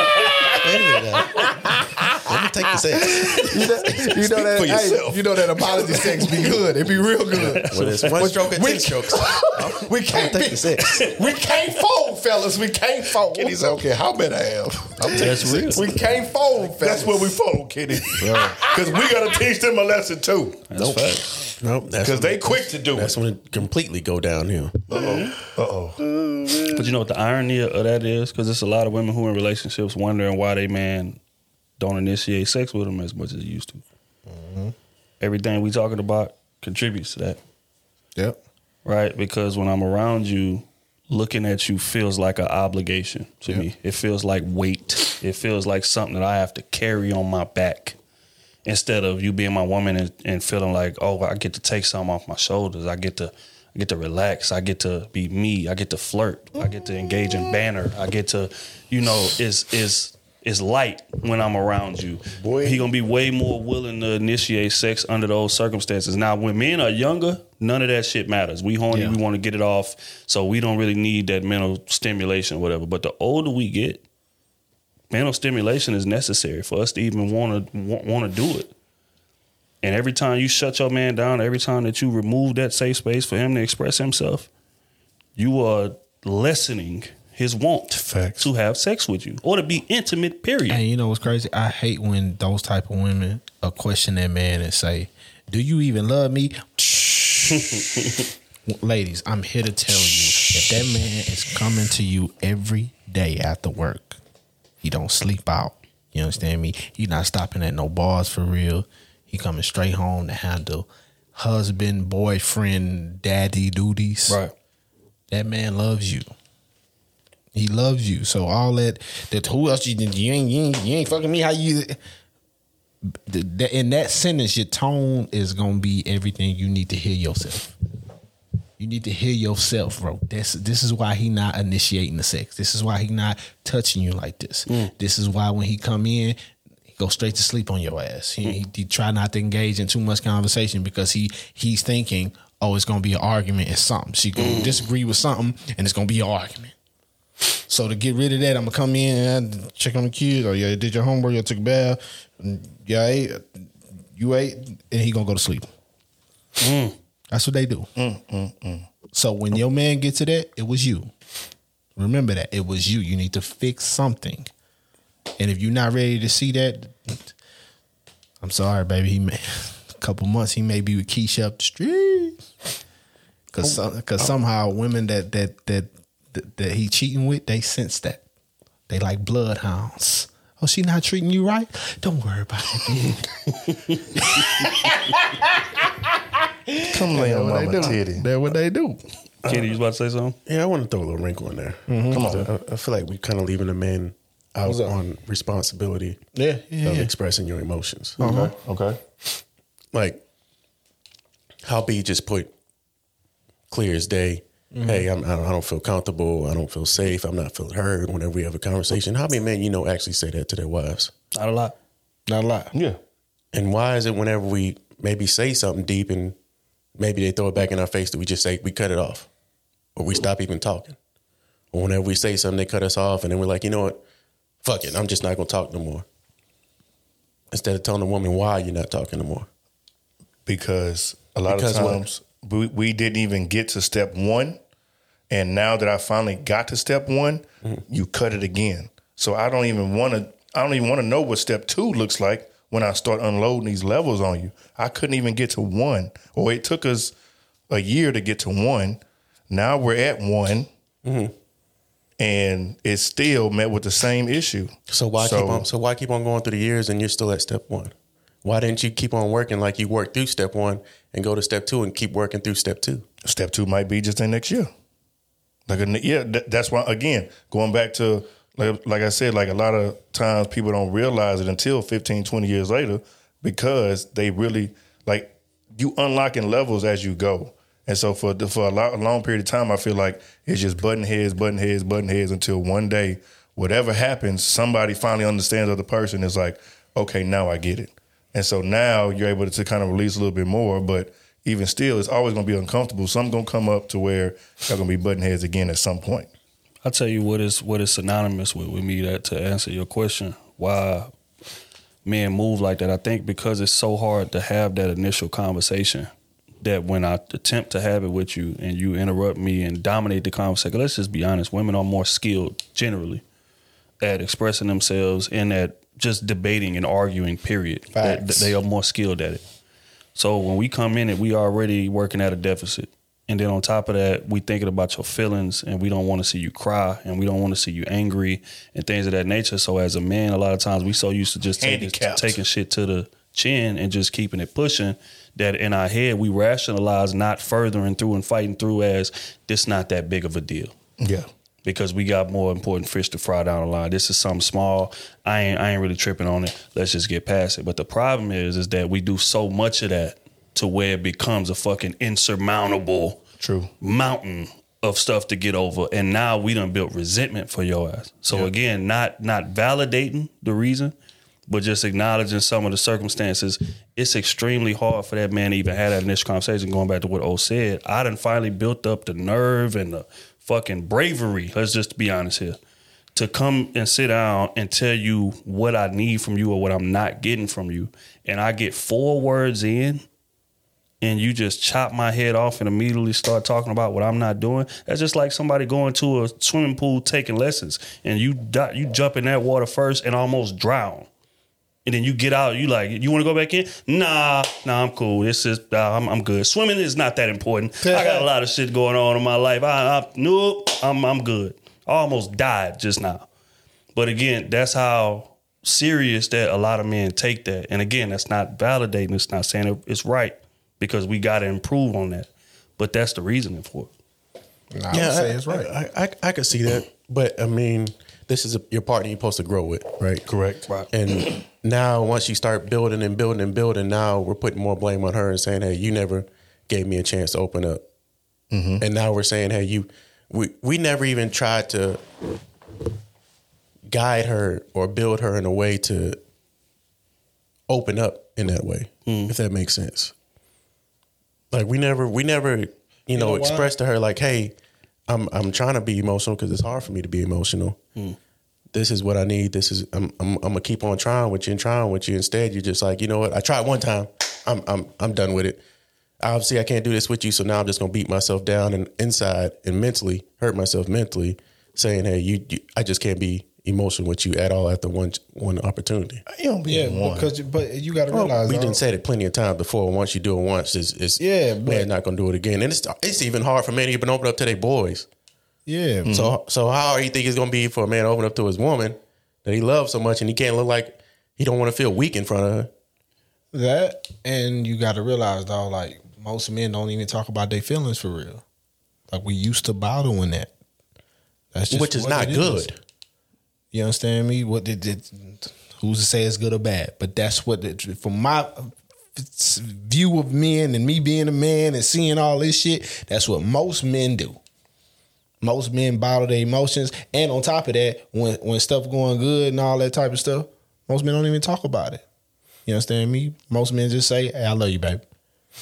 Speaker 5: a minute. Now. Let me take the sex.
Speaker 4: You know, you know that. Hey, you know that apology sex be good. It be real good.
Speaker 5: Well, it's one stroke and ten strokes.
Speaker 4: We can't
Speaker 5: take the sex.
Speaker 4: We can't fold, fellas. We can't fold.
Speaker 3: Kenny said, "Okay, how many I have? I'm taking
Speaker 2: That's real.
Speaker 3: six."
Speaker 4: We can't fold, fellas.
Speaker 3: That's where we fold, Kenny. Because we got to teach them a lesson too.
Speaker 2: That's nope. fact.
Speaker 5: Nope.
Speaker 3: Because they quick to do
Speaker 5: That's
Speaker 3: it.
Speaker 5: when it completely go downhill.
Speaker 3: Uh-oh. Uh-oh.
Speaker 2: But you know what the irony of that is? Because there's a lot of women who are in relationships wondering why they man don't initiate sex with them as much as he used to. Mm-hmm. Everything we talking about contributes to that.
Speaker 4: Yep.
Speaker 2: Right? Because when I'm around you, looking at you feels like an obligation to yep. me. It feels like weight. It feels like something that I have to carry on my back. Instead of you being my woman and, and feeling like, oh, I get to take something off my shoulders. I get to I get to relax. I get to be me. I get to flirt. I get to engage in banter. I get to, you know, is is is light when I'm around you. Boy, he gonna be way more willing to initiate sex under those circumstances. Now, when men are younger, none of that shit matters. We horny, yeah. we want to get it off, so we don't really need that mental stimulation or whatever. But the older we get, mental stimulation is necessary for us to even want to want to do it. And every time you shut your man down, every time that you remove that safe space for him to express himself, you are lessening his want
Speaker 3: Facts.
Speaker 2: to have sex with you or to be intimate, period.
Speaker 4: And you know what's crazy? I hate when those type of women uh, question that man and say, do you even love me? Ladies, I'm here to tell you, if that man is coming to you every day after work, he don't sleep out. You understand me? He not stopping at no bars for real. He coming straight home to handle husband, boyfriend, daddy duties.
Speaker 2: Right.
Speaker 4: That man loves you. He loves you. So all that, that who else you, you ain't, you ain't, you ain't fucking me, how you... The, the, in that sentence, your tone is gonna be everything you need to hear yourself. You need to hear yourself, bro. This this is why he not initiating the sex. This is why he not touching you like this. Mm. This is why when he come in, he go straight to sleep on your ass. He, mm. he, he try not to engage in too much conversation because he he's thinking, oh, it's gonna be an argument and something. She gonna mm. disagree with something and it's gonna be an argument. So to get rid of that, I'm gonna come in and check on the kids. Oh yeah, did your homework? You took a bath. Yeah, I ate. You ate, and he gonna go to sleep. Mm. That's what they do. Mm, mm, mm. So when your man gets to that, it was you. Remember that it was you. You need to fix something. And if you're not ready to see that, I'm sorry, baby. He may a couple months. He may be with Keisha up the street. Cause oh, cause oh. somehow women that that that that, that he cheating with, they sense that. They like bloodhounds. Oh, she not treating you right? Don't worry about it.
Speaker 3: Come lay on mama titty.
Speaker 4: That's what they do.
Speaker 2: Kenny, you was about to say something?
Speaker 5: Yeah, I want to throw a little wrinkle in there.
Speaker 3: Mm-hmm. Come on.
Speaker 5: I, I feel like we kind of leaving the men out on responsibility
Speaker 4: yeah, yeah,
Speaker 5: of
Speaker 4: yeah.
Speaker 5: expressing your emotions.
Speaker 3: Uh-huh. Okay.
Speaker 5: Like, how B just put clear as day, mm-hmm. hey, I'm, I, don't, I don't feel comfortable. I don't feel safe. I'm not feeling heard whenever we have a conversation. How many men you know actually say that to their wives?
Speaker 2: Not a lot.
Speaker 4: Not a lot.
Speaker 3: Yeah.
Speaker 5: And why is it whenever we maybe say something deep and maybe they throw it back in our face, that we just say, we cut it off, or we stop even talking? Or whenever we say something, they cut us off, and then we're like, you know what? Fuck it. I'm just not going to talk no more. Instead of telling the woman why you're not talking no more.
Speaker 3: Because a lot because of times we, we didn't even get to step one. And now that I finally got to step one, mm-hmm. you cut it again. So I don't even want to, I don't even want to know what step two looks like when I start unloading these levels on you. I couldn't even get to one. Or it took us a year to get to one. Now we're at one. Mm-hmm. And it's still met with the same issue.
Speaker 5: So why
Speaker 3: so,
Speaker 5: keep on? So why keep on going through the years and you're still at step one? Why didn't you keep on working like you worked through step one and go to step two and keep working through step two?
Speaker 3: Step two might be just in next year. Like a, yeah, that's why again going back to like like I said, like a lot of times people don't realize it until fifteen, twenty years later because they really like you unlocking levels as you go. And so for the, for a, lot, a long period of time, I feel like it's just button heads, button heads, button heads until one day, whatever happens, somebody finally understands the other person is like, okay, now I get it. And so now you're able to kind of release a little bit more, but even still, it's always going to be uncomfortable. Something's going to come up to where they're going to be button heads again at some point.
Speaker 2: I'll tell you what is what is synonymous with, with me that to answer your question, why men move like that. I think because it's so hard to have that initial conversation that when I attempt to have it with you and you interrupt me and dominate the conversation, let's just be honest, women are more skilled generally at expressing themselves and at just debating and arguing, period. That, they are more skilled at it. So when we come in it, we already working at a deficit. And then on top of that, we thinking about your feelings and we don't want to see you cry and we don't want to see you angry and things of that nature. So as a man, a lot of times we so used to just taking, taking shit to the chin and just keeping it pushing that in our head we rationalize not furthering through and fighting through as this not that big of a deal.
Speaker 3: Yeah.
Speaker 2: Because we got more important fish to fry down the line. This is something small. I ain't I ain't really tripping on it. Let's just get past it. But the problem is, is that we do so much of that to where it becomes a fucking insurmountable
Speaker 3: True.
Speaker 2: mountain of stuff to get over. And now we done built resentment for your ass. So yeah. again, not not validating the reason, but just acknowledging some of the circumstances. It's extremely hard for that man to even have that initial conversation. Going back to what O said, I done finally built up the nerve and the fucking bravery, let's just be honest here, to come and sit down and tell you what I need from you or what I'm not getting from you and I get four words in, and you just chop my head off and immediately start talking about what I'm not doing, that's just like somebody going to a swimming pool taking lessons, and you di- you jump in that water first and almost drown. And then you get out, you like, you want to go back in? Nah, nah, I'm cool. This is, uh, I'm, I'm good. Swimming is not that important. I got a lot of shit going on in my life. I, I nope, I'm, I'm good. I almost died just now. But again, that's how serious that a lot of men take that. And again, that's not validating. It's not saying it's right, because we got to improve on that. But that's the reasoning for it.
Speaker 4: Nah, I
Speaker 5: yeah,
Speaker 4: would say
Speaker 5: I,
Speaker 4: it's right.
Speaker 5: I, I, I could see that, but I mean, this is a, your partner you're supposed to grow with, right?
Speaker 3: Correct.
Speaker 2: Right.
Speaker 5: And now, once you start building and building and building, now we're putting more blame on her and saying, "Hey, you never gave me a chance to open up." Mm-hmm. And now we're saying, "Hey, you, we we never even tried to guide her or build her in a way to open up in that way, mm. if that makes sense." Like we never, we never, you, you know, know expressed to her like, "Hey, I'm I'm trying to be emotional because it's hard for me to be emotional. Mm. This is what I need. This is I'm, I'm I'm gonna keep on trying with you and trying with you." Instead, you're just like, you know what? I tried one time. I'm I'm I'm done with it. Obviously, I can't do this with you. So now I'm just gonna beat myself down and inside and mentally hurt myself mentally, saying, "Hey, you, you I just can't be emotional with you at all after one one opportunity."
Speaker 3: You don't be
Speaker 4: Yeah,
Speaker 3: one.
Speaker 4: because but you got to
Speaker 5: Well,
Speaker 4: realize
Speaker 5: we
Speaker 4: though,
Speaker 5: done said it plenty of times before. Once you do it once, it's, it's
Speaker 4: Yeah, but-
Speaker 5: man not gonna do it again. And it's it's even hard for men to even open up to their boys.
Speaker 4: yeah.
Speaker 5: Mm-hmm. So so how do you think it's gonna be for a man to open up to his woman that he loves so much and he can't look like he don't want to feel weak in front of her?
Speaker 4: That, and you got to realize though, like most men don't even talk about their feelings for real. Like we used to bottling that. That's just
Speaker 5: Which is
Speaker 4: what
Speaker 5: not
Speaker 4: it
Speaker 5: good.
Speaker 4: is. You understand me? What did, did who's to say it's good or bad? But that's what it, from my view of men and me being a man and seeing all this shit, that's what most men do. Most men bottle their emotions, and on top of that, when when stuff going good and all that type of stuff, most men don't even talk about it. You understand me? Most men just say, "Hey, I love you, baby."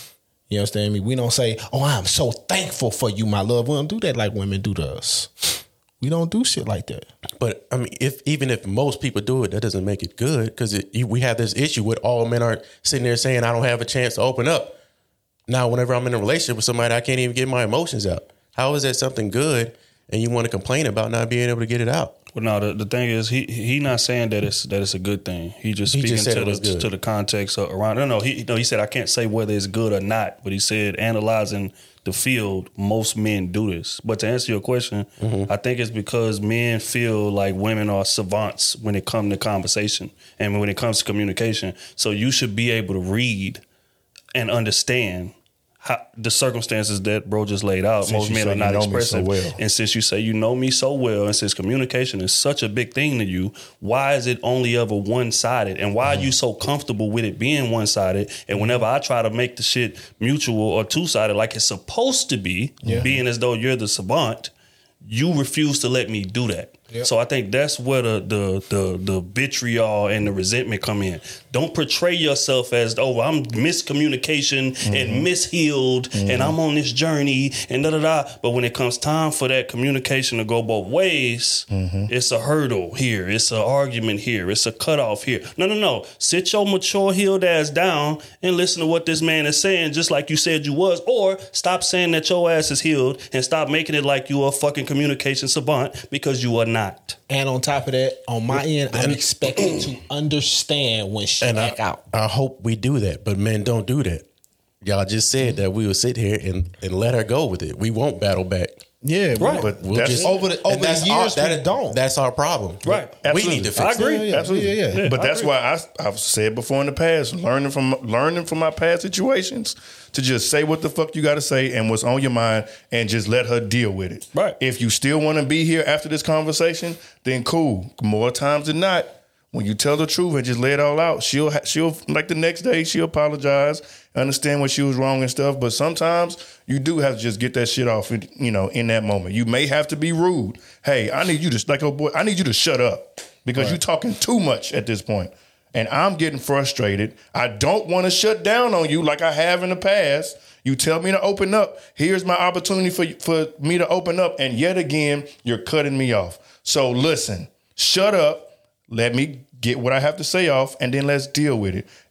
Speaker 4: You understand me? We don't say, "Oh, I'm so thankful for you, my love." We don't do that like women do to us. We don't do shit like that.
Speaker 5: But I mean, if even if most people do it, that doesn't make it good, because we have this issue with all men are sitting there saying, "I don't have a chance to open up." Now, whenever I'm in a relationship with somebody, I can't even get my emotions out. How is that something good? And you want to complain about not being able to get it out?
Speaker 2: Well, no, the, the thing is, he he not saying that it's that it's a good thing. He just
Speaker 5: He
Speaker 2: speaking
Speaker 5: just said
Speaker 2: to
Speaker 5: it was
Speaker 2: the
Speaker 5: good.
Speaker 2: to the context of around. No, no, he no, he said I can't say whether it's good or not, but he said analyzing the field, most men do this. But to answer your question, mm-hmm. I think it's because men feel like women are savants when it comes to conversation and when it comes to communication. So you should be able to read and understand how, the circumstances that bro just laid out.
Speaker 3: Since
Speaker 2: Most
Speaker 3: you
Speaker 2: men
Speaker 3: say
Speaker 2: are
Speaker 3: you
Speaker 2: not
Speaker 3: know me so
Speaker 2: expressive.
Speaker 3: well.
Speaker 2: And since you say you know me so well, and since communication is such a big thing to you, why is it only ever one-sided? And why mm-hmm. are you so comfortable with it being one-sided? And whenever I try to make the shit mutual or two-sided like it's supposed to be, yeah. being as though you're the savant, you refuse to let me do that. Yep. So I think that's where the, the the the vitriol and the resentment come in. Don't portray yourself as, oh, I'm miscommunication mm-hmm. and mishealed mm-hmm. and I'm on this journey and da da da. But when it comes time for that communication to go both ways, mm-hmm. it's a hurdle here. It's an argument here. It's a cutoff here. No, no, no. Sit your mature healed ass down and listen to what this man is saying, just like you said you was. Or stop saying that your ass is healed and stop making it like you are a fucking communication savant, because you are not. Not.
Speaker 4: And on top of that, on my end, I'm expected to understand when shit
Speaker 5: and
Speaker 4: back
Speaker 5: I,
Speaker 4: out.
Speaker 5: I hope we do that, but men don't do that. Y'all just said that we would sit here and, and let her go with it. We won't battle back.
Speaker 4: Yeah,
Speaker 2: right.
Speaker 3: But
Speaker 5: we'll
Speaker 3: that's,
Speaker 5: just,
Speaker 4: over the over the years,
Speaker 5: our, that,
Speaker 4: we don't.
Speaker 5: That's our problem.
Speaker 2: Right.
Speaker 3: Absolutely.
Speaker 5: We need to fix
Speaker 2: I agree.
Speaker 5: it.
Speaker 4: Yeah, yeah,
Speaker 3: Absolutely.
Speaker 4: yeah, yeah.
Speaker 3: But
Speaker 2: I
Speaker 3: that's
Speaker 2: agree.
Speaker 3: why I, I've said before in the past, learning from learning from my past situations, to just say what the fuck you got to say and what's on your mind and just let her deal with it.
Speaker 2: Right.
Speaker 3: If you still want to be here after this conversation, then cool. More times than not, when you tell the truth and just lay it all out, she'll ha- she'll like the next day she'll apologize, understand when she was wrong and stuff. But sometimes you do have to just get that shit off, you know, in that moment. You may have to be rude. Hey, I need you to like, oh boy, I need you to shut up because right. you're talking too much at this point. And I'm getting frustrated. I don't want to shut down on you like I have in the past. You tell me to open up. Here's my opportunity for for me to open up. And yet again, you're cutting me off. So listen, shut up. Let me get what I have to say off, and then let's deal with it.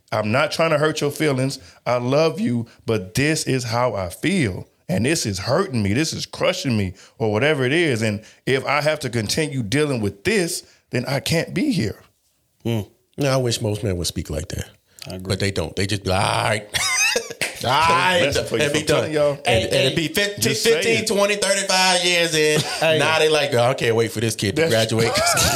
Speaker 3: I'm not trying to hurt your feelings. I love you, but this is how I feel. And this is hurting me. This is crushing me or whatever it is. And if I have to continue dealing with this, then I can't be here.
Speaker 5: Mm. No, I wish most men would speak like that. I agree. But they don't. They just be like, all right. All right. And be done. Y'all. And, and, and it'd be fifteen, fifteen twenty, thirty-five years in. Hey. Now they like, oh, I can't wait for this kid to graduate.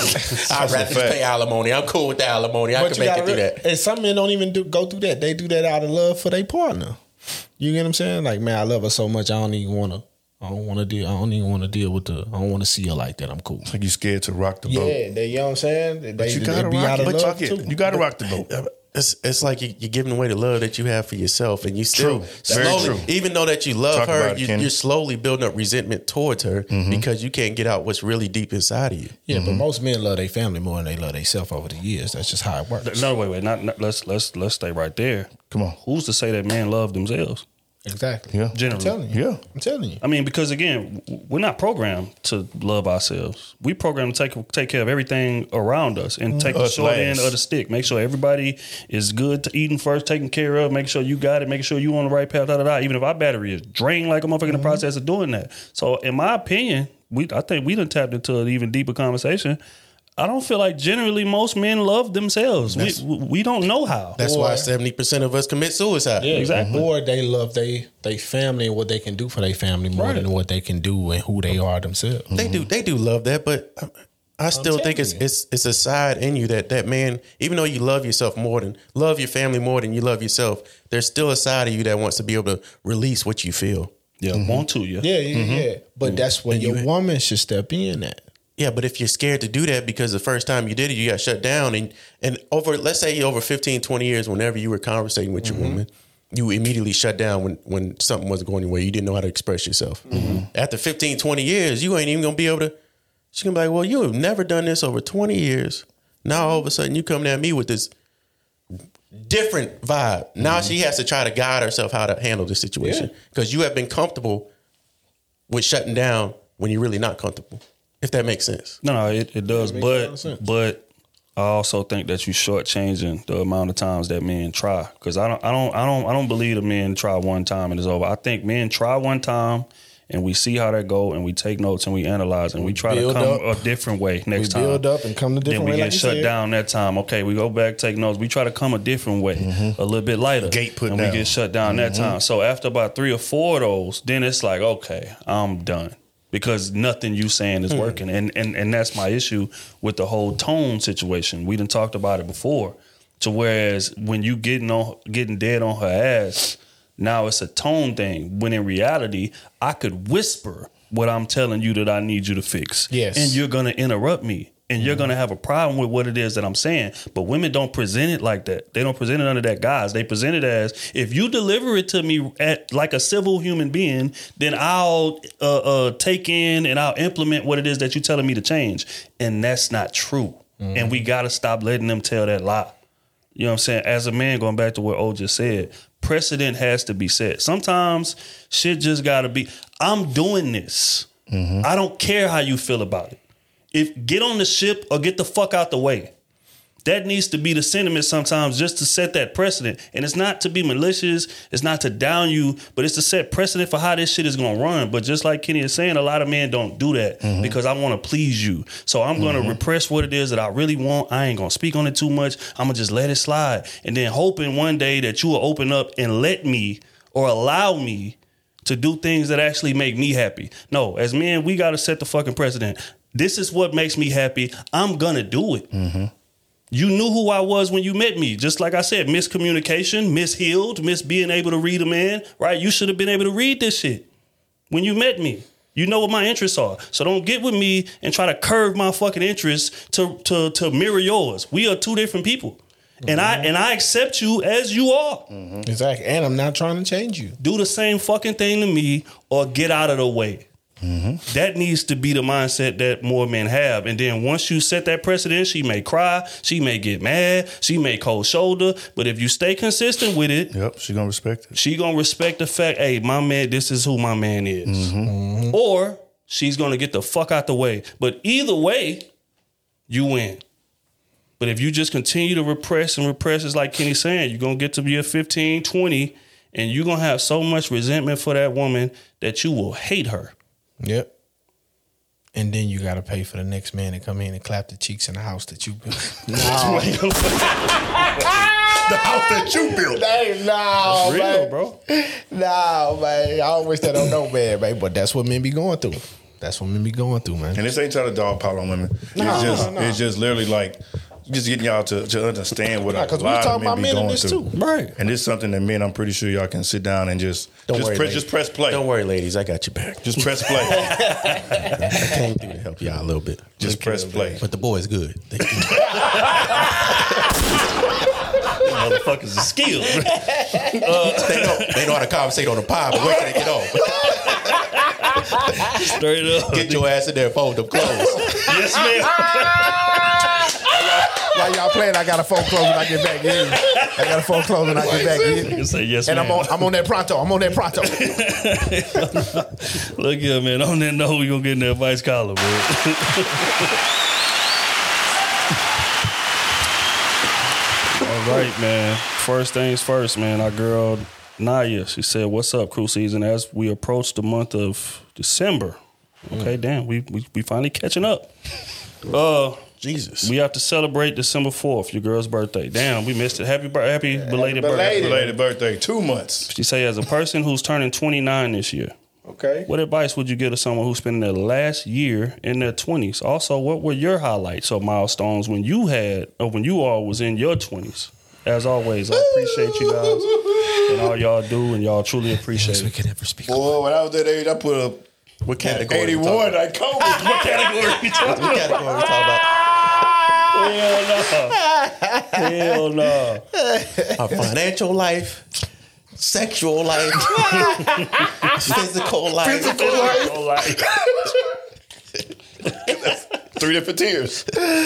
Speaker 5: I'd rather just pay alimony. I'm cool with the alimony. I but can make it through re- that.
Speaker 4: And some men don't even do go through that. They do that out of love for their partner. You get what I'm saying? Like, man, I love her so much. I don't even want to. I don't want to deal. I don't even want to deal with the. I don't want to see her like that. I'm cool.
Speaker 3: Like you scared to rock the boat.
Speaker 4: Yeah, they, you know what I'm saying. They,
Speaker 3: but you gotta rock. Out of but love too. You gotta rock the boat.
Speaker 5: It's it's like you, you're giving away the love that you have for yourself, and you still
Speaker 3: true.
Speaker 5: slowly,
Speaker 3: Very true.
Speaker 5: even though that you love
Speaker 3: Talk
Speaker 5: her,
Speaker 3: it,
Speaker 5: you, you're slowly building up resentment towards her mm-hmm. because you can't get out what's really deep inside of you.
Speaker 4: Yeah,
Speaker 5: mm-hmm.
Speaker 4: but most men love their family more than they love themselves over the years. That's just how it works.
Speaker 2: No, wait, wait. Not, not let's let's let's stay right there.
Speaker 3: Come on.
Speaker 2: Who's to say that men love themselves?
Speaker 4: Exactly.
Speaker 3: Yeah.
Speaker 2: Generally.
Speaker 4: I'm telling you.
Speaker 3: Yeah.
Speaker 4: I'm telling you.
Speaker 2: I mean, because again, we're not programmed to love ourselves. We programmed to take take care of everything around us and take us the short last. end of the stick. Make sure everybody is good to eating first, taken care of. Make sure you got it. Make sure you on the right path. Da, da, da. Even if our battery is drained like a motherfucker mm-hmm. in the process of doing that. So, in my opinion, we I think we done tapped into an even deeper conversation. I don't feel like generally most men love themselves. We, we don't know how.
Speaker 5: That's
Speaker 4: or,
Speaker 5: why seventy percent of us commit suicide.
Speaker 4: Yeah, exactly. Or they love they they family and what they can do for their family more right. than what they can do and who they are themselves.
Speaker 5: They mm-hmm. do they do love that, but I still think it's, it's it's a side in you that that man, even though you love yourself more than love your family more than you love yourself, there's still a side of you that wants to be able to release what you feel.
Speaker 2: Yeah, mm-hmm. want to, yeah.
Speaker 4: Yeah, yeah, mm-hmm. yeah. But mm-hmm. that's when and your you, woman should step in at.
Speaker 5: Yeah, but if you're scared to do that because the first time you did it, you got shut down. And and over, let's say over fifteen, twenty years, whenever you were conversating with your mm-hmm. woman, you immediately shut down when, when something wasn't going your way. You didn't know how to express yourself. Mm-hmm. After fifteen, twenty years, you ain't even going to be able to, she's going to be like, well, you have never done this over twenty years. Now, all of a sudden, you come at me with this different vibe. Mm-hmm. Now she has to try to guide herself how to handle this situation because yeah. you have been comfortable with shutting down when you're really not comfortable. If that makes sense.
Speaker 2: No, no, it, it does. It but but I also think that you shortchanging the amount of times that men try. Because I don't I don't I don't I don't believe the men try one time and it's over. I think men try one time and we see how that go and we take notes and we analyze and we try to come up. a different way next
Speaker 4: we
Speaker 2: time.
Speaker 4: We build up and come the different way.
Speaker 2: Then we
Speaker 4: way,
Speaker 2: get
Speaker 4: like
Speaker 2: shut down that time. Okay, we go back, take notes. We try to come a different way, mm-hmm. a little bit lighter.
Speaker 3: Gate put
Speaker 2: and
Speaker 3: down.
Speaker 2: we get shut down mm-hmm. that time. So after about three or four of those, then it's like, okay, I'm done. Because nothing you saying is working. Mm. And, and and that's my issue with the whole tone situation. We done talked about it before. To whereas when you getting on getting dead on her ass, now it's a tone thing. When in reality, I could whisper what I'm telling you that I need you to fix.
Speaker 4: Yes.
Speaker 2: And you're gonna interrupt me. And you're going to have a problem with what it is that I'm saying. But women don't present it like that. They don't present it under that guise. They present it as, if you deliver it to me at, like a civil human being, then I'll uh, uh, take in and I'll implement what it is that you're telling me to change. And that's not true. Mm-hmm. And we got to stop letting them tell that lie. You know what I'm saying? As a man, going back to what O just said, precedent has to be set. Sometimes shit just got to be, I'm doing this. Mm-hmm. I don't care how you feel about it. If get on the ship or get the fuck out the way. That needs to be the sentiment sometimes just to set that precedent. And it's not to be malicious. It's not to down you, but it's to set precedent for how this shit is going to run. But just like Kenny is saying, a lot of men don't do that mm-hmm. because I want to please you. So I'm going to mm-hmm. repress what it is that I really want. I ain't going to speak on it too much. I'm going to just let it slide. And then hoping one day that you will open up and let me or allow me to do things that actually make me happy. No, as men, we got to set the fucking precedent. This is what makes me happy. I'm going to do it. Mm-hmm. You knew who I was when you met me. Just like I said, miscommunication, mishealed, miss being able to read a man, right? You should have been able to read this shit when you met me. You know what my interests are. So don't get with me and try to curve my fucking interests to, to, to mirror yours. We are two different people. Mm-hmm. And I and I accept you as you are.
Speaker 4: Mm-hmm. Exactly. And I'm not trying to change you.
Speaker 2: Do the same fucking thing to me or get out of the way. Mm-hmm. That needs to be the mindset that more men have. And then once you set that precedent, she may cry, she may get mad, she may cold shoulder. But if you stay consistent with it,
Speaker 3: yep, she gonna respect it.
Speaker 2: She gonna respect the fact, hey, my man, this is who my man is. Mm-hmm. Mm-hmm. Or she's gonna get the fuck out the way. But either way, you win. But if you just continue to repress and repress, it's like Kenny saying, you're going to get to be a fifteen, twenty, and you're going to have so much resentment for that woman that you will hate her.
Speaker 4: Yep. And then you got to pay for the next man to come in and clap the cheeks in the house that you built.
Speaker 3: The house that you built.
Speaker 4: Hey, no,
Speaker 2: That's real,
Speaker 4: man.
Speaker 2: bro.
Speaker 4: No, man. I don't wish that on no man, man. But that's what men be going through. That's what men be going through, man.
Speaker 3: And this ain't trying to dog pile on women.
Speaker 4: No,
Speaker 3: it's just
Speaker 4: no, no.
Speaker 3: it's just literally like just getting y'all to, to understand what
Speaker 4: Nah,
Speaker 3: a
Speaker 4: 'cause we
Speaker 3: lot
Speaker 4: talking
Speaker 3: of
Speaker 4: about
Speaker 3: men be
Speaker 4: men in
Speaker 3: going
Speaker 4: this
Speaker 3: through.
Speaker 4: too.
Speaker 2: Right.
Speaker 3: And this is something that men, I'm pretty sure y'all can sit down and just
Speaker 5: Don't
Speaker 3: just
Speaker 5: worry,
Speaker 3: press,
Speaker 5: ladies.
Speaker 3: just press play.
Speaker 5: Don't worry, ladies. I got your back.
Speaker 3: Just press play.
Speaker 5: I came through to help y'all a little bit.
Speaker 3: just press play.
Speaker 5: But the boy's good. They,
Speaker 2: Motherfuckers are skilled.
Speaker 5: they know they know how to conversate on the pod, but wait till they get on.
Speaker 2: Straight up.
Speaker 5: Get your ass in there and fold them clothes.
Speaker 2: Yes, man.
Speaker 4: While y'all playing, I got a phone close when I get back in. I got a phone close when I get back in.
Speaker 2: You say yes,
Speaker 4: And
Speaker 2: man.
Speaker 4: I'm on, I'm on that pronto. I'm on that pronto.
Speaker 2: Look here, man. On that note, we gonna get in that vice collar, man. All right, man. First things first, man. Our girl Naya, she said, "What's up, crew season?" As we approach the month of December. Okay,
Speaker 5: Mm.
Speaker 2: damn, we, we we finally catching up. Uh,
Speaker 5: Jesus.
Speaker 2: we have to celebrate December fourth, your girl's birthday. Damn, we missed it. Happy bir- happy belated birthday.
Speaker 3: Belated birthday, two months.
Speaker 2: She say, as a person who's turning twenty-nine this year,
Speaker 4: Okay.
Speaker 2: what advice would you give to someone who's spending their last year in their twenties? Also, what were your highlights or milestones when you had, or when you all was in your twenties? As always, I appreciate you guys and all y'all do, and y'all truly appreciate it.
Speaker 4: can never speak.
Speaker 3: Boy, when I was that age, I put a
Speaker 5: What category? we
Speaker 3: eighty-one.
Speaker 5: talking
Speaker 3: I COVID.
Speaker 2: What category you talking
Speaker 5: about? What category we talking about?
Speaker 2: Hell no. Hell no.
Speaker 5: Our financial life, sexual life, physical life. Physical life.
Speaker 3: Three different tiers.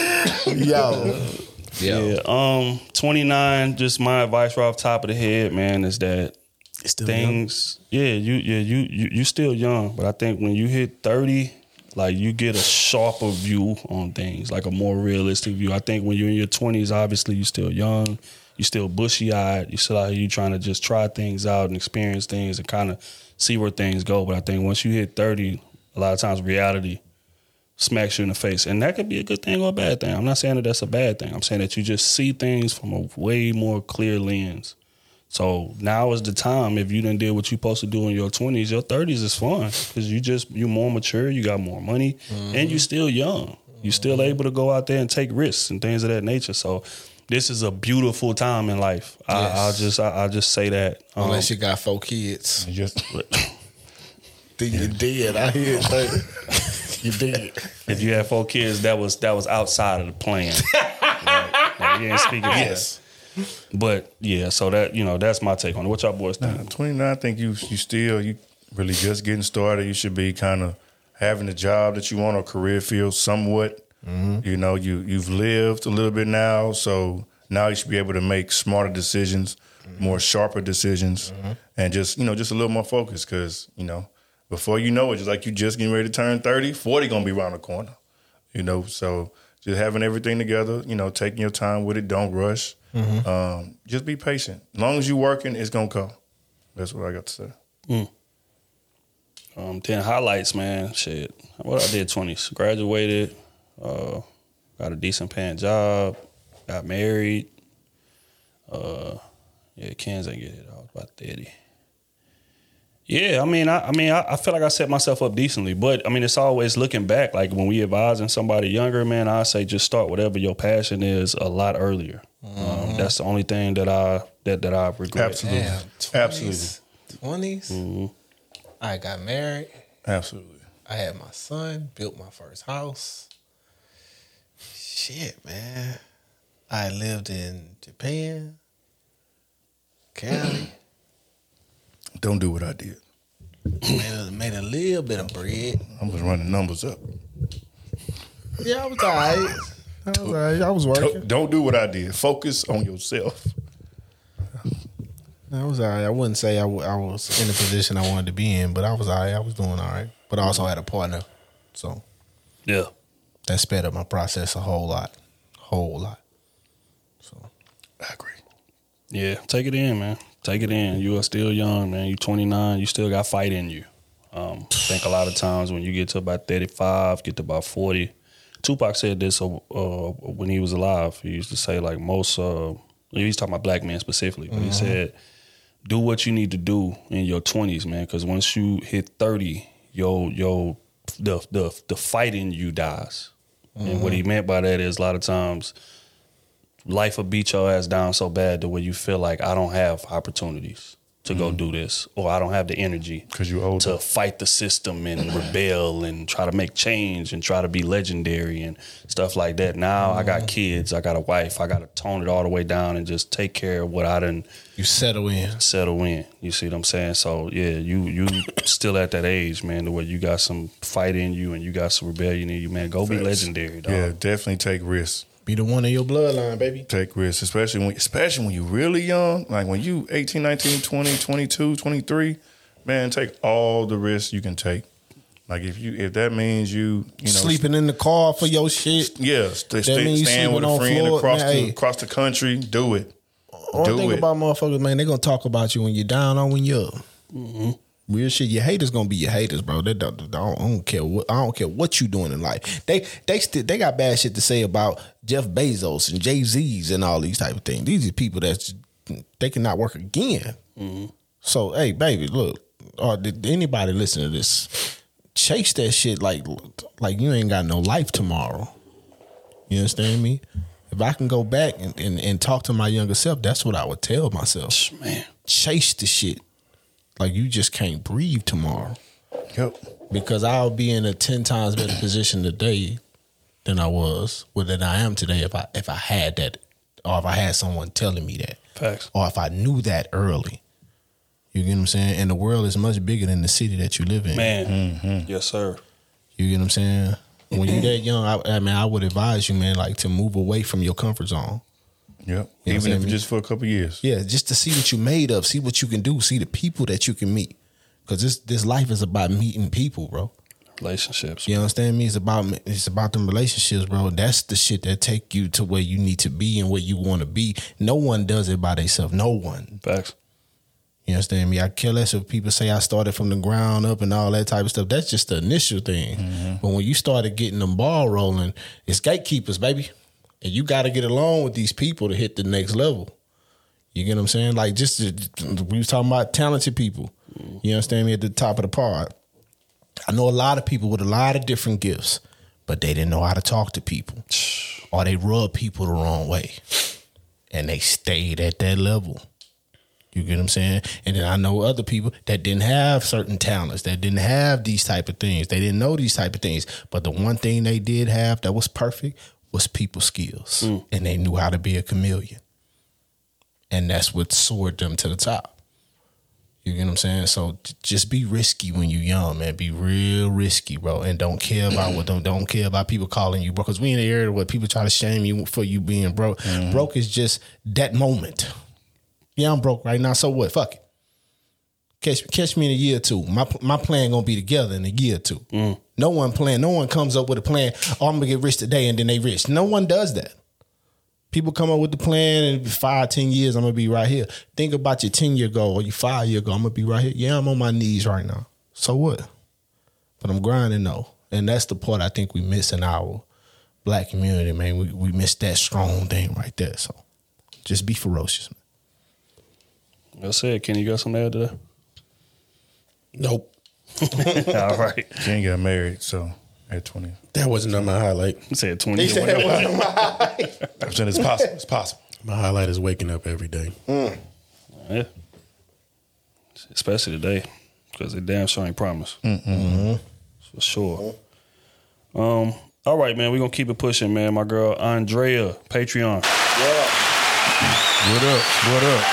Speaker 4: Yo.
Speaker 2: Yeah. Um. twenty-nine. Just my advice right off the top of the head, man, is that
Speaker 5: It's still
Speaker 2: things. Yeah. You. Yeah. You. You. You still young, but I think when you hit thirty, like you get a sharper view on things, like a more realistic view. I think when you're in your twenties, obviously you're still young, you're still bushy eyed, you still out here, you trying to just try things out and experience things and kind of see where things go. But I think once you hit thirty, a lot of times reality smacks you in the face, and that could be a good thing or a bad thing. I'm not saying that that's a bad thing. I'm saying that you just see things from a way more clear lens. So now is the time. If you didn't do what you're supposed to do in your twenties, your thirties is fun because you just you're more mature, you got more money, mm-hmm. and you're still young. You're still mm-hmm. able to go out there and take risks and things of that nature. So this is a beautiful time in life. Yes. I, I'll just I, I'll just say that. Um,
Speaker 4: Unless you got four kids,
Speaker 3: You just
Speaker 4: then you're dead. I hear it. You did.
Speaker 2: if you had four kids, that was that was outside of the plan. Right? Like, you ain't speaking of
Speaker 3: yes.
Speaker 2: that. But yeah, so that you know that's my take on it. What y'all boys think?
Speaker 3: Nah, twenty-nine, I think you you still you really just getting started. You should be kind of having a job that you want or career field somewhat. Mm-hmm. You know, you you've lived a little bit now, so now you should be able to make smarter decisions, mm-hmm. more sharper decisions, mm-hmm. and just you know just a little more focused because you know before you know it, just like you just getting ready to turn thirty, forty gonna be around the corner. You know, so just having everything together. You know, taking your time with it. Don't rush. Mm-hmm. Um, just be patient. As long as you're working, it's gonna come. That's what I got to say.
Speaker 2: Mm. Um, ten highlights, man. Shit, what I did twenties. Graduated, uh, got a decent paying job, got married. Uh, yeah, Ken's ain't get it. I was about thirty. Yeah, I mean, I, I mean, I, I feel like I set myself up decently, but I mean, it's always looking back. Like when we advising somebody younger, man, I say just start whatever your passion is a lot earlier. Mm-hmm. Um, that's the only thing that I that that I regret.
Speaker 3: Absolutely,
Speaker 4: Damn,
Speaker 3: absolutely,
Speaker 4: twenties.
Speaker 2: Mm-hmm.
Speaker 4: I got married.
Speaker 3: absolutely.
Speaker 4: I had my son. Built my first house. Shit, man. I lived in Japan, Cali.
Speaker 3: Don't do what I did.
Speaker 4: made, a, made a little bit of bread.
Speaker 3: I was running numbers up.
Speaker 4: Yeah, I was all right. I was all right. I was working.
Speaker 3: Don't, don't do what I did. Focus on yourself.
Speaker 4: I was all right. I wouldn't say I, w- I was in the position I wanted to be in, but I was all right. I was doing all right. But I also had a partner. So
Speaker 2: Yeah.
Speaker 4: that sped up my process a whole lot. Whole lot.
Speaker 3: I agree.
Speaker 2: Yeah, take it in, man. Take it in. You are still young, man. You twenty-nine. You still got fight in you. Um, I think a lot of times when you get to about thirty-five, get to about forty. Tupac said this uh, when he was alive. He used to say, like, most, uh, he's talking about black men specifically, but mm-hmm. he said, do what you need to do in your twenties, man, because once you hit thirty, your, your, the, the, the fight in you dies. Mm-hmm. And what he meant by that is a lot of times life will beat your ass down so bad to where you feel like I don't have opportunities to mm-hmm. go do this, or I don't have the energy
Speaker 3: because you're older
Speaker 2: to fight the system and rebel and try to make change and try to be legendary and stuff like that. Now mm-hmm. I got kids, I got a wife, I got to tone it all the way down and just take care of what I done.
Speaker 4: You settle in,
Speaker 2: settle in. You see what I'm saying? So yeah, you you still at that age, man, to where you got some fight in you and you got some rebellion in you, man. Go Facts. Be legendary, dog.
Speaker 3: Yeah, definitely take risks.
Speaker 4: Be the one in your bloodline, baby.
Speaker 3: Take risks, especially when especially when you're really young. Like when you eighteen, nineteen, twenty, twenty-two, twenty-three, man, take all the risks you can take. Like if you if that means you, you know,
Speaker 4: sleeping in the car for your shit.
Speaker 3: Yeah, stay, stay, staying with a friend floor, across man, the hey. across the country, do it.
Speaker 4: One
Speaker 3: do
Speaker 4: thing
Speaker 3: it.
Speaker 4: about motherfuckers, man, they gonna talk about you when you're down or when you're up. Mm-hmm. Real shit. Your haters gonna be your haters, bro. They don't, I don't, I don't care. What, I don't care what you doing in life. They they still they got bad shit to say about Jeff Bezos and Jay-Z's and all these type of things. These are people that they cannot work again. Mm-hmm. So hey, baby, look. Or did anybody listen to this? Chase that shit like like you ain't got no life tomorrow. You understand me? If I can go back and, and, and talk to my younger self, that's what I would tell myself.
Speaker 2: Man,
Speaker 4: chase the shit. Like, you just can't breathe tomorrow.
Speaker 3: Yep.
Speaker 4: Because I'll be in a ten times better position today than I was, or than I am today if I if I had that, or if I had someone telling me that.
Speaker 2: Facts.
Speaker 4: Or if I knew that early. You get what I'm saying? And the world is much bigger than the city that you live in.
Speaker 2: Man. Mm-hmm. Yes, sir.
Speaker 4: You get what I'm saying? When you're that young, I, I mean, I would advise you, man, like to move away from your comfort zone.
Speaker 3: Yep. You know Even if just for a couple of years.
Speaker 4: Yeah, just to see what you made of, see what you can do, see the people that you can meet. Because this this life is about meeting people, bro.
Speaker 2: Relationships.
Speaker 4: You understand me? It's about it's about them relationships, bro. That's the shit that take you to where you need to be and where you want to be. No one does it by themselves. No one.
Speaker 2: Facts.
Speaker 4: You understand me? I care less if people say I started from the ground up and all that type of stuff. That's just the initial thing. Mm-hmm. But when you started getting them ball rolling, it's gatekeepers, baby. And you got to get along with these people to hit the next level. You get what I'm saying? Like, just we was talking about talented people. You understand me? At the top of the pod. I know a lot of people with a lot of different gifts, but they didn't know how to talk to people. Or they rub people the wrong way. And they stayed at that level. You get what I'm saying? And then I know other people that didn't have certain talents, that didn't have these type of things. They didn't know these type of things. But the one thing they did have that was perfect was people skills. Mm. And they knew how to be a chameleon. And that's what soared them to the top. You get what I'm saying? So just be risky when you're young, man. Be real risky, bro. And don't care about what don't don't care about people calling you broke. Because we in the area where people try to shame you for you being broke. Mm-hmm. Broke is just that moment. Yeah, I'm broke right now. So what? Fuck it. Catch catch me in a year or two. My my plan gonna be together in a year or two. Mm. No one plan. No one comes up with a plan. Oh, I'm gonna get rich today, and then they rich. No one does that. People come up with the plan, and five, ten years, I'm gonna be right here. Think about your ten year goal or your five year goal. I'm gonna be right here. Yeah, I'm on my knees right now. So what? But I'm grinding though, and that's the part I think we miss in our black community, man. We we miss that strong thing right there. So just be ferocious, man.
Speaker 2: That's it. Kenny, you got something to add to that?
Speaker 5: Nope.
Speaker 2: All right.
Speaker 3: Ken got married, so at twenty.
Speaker 5: That wasn't on my highlight.
Speaker 2: He said twenty.
Speaker 4: He said that wasn't on my highlight.
Speaker 3: I'm saying it's possible. It's possible.
Speaker 5: My highlight is waking up every day. Mm.
Speaker 2: Yeah. Especially today, because they damn sure ain't promised.
Speaker 3: Mm-hmm.
Speaker 2: For sure. Um. All right, man. We're going to keep it pushing, man. My girl, Andrea, Patreon.
Speaker 3: Yeah. What up? What up?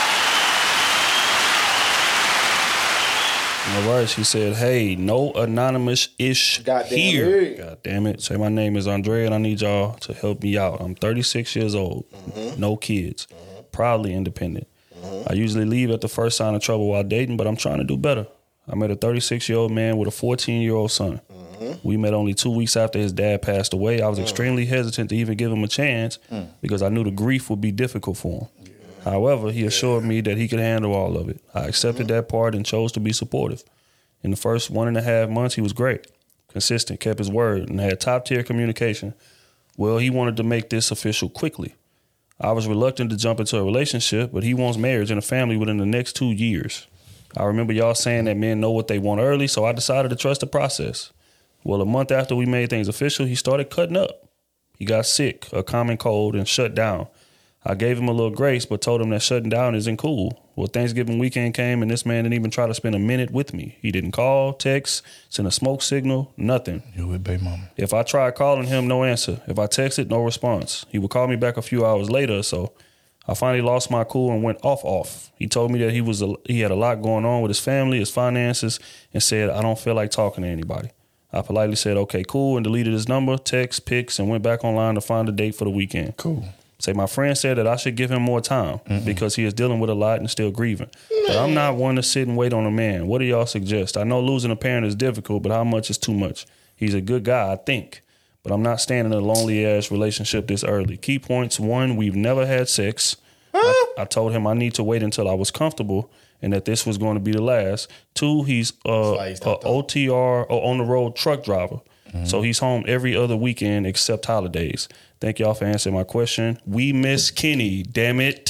Speaker 2: All right, she said, hey, no anonymous-ish here.
Speaker 4: Hey.
Speaker 2: God damn it. Say my name is Andrea, and I need y'all to help me out. I'm thirty-six years old, mm-hmm. no kids, mm-hmm. proudly independent. Mm-hmm. I usually leave at the first sign of trouble while dating, but I'm trying to do better. I met a thirty-six-year-old man with a fourteen-year-old son. Mm-hmm. We met only two weeks after his dad passed away. I was extremely hesitant to even give him a chance mm. because I knew the grief would be difficult for him. Yeah. However, he assured me that he could handle all of it. I accepted mm-hmm. that part and chose to be supportive. In the first one and a half months, he was great, consistent, kept his word, and had top-tier communication. Well, he wanted to make this official quickly. I was reluctant to jump into a relationship, but he wants marriage and a family within the next two years. I remember y'all saying that men know what they want early, so I decided to trust the process. Well, a month after we made things official, he started cutting up. He got sick, a common cold, and shut down. I gave him a little grace, but told him that shutting down isn't cool. Well, Thanksgiving weekend came, and this man didn't even try to spend a minute with me. He didn't call, text, send a smoke signal, nothing.
Speaker 3: You with baby mama.
Speaker 2: If I tried calling him, no answer. If I texted, no response. He would call me back a few hours later, so I finally lost my cool and went off off. He told me that he was a, he had a lot going on with his family, his finances, and said, I don't feel like talking to anybody. I politely said, okay, cool, and deleted his number, text, pics, and went back online to find a date for the weekend.
Speaker 3: Cool.
Speaker 2: Say, my friend said that I should give him more time mm-hmm. because he is dealing with a lot and still grieving. But I'm not one to sit and wait on a man. What do y'all suggest? I know losing a parent is difficult, but how much is too much? He's a good guy, I think. But I'm not staying in a lonely-ass relationship this early. Key points, one, we've never had sex. I, I told him I need to wait until I was comfortable and that this was going to be the last. Two, he's uh, a O T R or on-the-road truck driver. Mm-hmm. So he's home every other weekend except holidays. Thank y'all for answering my question. We miss Kenny, damn it.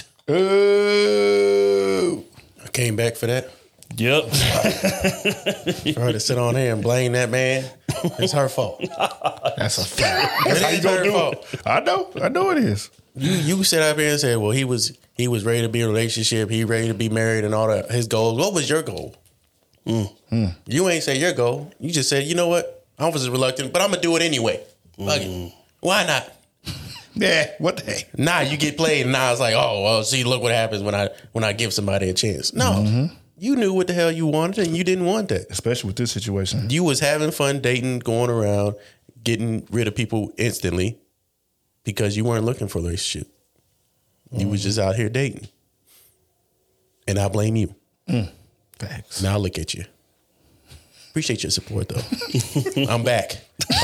Speaker 5: Ooh. I came back for that.
Speaker 2: Yep.
Speaker 5: For her to sit on here and blame that man, it's her fault.
Speaker 4: That's a fact.
Speaker 5: That's how you gonna do
Speaker 3: fault. it. I know. I know it is.
Speaker 5: You you sit up here and say, well, he was he was ready to be in a relationship, he ready to be married and all that. His goals. What was your goal? Mm. Mm. You ain't say your goal. You just said, you know what? I was reluctant, but I'm gonna do it anyway. Mm. Why not?
Speaker 3: Yeah, what the heck?
Speaker 5: Now you get played, and now it's like, oh, well, see, look what happens when I when I give somebody a chance. No, mm-hmm. You knew what the hell you wanted, and you didn't want that.
Speaker 3: Especially with this situation.
Speaker 5: You was having fun dating, going around, getting rid of people instantly because you weren't looking for a relationship. Mm. You was just out here dating. And I blame you.
Speaker 3: Mm. Thanks.
Speaker 5: Now look at you. Appreciate your support, though. I'm back.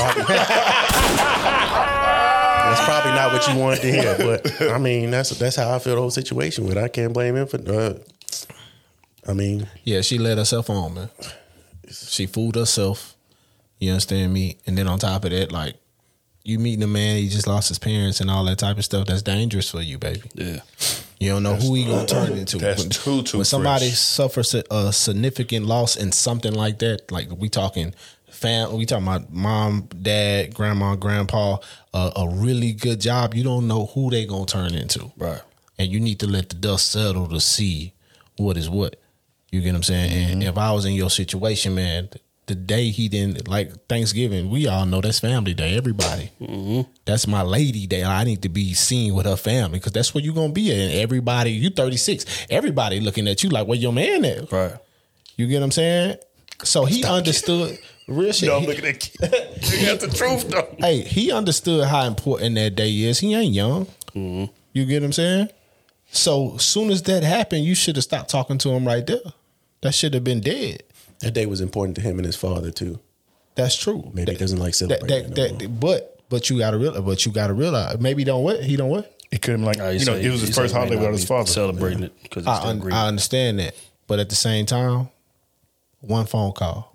Speaker 5: That's probably not what you wanted to hear, but I mean, that's that's how I feel the whole situation with. I can't blame him for. Uh, I mean,
Speaker 4: yeah, she let herself on, man. She fooled herself. You understand me? And then on top of that, like you meeting a man, he just lost his parents and all that type of stuff. That's dangerous for you, baby.
Speaker 2: Yeah,
Speaker 4: you don't know
Speaker 3: that's,
Speaker 4: who he gonna turn into.
Speaker 3: That's
Speaker 4: when,
Speaker 3: too too.
Speaker 4: When somebody
Speaker 3: fresh.
Speaker 4: suffers a significant loss in something like that, like we talking. Fam, we talking about mom, dad, grandma, grandpa, uh, a really good job. You don't know who they gonna turn into,
Speaker 2: right?
Speaker 4: And you need to let the dust settle to see what is what. You get what I'm saying? Mm-hmm. And if I was in your situation, man, the day he didn't like Thanksgiving, we all know that's family day. Everybody, mm-hmm. That's my lady day. I need to be seen with her family because that's where you gonna be at. And everybody, you thirty-six, everybody looking at you like, where your man at?
Speaker 2: Right?
Speaker 4: You get what I'm saying? So he
Speaker 3: Stop
Speaker 4: understood.
Speaker 3: It.
Speaker 4: Real shit.
Speaker 3: Don't look at that kid. That's the truth, though.
Speaker 4: Hey, he understood how important that day is. He ain't young. Mm-hmm. You get what I'm saying? So soon as that happened, you should have stopped talking to him right there. That should have been dead.
Speaker 5: That day was important to him and his father too.
Speaker 4: That's true.
Speaker 5: Maybe he doesn't like celebrating.
Speaker 4: That, that, that, but but you gotta realize. But you gotta realize. Maybe he don't what he don't what.
Speaker 3: It could have been like uh, you know it was his first holiday without his father
Speaker 2: celebrating yeah. it because
Speaker 4: I, un- I understand that, but at the same time, one phone call.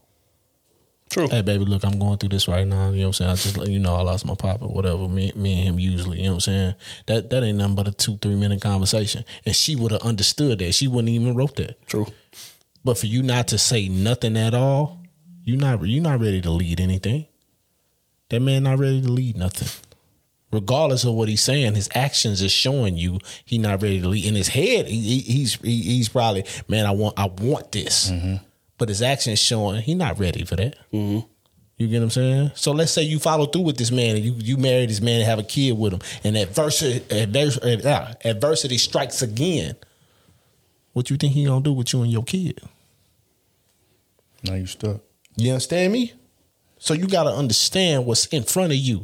Speaker 2: True.
Speaker 4: Hey, baby, look, I'm going through this right now. You know what I'm saying? I just, you know, I lost my papa, whatever. Me, me and him usually, you know what I'm saying? That that ain't nothing but a two, three minute conversation. And she would have understood that. She wouldn't even wrote that.
Speaker 2: True.
Speaker 4: But for you not to say nothing at all, you not you not ready to lead anything. That man not ready to lead nothing. Regardless of what he's saying, his actions is showing you he not ready to lead. In his head, he, he, he's he, he's probably, man, I want I want this. Mm-hmm. But his actions showing he not ready for that. Mm-hmm. You get what I'm saying? So let's say you follow through with this man and you you marry this man and have a kid with him, and adversity adversity, uh, adversity strikes again. What you think he gonna do with you and your kid?
Speaker 3: Now you stuck.
Speaker 4: You understand me? So you gotta understand what's in front of you,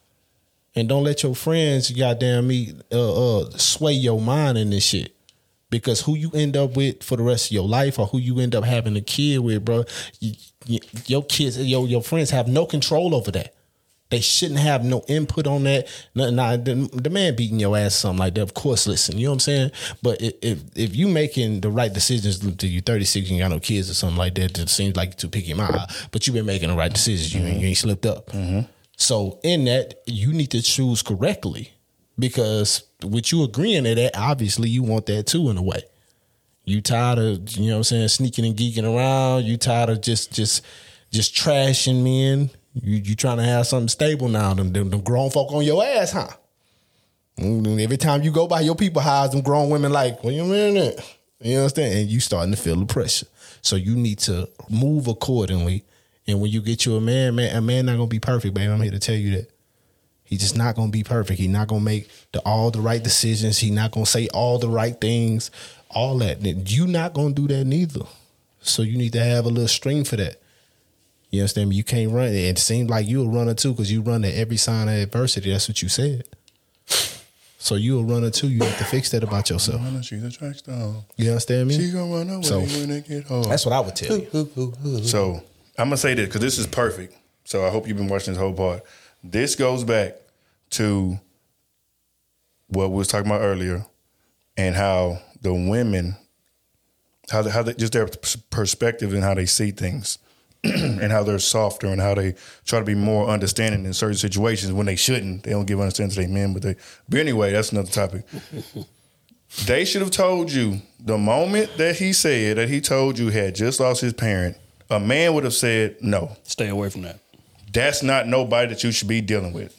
Speaker 4: and don't let your friends, goddamn me, uh, uh, sway your mind in this shit. Because who you end up with for the rest of your life, or who you end up having a kid with, bro, you, you, your kids, your your friends have no control over that. They shouldn't have no input on that. Now, nah, the, the man beating your ass, something like that. Of course, listen, you know what I'm saying. But if if you making the right decisions till you thirty-six, you ain't got no kids or something like that, it seems like you're too picky, my. But you've been making the right decisions. You, mm-hmm. you ain't slipped up. Mm-hmm. So in that, you need to choose correctly, because with you agreeing to that, obviously you want that too in a way. You tired of, you know what I'm saying, sneaking and geeking around. You tired of just just just trashing men. You you trying to have something stable now. Them, them, them grown folk on your ass, huh? Every time you go by your people house, them grown women like, what you mean that? You understand? And you starting to feel the pressure. So you need to move accordingly. And when you get you a man, man, a man not gonna be perfect, baby. I'm here to tell you that. He's just not gonna be perfect. He's not gonna make the, all the right decisions. He's not gonna say all the right things. All that. You not gonna do that neither. So you need to have a little string for that. You understand me? You can't run it. It seems like you're a runner too, because you run at every sign of adversity. That's what you said. So you a runner too. You have to fix that about yourself.
Speaker 3: She's a track star.
Speaker 4: You understand me?
Speaker 3: She gonna run away
Speaker 4: so,
Speaker 3: when they get home.
Speaker 4: That's what I would tell you.
Speaker 3: So I'm gonna say this because this is perfect. So I hope you've been watching this whole part. This goes back to what we was talking about earlier, and how the women, how they, how they, just their perspective and how they see things. And how they're softer, and how they try to be more understanding in certain situations when they shouldn't. They don't give understanding to their men, but they. But anyway, that's another topic. They should have told you the moment that he said that he told you he had just lost his parent. A man would have said no.
Speaker 2: Stay away from that.
Speaker 3: That's not nobody that you should be dealing with.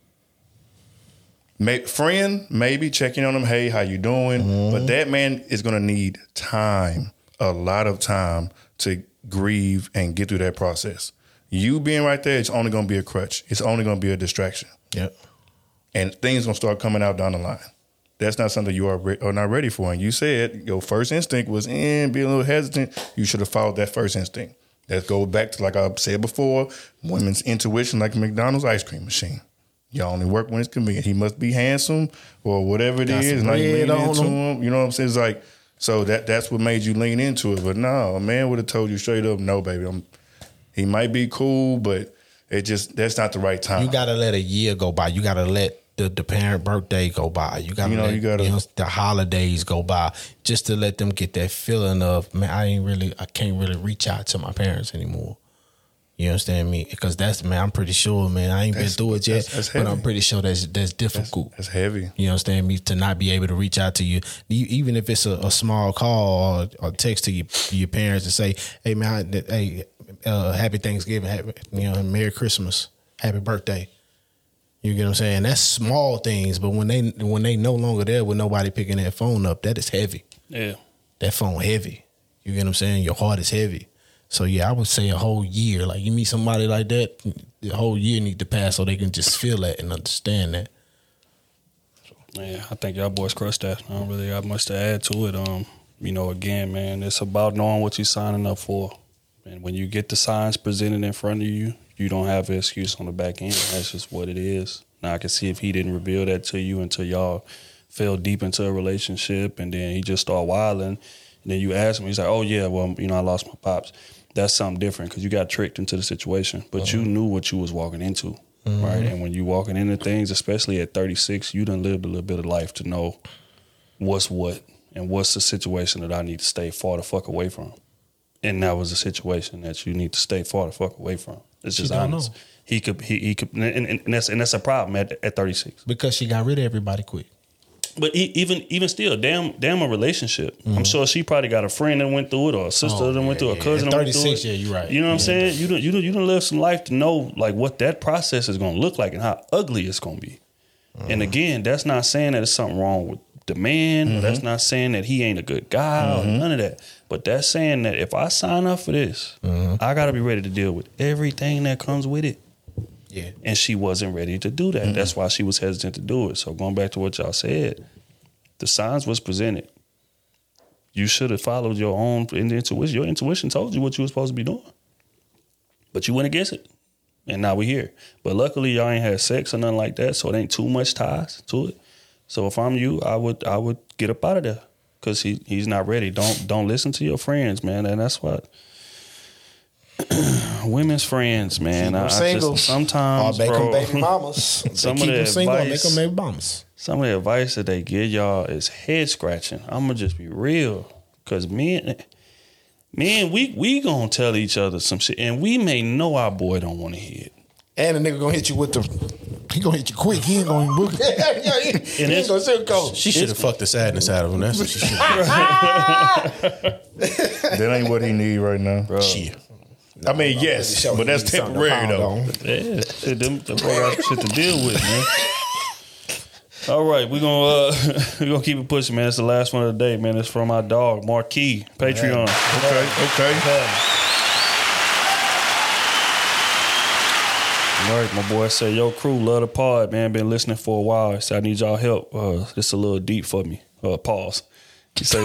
Speaker 3: May, friend, maybe checking on them. Hey, how you doing? Mm-hmm. But that man is going to need time, a lot of time to grieve and get through that process. You being right there, it's only going to be a crutch. It's only going to be a distraction.
Speaker 4: Yep.
Speaker 3: And things going to start coming out down the line. That's not something you are, re- are not ready for. And you said your first instinct was in, be a little hesitant. You should have followed that first instinct. That goes back to, like I said before, women's intuition, like a McDonald's ice cream machine. Y'all only work when it's convenient. He must be handsome or whatever it Got is. Like lean into him. You know what I'm saying? It's like, so that that's what made you lean into it. But no, a man would have told you straight up, no, baby. I'm, he might be cool, but it just that's not the right time.
Speaker 4: You gotta let a year go by. You gotta let the, the parent birthday go by. You gotta you know, let you gotta, you know, the holidays go by, just to let them get that feeling of, man, I ain't really, I can't really reach out to my parents anymore. You understand me? Because that's, man, I'm pretty sure, man, I ain't that's, been through it yet, that's, that's but I'm pretty sure that's that's difficult.
Speaker 3: That's, that's heavy.
Speaker 4: You understand me? To not be able to reach out to you, you even if it's a, a small call or, or text to you, your parents and say, hey, man, I, hey, uh, happy Thanksgiving, happy, you know, Merry Christmas, happy birthday. You get what I'm saying? That's small things, but when they when they no longer there with nobody picking that phone up, that is heavy.
Speaker 2: Yeah.
Speaker 4: That phone heavy. You get what I'm saying? Your heart is heavy. So, yeah, I would say a whole year. Like, you meet somebody like that, the whole year need to pass so they can just feel that and understand that.
Speaker 2: Yeah, I think y'all boys crushed that. I don't really got much to add to it. Um, you know, again, man, it's about knowing what you're signing up for. And when you get the signs presented in front of you, you don't have an excuse on the back end. That's just what it is. Now, I can see if he didn't reveal that to you until y'all fell deep into a relationship, and then he just started wilding, and then you ask him, he's like, oh, yeah, well, you know, I lost my pops. That's something different because you got tricked into the situation, but mm-hmm. you knew what you was walking into, mm-hmm. right? And when you walking into things, especially at thirty-six, you done lived a little bit of life to know what's what and what's the situation that I need to stay far the fuck away from. And that was a situation that you need to stay far the fuck away from. It's just honest. Know. He could, he, he could, and, and, and that's and that's a problem at at thirty-six
Speaker 4: because she got rid of everybody quick.
Speaker 2: But even even still, damn, damn a relationship. Mm-hmm. I'm sure she probably got a friend that went through it, or a sister oh, that went yeah, through it, a cousin
Speaker 4: yeah.
Speaker 2: that went through it.
Speaker 4: thirty-six, yeah, you're right.
Speaker 2: You know what
Speaker 4: yeah.
Speaker 2: I'm saying? You don't, you don't, you don't live some life to know like what that process is going to look like and how ugly it's going to be. Mm-hmm. And again, that's not saying that there's something wrong with the man. Mm-hmm. That's not saying that he ain't a good guy mm-hmm. or none of that. But that's saying that if I sign up for this, mm-hmm. I got to be ready to deal with everything that comes with it.
Speaker 4: Yeah.
Speaker 2: And she wasn't ready to do that. Mm-hmm. That's why she was hesitant to do it. So going back to what y'all said, the signs was presented. You should have followed your own intuition. Your intuition told you what you were supposed to be doing. But you went against it. And now we're here. But luckily y'all ain't had sex or nothing like that, so it ain't too much ties to it. So if I'm you, I would I would get up out of there. because he he's not ready. Don't don't listen to your friends, man, and that's what. Women's friends, man. I, I
Speaker 4: single.
Speaker 2: just, sometimes,
Speaker 4: or make
Speaker 2: bro,
Speaker 4: them baby mamas.
Speaker 2: some
Speaker 4: They
Speaker 2: of
Speaker 4: keep
Speaker 2: the
Speaker 4: them single or make
Speaker 2: advice-
Speaker 4: them baby mamas.
Speaker 2: Some of the advice that they give y'all is head scratching. I'm gonna just be real, cause men, men, we we gonna tell each other some shit, and we may know our boy don't want to hear it.
Speaker 4: And the nigga gonna hit you with the. He gonna hit you quick. He ain't gonna even book it. he, he
Speaker 2: And
Speaker 4: ain't
Speaker 2: it's-
Speaker 4: gonna sugarcoat.
Speaker 5: She should have fucked the sadness out of him. That's what she should.
Speaker 3: That ain't what he need right now.
Speaker 5: Shit.
Speaker 3: I mean, yes, but that's temporary though.
Speaker 2: Yeah, shit, them, them boy got shit to deal with, man. All right, we're gonna uh, we gonna keep it pushing, man. It's the last one of the day, man. It's from our dog, Marquis, Patreon.
Speaker 3: Okay, okay.
Speaker 2: All right, my boy said, yo, crew, love the pod, man. Been listening for a while. He said, I need y'all help. Uh, this a little deep for me. Uh, pause. He said,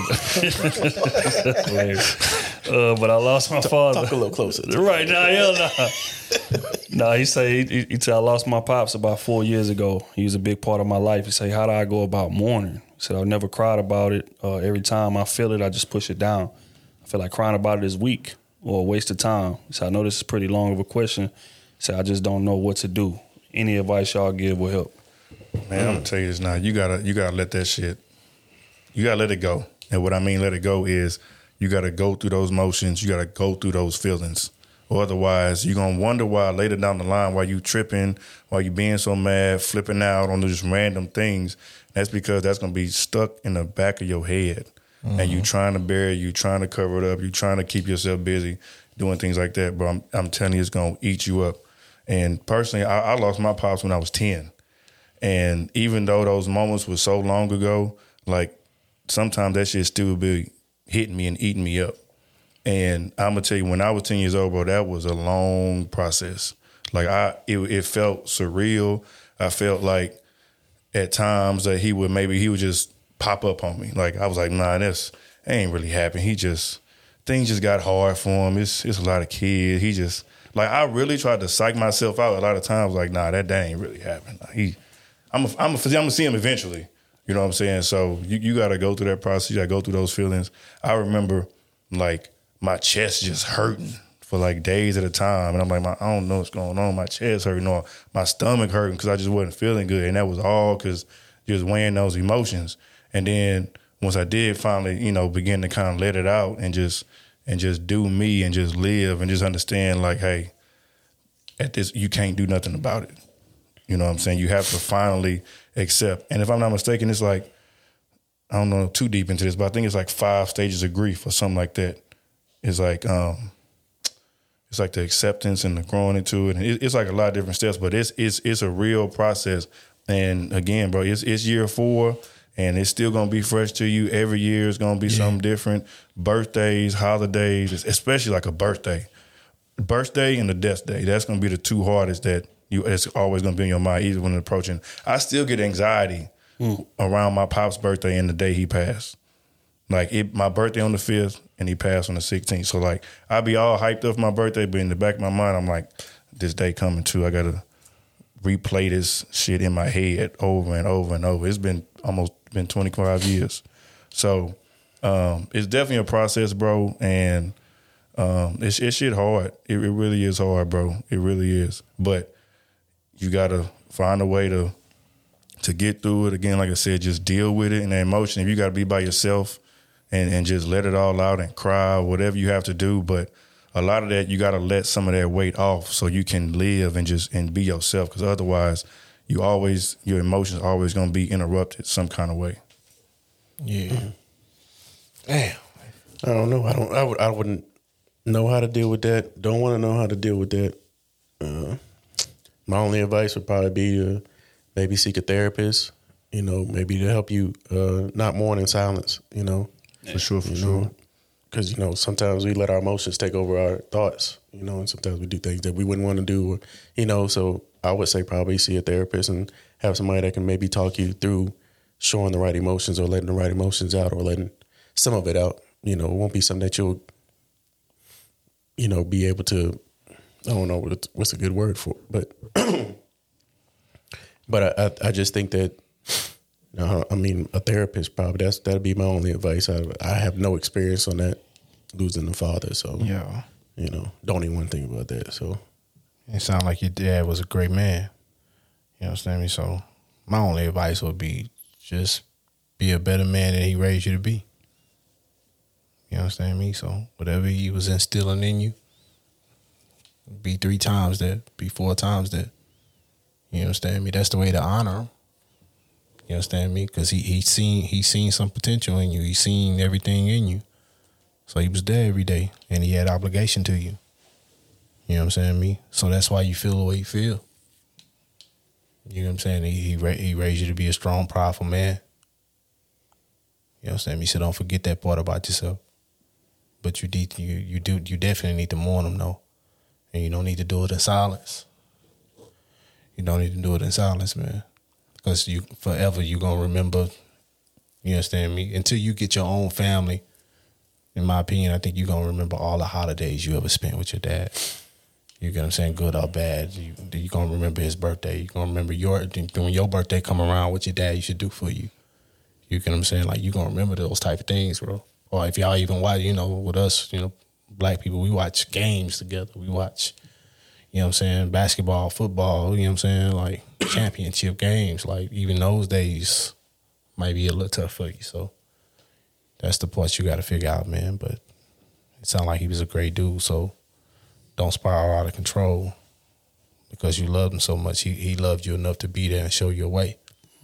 Speaker 2: that's hilarious. Uh, but I lost my father.
Speaker 5: Talk a little closer.
Speaker 2: Right now, hell nah. Nah, he said, he, he, he said, I lost my pops about four years ago. He was a big part of my life. He said, how do I go about mourning? He said, I've never cried about it. Uh, every time I feel it, I just push it down. I feel like crying about it is weak or a waste of time. He said, I know this is pretty long of a question. He said, I just don't know what to do. Any advice y'all give will help.
Speaker 3: Man, I'm gonna tell you this now. You gotta you gotta let that shit. You gotta let it go. And what I mean let it go is you gotta go through those motions. You gotta go through those feelings. Or otherwise, you're gonna wonder why later down the line why you tripping, why you being so mad, flipping out on just random things. That's because that's gonna be stuck in the back of your head. Mm-hmm. And you trying to bury it, you trying to cover it up, you trying to keep yourself busy doing things like that. But I'm I'm telling you, it's gonna eat you up. And personally, I, I lost my pops when I was ten. And even though those moments were so long ago, like sometimes that shit still be hitting me and eating me up. And I'm gonna tell you, when I was ten years old, bro, that was a long process. Like I, it, it felt surreal. I felt like at times that he would maybe he would just pop up on me. Like I was like, nah, that's that ain't really happened. He just things just got hard for him. It's it's a lot of kids. He just like I really tried to psych myself out a lot of times. Like nah, that that ain't really happened. Like, he, I'm a, I'm a, I'm gonna see him eventually. You know what I'm saying? So you you got to go through that process. You got to go through those feelings. I remember like my chest just hurting for like days at a time, and I'm like, my, I don't know what's going on. My chest hurting or my stomach hurting because I just wasn't feeling good, and that was all because just weighing those emotions. And then once I did finally, you know, begin to kind of let it out and just and just do me and just live and just understand like, hey, at this you can't do nothing about it. You know what I'm saying? You have to finally accept. And if I'm not mistaken, it's like, I don't know too deep into this, but I think it's like five stages of grief or something like that. It's like, um, it's like the acceptance and the growing into it. And it, it's like a lot of different steps, but it's it's it's a real process. And again, bro, it's it's year four, and it's still gonna be fresh to you. Every year is gonna be yeah. something different. Birthdays, holidays, especially like a birthday, birthday and the death day. That's gonna be the two hardest that you. It's always gonna be in your mind, either when approaching. I still get anxiety mm. around my pop's birthday and the day he passed. Like it, my birthday on the fifth, and he passed on the sixteenth. So like, I be all hyped up for my birthday, but in the back of my mind, I'm like, this day coming too. I gotta replay this shit in my head over and over and over. It's been almost been twenty-five years. So um, it's definitely a process, bro. And um, it's, it's shit hard. It, it really is hard, bro. It really is. But you gotta find a way to to get through it. Again, like I said, just deal with it and the emotion. If you gotta be by yourself and, and just let it all out and cry, whatever you have to do. But a lot of that, you got to let some of that weight off so you can live and just and be yourself. Because otherwise, you always your emotions are always going to be interrupted some kind of way.
Speaker 5: Yeah. Damn. I don't know. I don't. I would. I wouldn't know how to deal with that. Don't want to know how to deal with that. Uh, my only advice would probably be to maybe seek a therapist. You know, maybe to help you uh, not mourn in silence. You know,
Speaker 3: for sure, for
Speaker 5: you
Speaker 3: sure.
Speaker 5: Know? Because, you know, sometimes we let our emotions take over our thoughts, you know, and sometimes we do things that we wouldn't want to do, you know. So I would say probably see a therapist and have somebody that can maybe talk you through showing the right emotions or letting the right emotions out or letting some of it out. You know, it won't be something that you'll, you know, be able to, I don't know what what's a good word for it, but, but I, I, I just think that No, I mean a therapist probably. That's that'd be my only advice. I I have no experience on that, losing a father. So
Speaker 4: Yeah.
Speaker 5: you know, don't even want to think about that. So
Speaker 4: It sounded like your dad was a great man. You understand me? So my only advice would be just be a better man than he raised you to be. You understand me? So whatever he was instilling in you, be three times that, be four times that. You understand me? That's the way to honor him. You understand me? Because he he seen he seen some potential in you. He seen everything in you. So he was there every day, and he had obligation to you. You know what I'm saying, me? So that's why you feel the way you feel. You know what I'm saying? He he, ra- he raised you to be a strong, powerful man. You know what I'm saying? Me, so don't forget that part about yourself. But you need you you do you definitely need to mourn him though, and you don't need to do it in silence. You don't need to do it in silence, man, because you forever you gonna remember. You understand me? Until you get your own family. In my opinion, I think you're gonna remember all the holidays you ever spent with your dad. You get what I'm saying, good or bad. You you gonna remember his birthday. You gonna remember your when your birthday come around, what your dad used to do for you. You get what I'm saying? Like you gonna remember those type of things, bro. Or if y'all even watch, you know, with us, you know, black people, we watch games together. We watch, you know what I'm saying, basketball, football. You know what I'm saying, like championship games. Like even those days might be a little tough for you. So that's the part you got to figure out, man. But it sounded like he was a great dude. So don't spiral out of control because you loved him so much. He he loved you enough to be there and show you a way.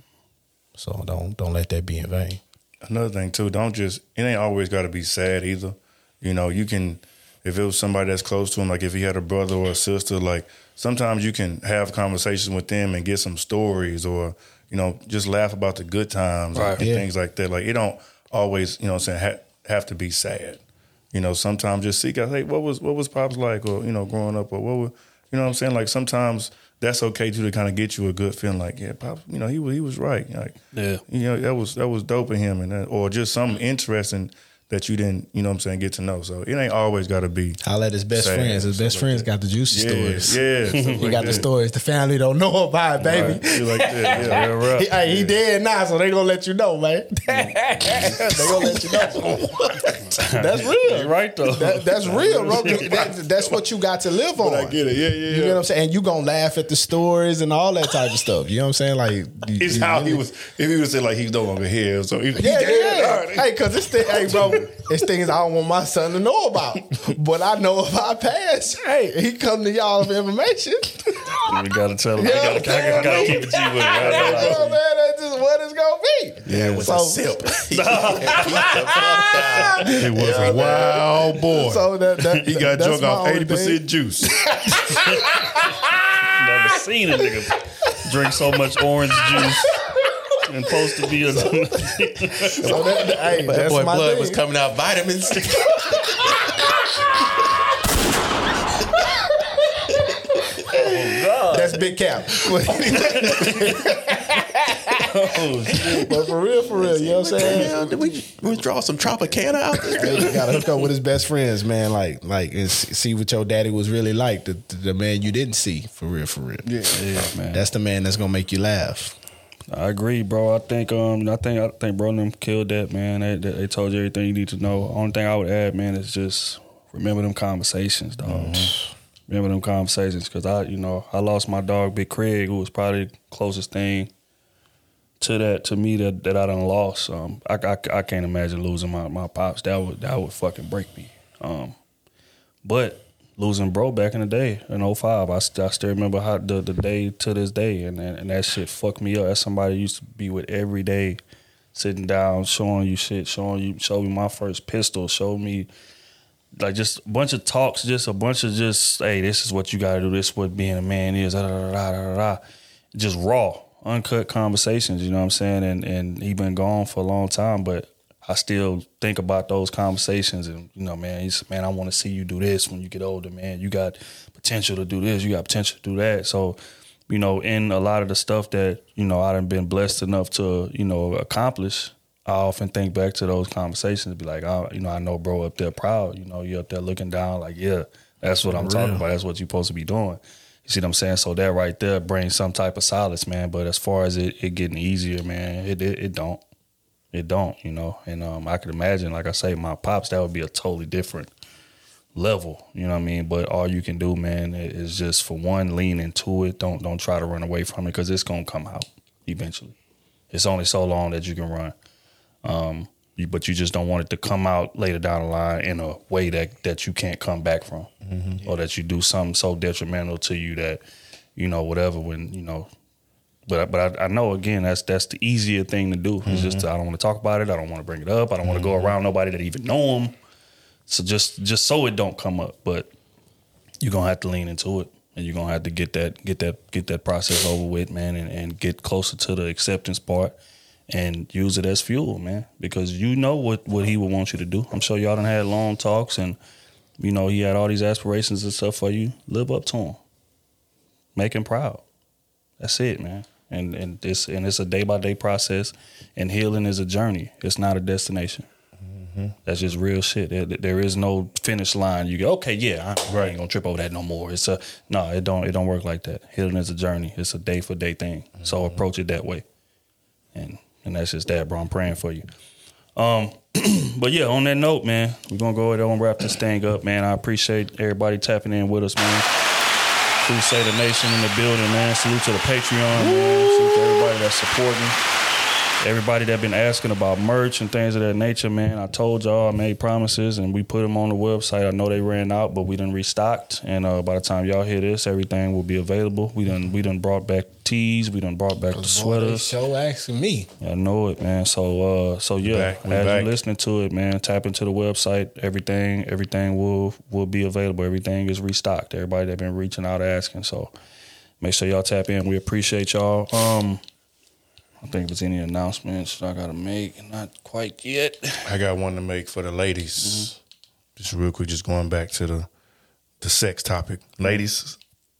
Speaker 4: So don't don't let that be in vain.
Speaker 3: Another thing too, don't just it ain't always got to be sad either. You know, you can if it was somebody that's close to him, like if he had a brother or a sister, like sometimes you can have conversations with them and get some stories or you know just laugh about the good times
Speaker 2: right.
Speaker 3: and
Speaker 4: yeah.
Speaker 3: things like that. Like it don't always you know what I'm saying ha- have to be sad. You know, sometimes just seek out, hey, what was what was Pops like, or you know, growing up, or what was, you know what I'm saying? Like sometimes that's okay too to kind of get you a good feeling, like yeah, Pops, you know, he was he was right, like
Speaker 2: Yeah.
Speaker 3: you know that was that was dope in him, and that, or just something interesting that you didn't, you know what I'm saying, get to know. So it ain't always got to be.
Speaker 4: Holla at his best
Speaker 3: sad,
Speaker 4: friends. His best
Speaker 3: stuff
Speaker 4: friends
Speaker 3: like
Speaker 4: got the juicy
Speaker 3: Yeah,
Speaker 4: stories.
Speaker 3: yeah, stuff
Speaker 4: He
Speaker 3: like
Speaker 4: got the
Speaker 3: that.
Speaker 4: stories the family don't know about, baby.
Speaker 3: Right. Shit like that, yeah.
Speaker 2: Real rap.
Speaker 4: He, hey, he dead now, so they gonna let you know, man. they gonna let you know. That's real.
Speaker 2: You're right though.
Speaker 4: That, that's real, bro. That, that's what you got to live on.
Speaker 3: But I get it, yeah, yeah,
Speaker 4: You
Speaker 3: yeah.
Speaker 4: get what I'm saying? And you gonna laugh at the stories and all that type of stuff. You know what I'm saying? Like
Speaker 3: It's
Speaker 4: you,
Speaker 3: how
Speaker 4: you
Speaker 3: he
Speaker 4: really-
Speaker 3: was. If he was saying like he's no longer here, so he, he
Speaker 4: Yeah,
Speaker 3: dead. All
Speaker 4: yeah.
Speaker 3: right.
Speaker 4: Hey, cause it's thing, hey, bro, it's things I don't want my son to know about. But I know if I pass, hey, he come to y'all for information.
Speaker 2: We gotta tell him.
Speaker 4: Yeah,
Speaker 2: we gotta, gotta, gotta keep it G with it.
Speaker 4: You
Speaker 2: Right?
Speaker 4: know, man, that's just what it's gonna be.
Speaker 5: yeah, with
Speaker 4: So-
Speaker 5: a sip.
Speaker 3: He was a wild boy.
Speaker 4: So that, that
Speaker 3: he got
Speaker 4: that's
Speaker 3: drunk
Speaker 4: my
Speaker 3: off
Speaker 4: only
Speaker 3: eighty percent
Speaker 4: thing.
Speaker 3: juice.
Speaker 2: Never seen a nigga drink so much orange juice and supposed to be a.
Speaker 4: So that, that- hey,
Speaker 5: That
Speaker 4: that's
Speaker 5: boy
Speaker 4: my
Speaker 5: blood
Speaker 4: thing.
Speaker 5: was coming out vitamins.
Speaker 4: That's big cap. But for real, for real, you know what I'm saying?
Speaker 5: Damn, did we withdraw some Tropicana out there?
Speaker 4: Hey, you gotta hook up with his best friends, man. Like, like, and s- see what your daddy was really like. The, the, the man you didn't see, for real, for real.
Speaker 3: Yeah.
Speaker 2: Yeah, man.
Speaker 4: That's the man that's gonna make you laugh.
Speaker 2: I agree, bro. I think um, I think I think bro them killed that, man. They, they, they told you everything you need to know. Only thing I would add, man, is just remember them conversations, dog.
Speaker 4: Mm-hmm.
Speaker 2: Remember them conversations, because I, you know, I lost my dog, Big Craig, who was probably the closest thing to that to me that, that I done lost. Um, I, I, I can't imagine losing my, my pops. That would that would fucking break me. Um, but losing bro back in the day in oh five, I, st- I still remember how the, the day to this day, and, and and that shit fucked me up. That's somebody I used to be with every day, sitting down, showing you shit, showing you, showed me my first pistol, showed me like just a bunch of talks, just a bunch of just, hey, this is what you got to do. This is what being a man is. Da, da, da, da, da, da. Just raw, uncut conversations. You know what I'm saying? And and he been gone for a long time, but I still think about those conversations. And you know, man, he's man, I want to see you do this when you get older, man. You got potential to do this. You got potential to do that. So, you know, in a lot of the stuff that you know I done been blessed enough to you know accomplish, I often think back to those conversations and be like, oh, you know, I know bro up there proud. You know, you're up there looking down like, yeah, that's what I'm talking about. That's what you're supposed to be doing. You see what I'm saying? So that right there brings some type of solace, man. But as far as it, it getting easier, man, it, it it don't. It don't, you know. And um, I could imagine, like I say, my pops, that would be a totally different level, you know what I mean? But all you can do, man, is just, for one, lean into it. Don't don't try to run away from it, because it's going to come out eventually. It's only so long that you can run. Um, you, but you just don't want it to come out later down the line in a way that, that you can't come back from, mm-hmm. or that you do something so detrimental to you that, you know, whatever, when, you know. But but I, I know, again, that's that's the easier thing to do. It's mm-hmm. just, I don't want to talk about it. I don't want to bring it up. I don't want to mm-hmm. go around nobody that even know them. So just just so it don't come up. But you're going to have to lean into it. And you're going to have to get that get that, get that process over with, man, and, and get closer to the acceptance part and use it as fuel, man. Because you know what, what he would want you to do. I'm sure y'all done had long talks, and, you know, he had all these aspirations and stuff for you. Live up to him. Make him proud. That's it, man. And and this and it's a day by day process, and healing is a journey. It's not a destination. Mm-hmm. That's just real shit. There, there is no finish line. You go, okay, yeah, I ain't gonna trip over that no more. It's a no, it don't it don't work like that. Healing is a journey. It's a day for day thing. Mm-hmm. So approach it that way. And and that's just that, bro. I'm praying for you. Um, but yeah, on that note, man, we're gonna go ahead and wrap this thing up, man. I appreciate everybody tapping in with us, man. Crusader Nation in the building, man. Salute to the Patreon, man. Salute to everybody that's supporting. Everybody that been asking about merch and things of that nature, man. I told y'all I made promises, and we put them on the website. I know they ran out, but we done restocked. And uh, by the time y'all hear this, everything will be available. We done we done brought back tees. We done brought back the sweaters.
Speaker 4: Show asking me.
Speaker 2: I know it, man. So uh, so yeah,
Speaker 3: back,
Speaker 2: as
Speaker 3: back.
Speaker 2: you're listening to it, man, tap into the website. Everything everything will will be available. Everything is restocked. Everybody that been reaching out asking. So make sure y'all tap in. We appreciate y'all. Um. I think if there's any announcements I gotta make, not quite yet.
Speaker 3: I got one to make for the ladies. Mm-hmm. Just real quick, just going back to the the sex topic. Ladies,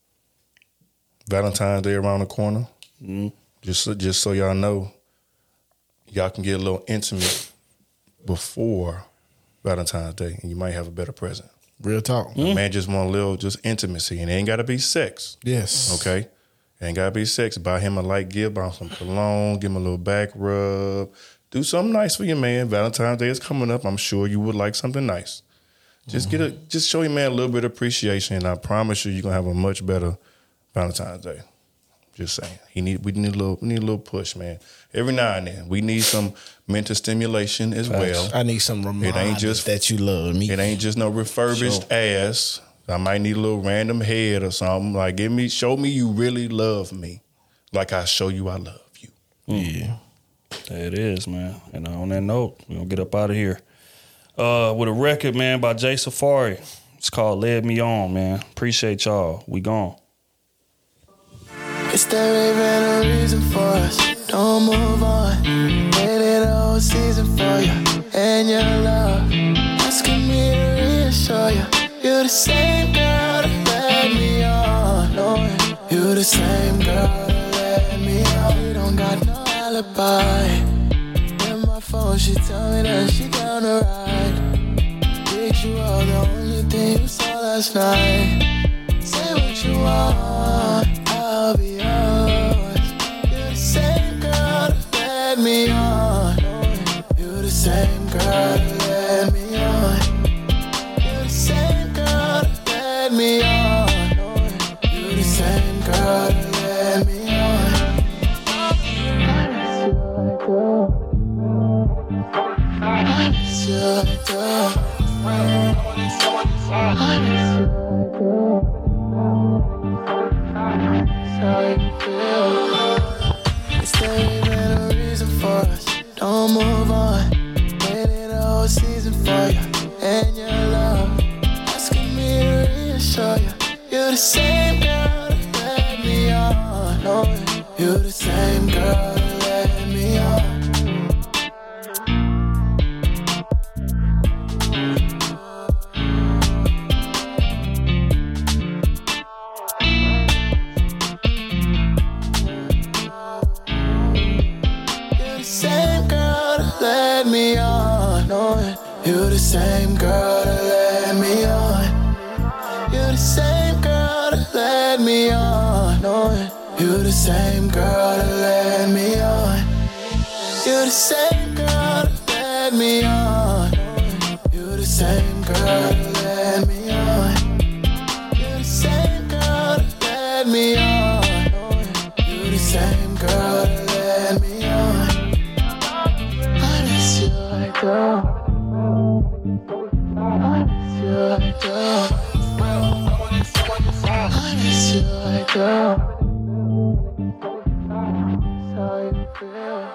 Speaker 3: Valentine's Day around the corner. Mm-hmm. Just so, just so y'all know, y'all can get a little intimate before Valentine's Day, and you might have a better present.
Speaker 4: Real talk.
Speaker 3: Mm-hmm. A man just want a little just intimacy, and it ain't gotta be sex.
Speaker 4: Yes.
Speaker 3: Okay? Ain't gotta be sex. Buy him a light gift, buy him some cologne, give him a little back rub. Do something nice for your man. Valentine's Day is coming up. I'm sure you would like something nice. Just mm-hmm. get a just show your man a little bit of appreciation, and I promise you, you're gonna have a much better Valentine's Day. Just saying. He need we need a little we need a little push, man. Every now and then. We need some mental stimulation as well.
Speaker 4: I need some reminders
Speaker 3: it ain't just,
Speaker 4: that you love me.
Speaker 3: It ain't just no refurbished sure. ass. I might need a little random head or something. Like, give me, show me you really love me, like I show you I love you.
Speaker 2: Yeah, there it is, man. And on that note, we're gonna get up out of here uh, with a record, man, by Jay Safari. It's called "Led Me On," man. Appreciate y'all. We gone.
Speaker 8: Is there even a reason for us? Don't move on. Waited a whole season for you and your love. Asking me to reassure you. You're the same girl that led me on. Knowing you're the same girl that led me on. You don't got no alibi. In my phone, she tell me that she down to ride. Picture of the only thing you saw last night. Say what you want, I'll be yours. You're the same girl that led me on. Knowing you're the same girl that led me on. Me on, you're the same girl that led me on. I miss you like that. I miss you like that. I miss you like that. Is there even a reason for us? Don't move on. Waited a whole season for you and your love. Show you, you're the same girl that led me on. Knowing you're the same girl that led me on. You're the same girl that led me on. Knowing you're the same girl that led me on. You're the same girl that led the same girl that led me on. You the same girl that led me on. You the same girl that led me on. You the same girl that led me on. You the same girl that led me on. I miss you, I do. I miss you, I do. I miss you, I do. That's how you feel.